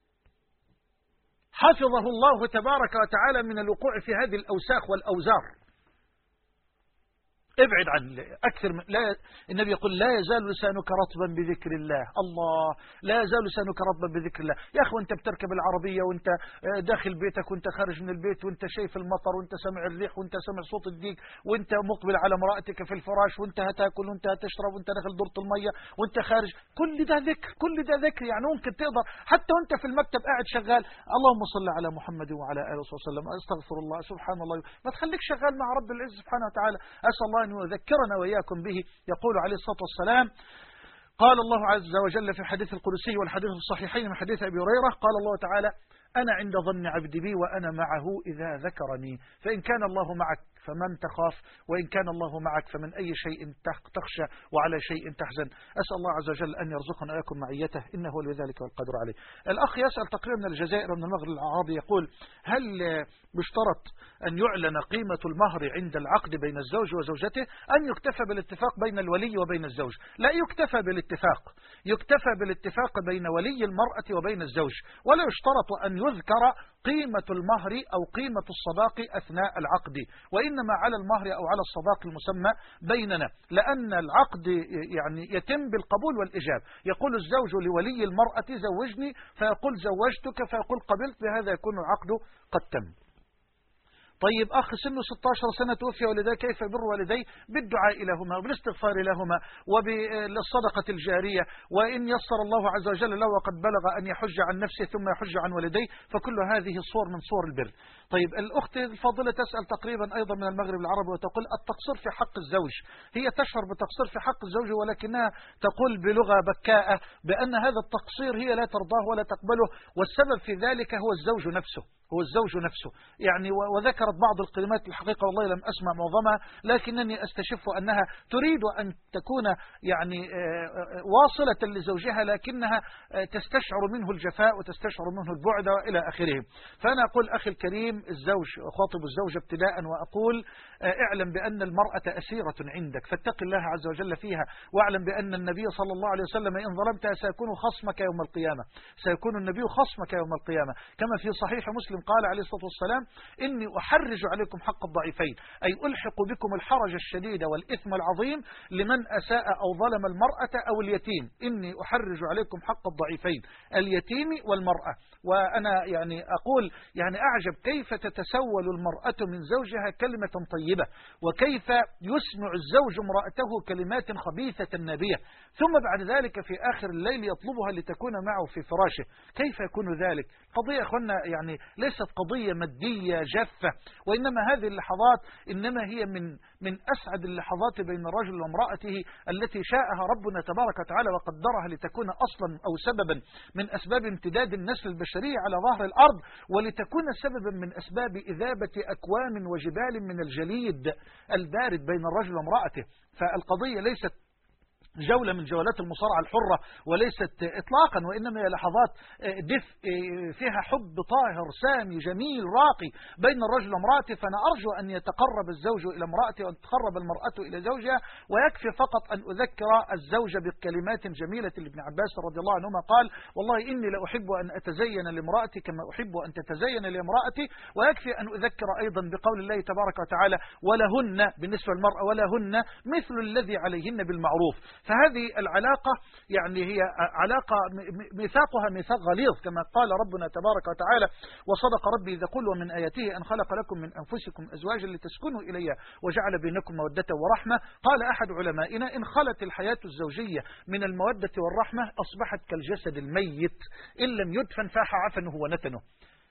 حفظه الله تبارك وتعالى من الوقوع في هذه الأوساخ والأوزار. ابعد عن أكثر من لا. النبي يقول لا يزال لسانك رطبا بذكر الله. الله، لا يزال لسانك رطبا بذكر الله. يا أخي وانت بتركب العربية وانت داخل بيتك وانت خارج من البيت وانت شايف المطر وانت سمع الريح وانت سمع صوت الديك وانت مقبل على امرأتك في الفراش وانت هتاكل وانت هتشرب وانت داخل دورة المية وانت خارج، كل ده ذكر، كل ده ذكر. يعني ممكن تقدر حتى وانت في المكتب قاعد شغال اللهم صل على محمد وعلى آله وصحبه وسلم، استغفر الله، سبحان الله، ما تخليك شغال مع رب العزة سبحانه وتعالى. أسأل الله أن يذكرنا وإياكم به. يقول عليه الصلاة والسلام قال الله عز وجل في الحديث القدسي والحديث الصحيحين من حديث أبي هريرة قال الله تعالى أنا عند ظن عبدي بي وأنا معه إذا ذكرني، فإن كان الله معك فمن تخاف وإن كان الله معك فمن أي شيء تخشى وعلى شيء تحزن. أسأل الله عز وجل أن يرزقنا إياكم معيته إنه ولي ذلك والقدر عليه. الأخ يسأل تقريبا من الجزائر ومن المغرب العربي يقول هل بيشترط أن يعلن قيمة المهر عند العقد بين الزوج وزوجته أن يكتفى بالاتفاق بين الولي وبين الزوج؟ لا يكتفى بالاتفاق، يكتفى بالاتفاق بين ولي المرأة وبين الزوج، ولا يشترط أن يذكر قيمة المهر أو قيمة الصداق أثناء العقد، وإنما على المهر أو على الصداق المسمى بيننا، لأن العقد يعني يتم بالقبول والإجاب. يقول الزوج لولي المرأة زوجني فيقول زوجتك فيقول قبلت، بهذا يكون العقد قد تم. طيب أخ سنه ستة عشر سنة توفي والديه، كيف يبر والديه؟ بالدعاء لهما وبالاستغفار لهما وبالصدقة الجارية، وإن يسر الله عز وجل له وقد بلغ أن يحج عن نفسه ثم يحج عن والديه، فكل هذه صور من صور البر. طيب الأخت الفاضلة تسأل تقريبا أيضا من المغرب العربي وتقول التقصير في حق الزوج. هي تشعر بتقصير في حق الزوج ولكنها تقول بلغة بكاءة بأن هذا التقصير هي لا ترضاه ولا تقبله، والسبب في ذلك هو الزوج نفسه، هو الزوج نفسه يعني. وذكرت بعض الكلمات الحقيقة والله لم أسمع معظمها، لكنني أستشف أنها تريد أن تكون يعني واصلة لزوجها لكنها تستشعر منه الجفاء وتستشعر منه البعد وإلى آخره. فأنا أقول أخي الكريم الزوج، أخاطب الزوجة ابتداء وأقول اعلم بأن المرأة أسيرة عندك، فاتق الله عز وجل فيها، واعلم بأن النبي صلى الله عليه وسلم إن ظلمتها سيكون خصمك يوم القيامة، سيكون النبي خصمك يوم القيامة، كما في صحيح مسلم قال عليه الصلاة والسلام إني أحرج عليكم حق الضعيفين، أي ألحق بكم الحرج الشديد والإثم العظيم لمن أساء أو ظلم المرأة أو اليتيم. إني أحرج عليكم حق الضعيفين اليتيم والمرأة. وأنا يعني أقول يعني أعجب كيف تتسول المرأة من زوجها كلمة طيبة، وكيف يسمع الزوج امرأته كلمات خبيثة نابية، ثم بعد ذلك في آخر الليل يطلبها لتكون معه في فراشه. كيف يكون ذلك؟ قضية أخوانا يعني ليست قضية مادية جافة، وإنما هذه اللحظات إنما هي من من أسعد اللحظات بين الرجل وامرأته التي شاءها ربنا تبارك وتعالى وقدرها لتكون أصلا أو سببا من أسباب امتداد النسل البشري على ظهر الأرض، ولتكون سببا من أسباب إذابة أكوام وجبال من الجليد البارد بين الرجل وامرأته. فالقضية ليست جولة من جولات المصارعة الحرة وليست إطلاقا، وإنما هي لحظات دفء فيها حب طاهر سامي جميل راقي بين الرجل وامرأته. فأنا أرجو أن يتقرب الزوج إلى امرأته وأن تتقرب المرأة إلى زوجها، ويكفي فقط أن أذكر الزوج بكلمات جميلة لابن عباس رضي الله عنهما قال والله إني لأحب أن أتزين لامرأتي كما أحب أن تتزين لامرأتي. ويكفي أن أذكر أيضا بقول الله تبارك وتعالى ولهن بالنسبة للمرأة ولهن مثل الذي عليهن بالمعروف. فهذه العلاقة يعني هي علاقة ميثاقها ميثاق غليظ كما قال ربنا تبارك وتعالى وصدق ربي إذا قل ومن آياته أن خلق لكم من أنفسكم أزواجا لتسكنوا إليها وجعل بينكم مودة ورحمة. قال أحد علمائنا إن خلت الحياة الزوجية من المودة والرحمة أصبحت كالجسد الميت إن لم يدفن فاح عفنه ونتنه،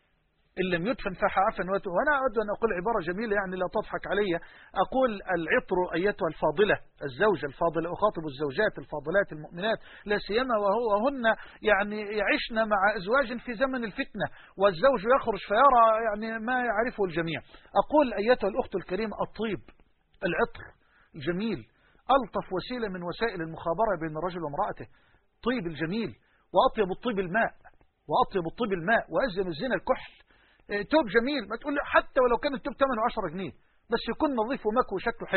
إن لم يدفن فاح عفن وتو. وأنا أود أن أقول عبارة جميلة يعني لا تضحك علي، أقول العطر أيتها الفاضلة الزوجة الفاضلة، أخاطب الزوجات الفاضلات المؤمنات لا سيما وهن يعني يعيشن مع أزواج في زمن الفتنة والزوج يخرج فيرى يعني ما يعرفه الجميع. أقول أيتها الأخت الكريمة الطيب العطر الجميل ألطف وسيلة من وسائل المخابرة بين الرجل وامرأته. طيب الجميل، وأطيب الطيب الماء، وأطيب الطيب الماء، وأزين الزنا الكحل. توب جميل، ما تقول حتى ولو كان التوب ثمنه عشرة جنيه بس يكون نظيف ومكوي وشكله حلو.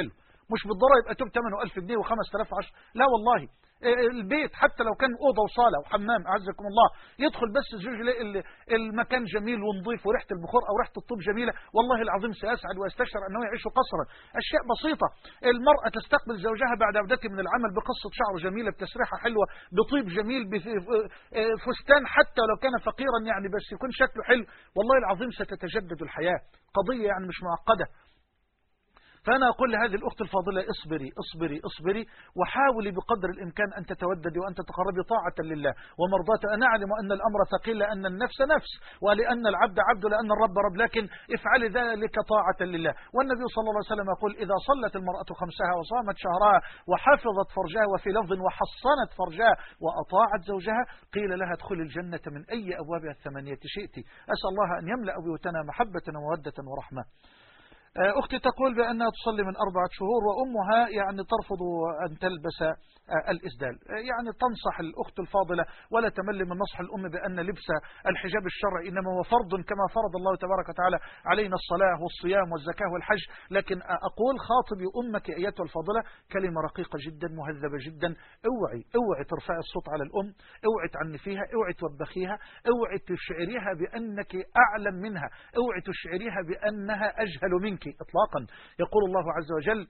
مش بالضرورة يبقى توب ثمانية ألف جنيه وخمسة آلاف وعشرة، لا والله. البيت حتى لو كان أوضة وصالة وحمام أعزكم الله، يدخل بس الزوج يلاقي المكان جميل ونظيف وريحة البخور أو ريحة الطوب جميلة، والله العظيم سيسعد ويستشعر أنه يعيش قصرا. أشياء بسيطة. المرأة تستقبل زوجها بعد عودته من العمل بقصة شعر جميلة، بتسريحة حلوة، بطيب جميل، بفستان حتى لو كان فقيرا يعني بس يكون شكله حلو، والله العظيم ستتجدد الحياة. قضية يعني مش معقدة. فأنا أقول لهذه الأخت الفاضلة اصبري اصبري اصبري، وحاولي بقدر الإمكان أن تتوددي وأن تتقربي طاعة لله ومرضاته. أنا أعلم أن الأمر ثقيل، لأن النفس نفس، ولأن العبد عبد، لأن الرب رب، لكن افعلي ذلك طاعة لله. والنبي صلى الله عليه وسلم يقول إذا صلت المرأة خمسها وصامت شهرها وحفظت فرجها، وفي لفظ وحصنت فرجها وأطاعت زوجها، قيل لها ادخلي الجنة من أي أبوابها الثمانية شئت. أسأل الله أن يملأ بيوتنا محبة ومودة ورحمة. أختي تقول بأنها تصلي من أربعة شهور وأمها يعني ترفض أن تلبس الإسدال. يعني تنصح الأخت الفاضلة ولا تمل من نصح الأم بأن لبس الحجاب الشرعي إنما هو فرض كما فرض الله تبارك وتعالى علينا الصلاة والصيام والزكاة والحج. لكن أقول خاطبي أمك أيتها الفاضلة كلمة رقيقة جدا مهذبة جدا. اوعي اوعي ترفعي الصوت على الأم، اوعي تعنفيها، اوعي توبخيها، اوعي تشعريها بأنك أعلم منها، اوعي تشعريها بأنها أجهل منك إطلاقا. يقول الله عز وجل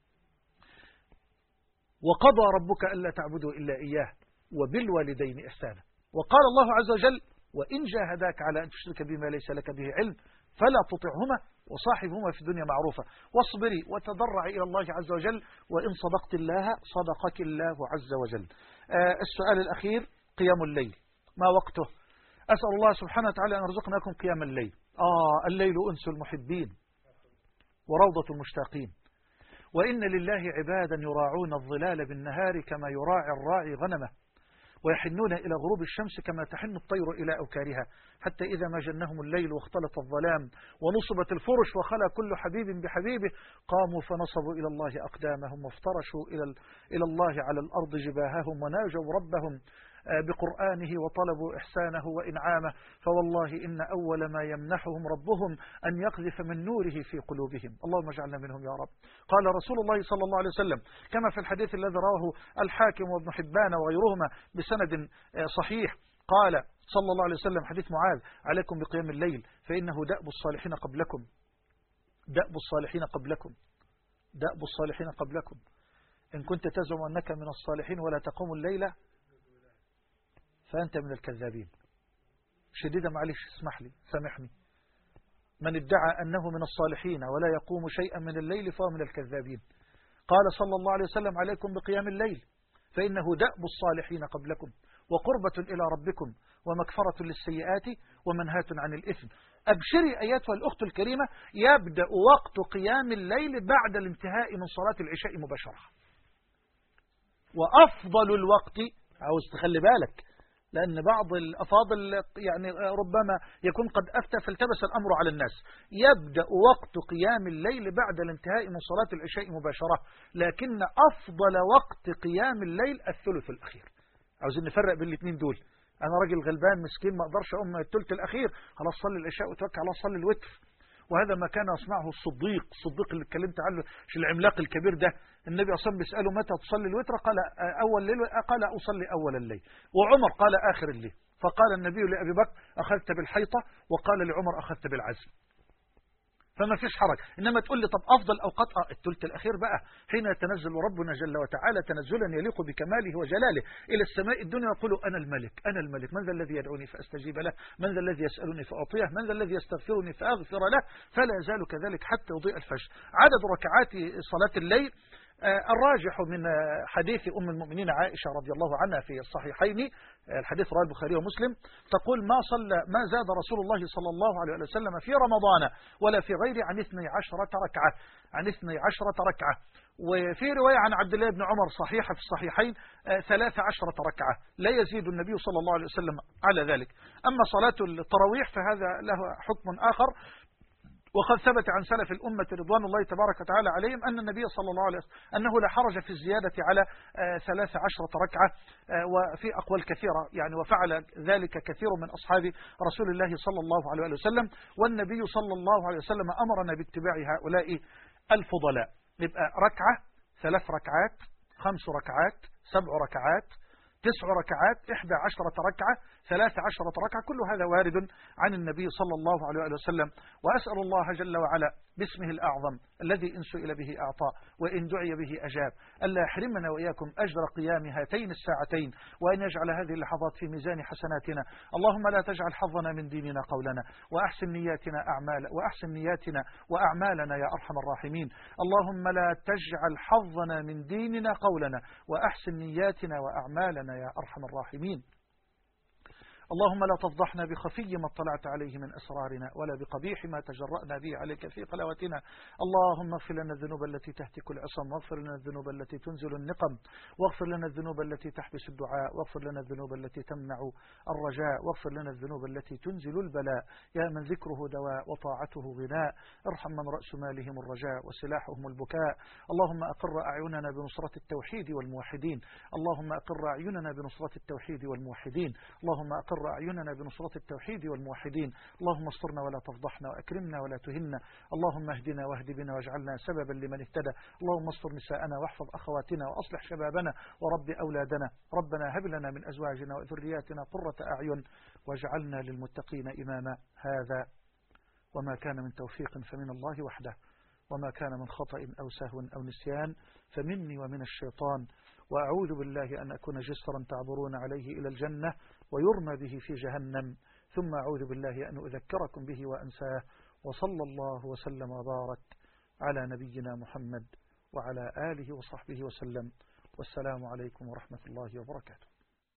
وقضى ربك ألا تعبدوا إلا إياه وبالوالدين إحسانا. وقال الله عز وجل وإن جاهداك على أن تشرك بما ليس لك به علم فلا تطعهما وصاحبهما في الدنيا معروفة واصبري وتضرعي إلى الله عز وجل وإن صدقت الله صدقك الله عز وجل. آه السؤال الأخير قيام الليل ما وقته؟ أسأل الله سبحانه وتعالى أن يرزقناكم قيام الليل. آه الليل أنس المحبين وروضة المشتاقين، وإن لله عبادا يراعون الظلال بالنهار كما يراعي الراعي غنمه، ويحنون إلى غروب الشمس كما تحن الطير إلى أوكارها، حتى إذا ما جنهم الليل واختلط الظلام ونصبت الفرش وخلى كل حبيب بحبيبه قاموا فنصبوا إلى الله أقدامهم وافترشوا إلى إلى الله على الأرض جباههم وناجوا ربهم بقرآنه وطلبوا إحسانه وإنعامه، فوالله إن أول ما يمنحهم ربهم أن يقذف من نوره في قلوبهم. اللهم اجعلنا منهم يا رب. قال رسول الله صلى الله عليه وسلم كما في الحديث الذي رواه الحاكم وابن حبان وغيرهما بسند صحيح، قال صلى الله عليه وسلم حديث معاذ عليكم بقيام الليل فإنه دأب الصالحين قبلكم، دأب الصالحين قبلكم، دأب الصالحين قبلكم. إن كنت تزعم أنك من الصالحين ولا تقوم الليلة فأنت من الكذابين. شديدة معلش اسمح لي سامحني، من ادعى أنه من الصالحين ولا يقوم شيئا من الليل فهو من الكذابين. قال صلى الله عليه وسلم عليكم بقيام الليل فإنه دأب الصالحين قبلكم وقربة إلى ربكم ومكفرة للسيئات ومنهاة عن الإثم. أبشري أيتها الأخت الكريمة، يبدأ وقت قيام الليل بعد الانتهاء من صلاة العشاء مباشرة، وأفضل الوقت عاوز تخلي بالك لأن بعض الأفاضل يعني ربما يكون قد أفتى فالتبس الأمر على الناس. يبدأ وقت قيام الليل بعد الانتهاء من صلاة العشاء مباشرة، لكن أفضل وقت قيام الليل الثلث الأخير. عاوزين نفرق بين الاثنين دول. أنا راجل غلبان مسكين ما أقدرش أقوم الثلث الأخير، خلاص صلي العشاء وتوكل على صلي الوتر. وهذا ما كان يصنعه الصديق، الصديق اللي اتكلمت عنه العملاق الكبير ده. النبي أصلا بيسأله متى تصلي الوتر؟ قال أول الليل، قال أصلي أول الليل. وعمر قال آخر الليل. فقال النبي لأبي بكر أخذت بالحيطة، وقال لعمر أخذت بالعزم. فما فيش حرج. إنما تقول لي طب أفضل أوقات الثلث الأخير بقى حين يتنزل ربنا جل وتعالى تنزلا يليق بكماله وجلاله إلى السماء الدنيا يقول أنا الملك أنا الملك، من ذا الذي يدعوني فأستجيب له، من ذا الذي يسألني فأعطيه، من ذا الذي يستغفرني فأغفر له، فلا يزال كذلك حتى يضيء الفجر. عدد ركعات صلاة الليل الراجح من حديث أم المؤمنين عائشة رضي الله عنها في الصحيحين، الحديث رواه البخاري ومسلم، تقول ما صلى ما زاد رسول الله صلى الله عليه وسلم في رمضان ولا في غيره عن اثني عشرة ركعة عن اثني عشرة ركعة. وفي رواية عن عبد الله بن عمر صحيحة في الصحيحين ثلاث عشرة ركعة، لا يزيد النبي صلى الله عليه وسلم على ذلك. أما صلاة التراويح فهذا له حكم آخر، وقد ثبت عن سلف الأمة رضوان الله تبارك وتعالى عليهم أن النبي صلى الله عليه وسلم أنه لا حرج في الزيادة على ثلاث عشرة ركعة، وفي أقوال كثيرة يعني وفعل ذلك كثير من أصحاب رسول الله صلى الله عليه وسلم. والنبي صلى الله عليه وسلم أمرنا باتباع هؤلاء الفضلاء. يبقى ركعة ثلاث ركعات، خمس ركعات، سبع ركعات، تسع ركعات، إحدى عشرة ركعة، ثلاث عشرة ركعة، كل هذا وارد عن النبي صلى الله عليه وسلم. وأسأل الله جل وعلا باسمه الأعظم الذي إن سئل به أعطى وإن دعي به أجاب ألا يحرمنا وإياكم أجر قيام هاتين الساعتين، وأن يجعل هذه اللحظات في ميزان حسناتنا. اللهم لا تجعل حظنا من ديننا قولنا، وأحسن نياتنا أعمال وأحسن نياتنا وأعمالنا يا أرحم الراحمين. اللهم لا تجعل حظنا من ديننا قولنا، وأحسن نياتنا وأعمالنا يا أرحم الراحمين. اللهم لا تفضحنا بخفي ما اطلعت عليه من أسرارنا، ولا بقبيح ما تجرأنا به عليك في قلاوتنا. اللهم اغفر لنا الذنوب التي تهتك العصم، واغفر لنا الذنوب التي تنزل النقم، واغفر لنا الذنوب التي تحبس الدعاء، واغفر لنا الذنوب التي تمنع الرجاء، واغفر لنا الذنوب التي تنزل البلاء. يا من ذكره دواء وطاعته غناء، ارحم من رأس مالهم الرجاء وسلاحهم البكاء. اللهم أقر أعيننا بنصرة التوحيد والموحدين، اللهم أقر أعيننا بنصرة التوحيد والموحدين، اللهم أقر أعيننا بنصرة التوحيد والموحدين. اللهم استرنا ولا تفضحنا، وأكرمنا ولا تهنا. اللهم اهدنا واهد بنا واجعلنا سببا لمن اهتدى. اللهم استر نساءنا واحفظ أخواتنا وأصلح شبابنا ورب أولادنا. ربنا هب لنا من أزواجنا وذرياتنا قرة أعين واجعلنا للمتقين إماما. هذا وما كان من توفيق فمن الله وحده، وما كان من خطأ أو سهو أو نسيان فمني ومن الشيطان. وأعوذ بالله أن أكون جسرا تعبرون عليه إلى الجنة ويرمى به في جهنم، ثم أعوذ بالله أن أذكركم به وأنساه. وصلى الله وسلم وبارك على نبينا محمد وعلى آله وصحبه وسلم. والسلام عليكم ورحمة الله وبركاته.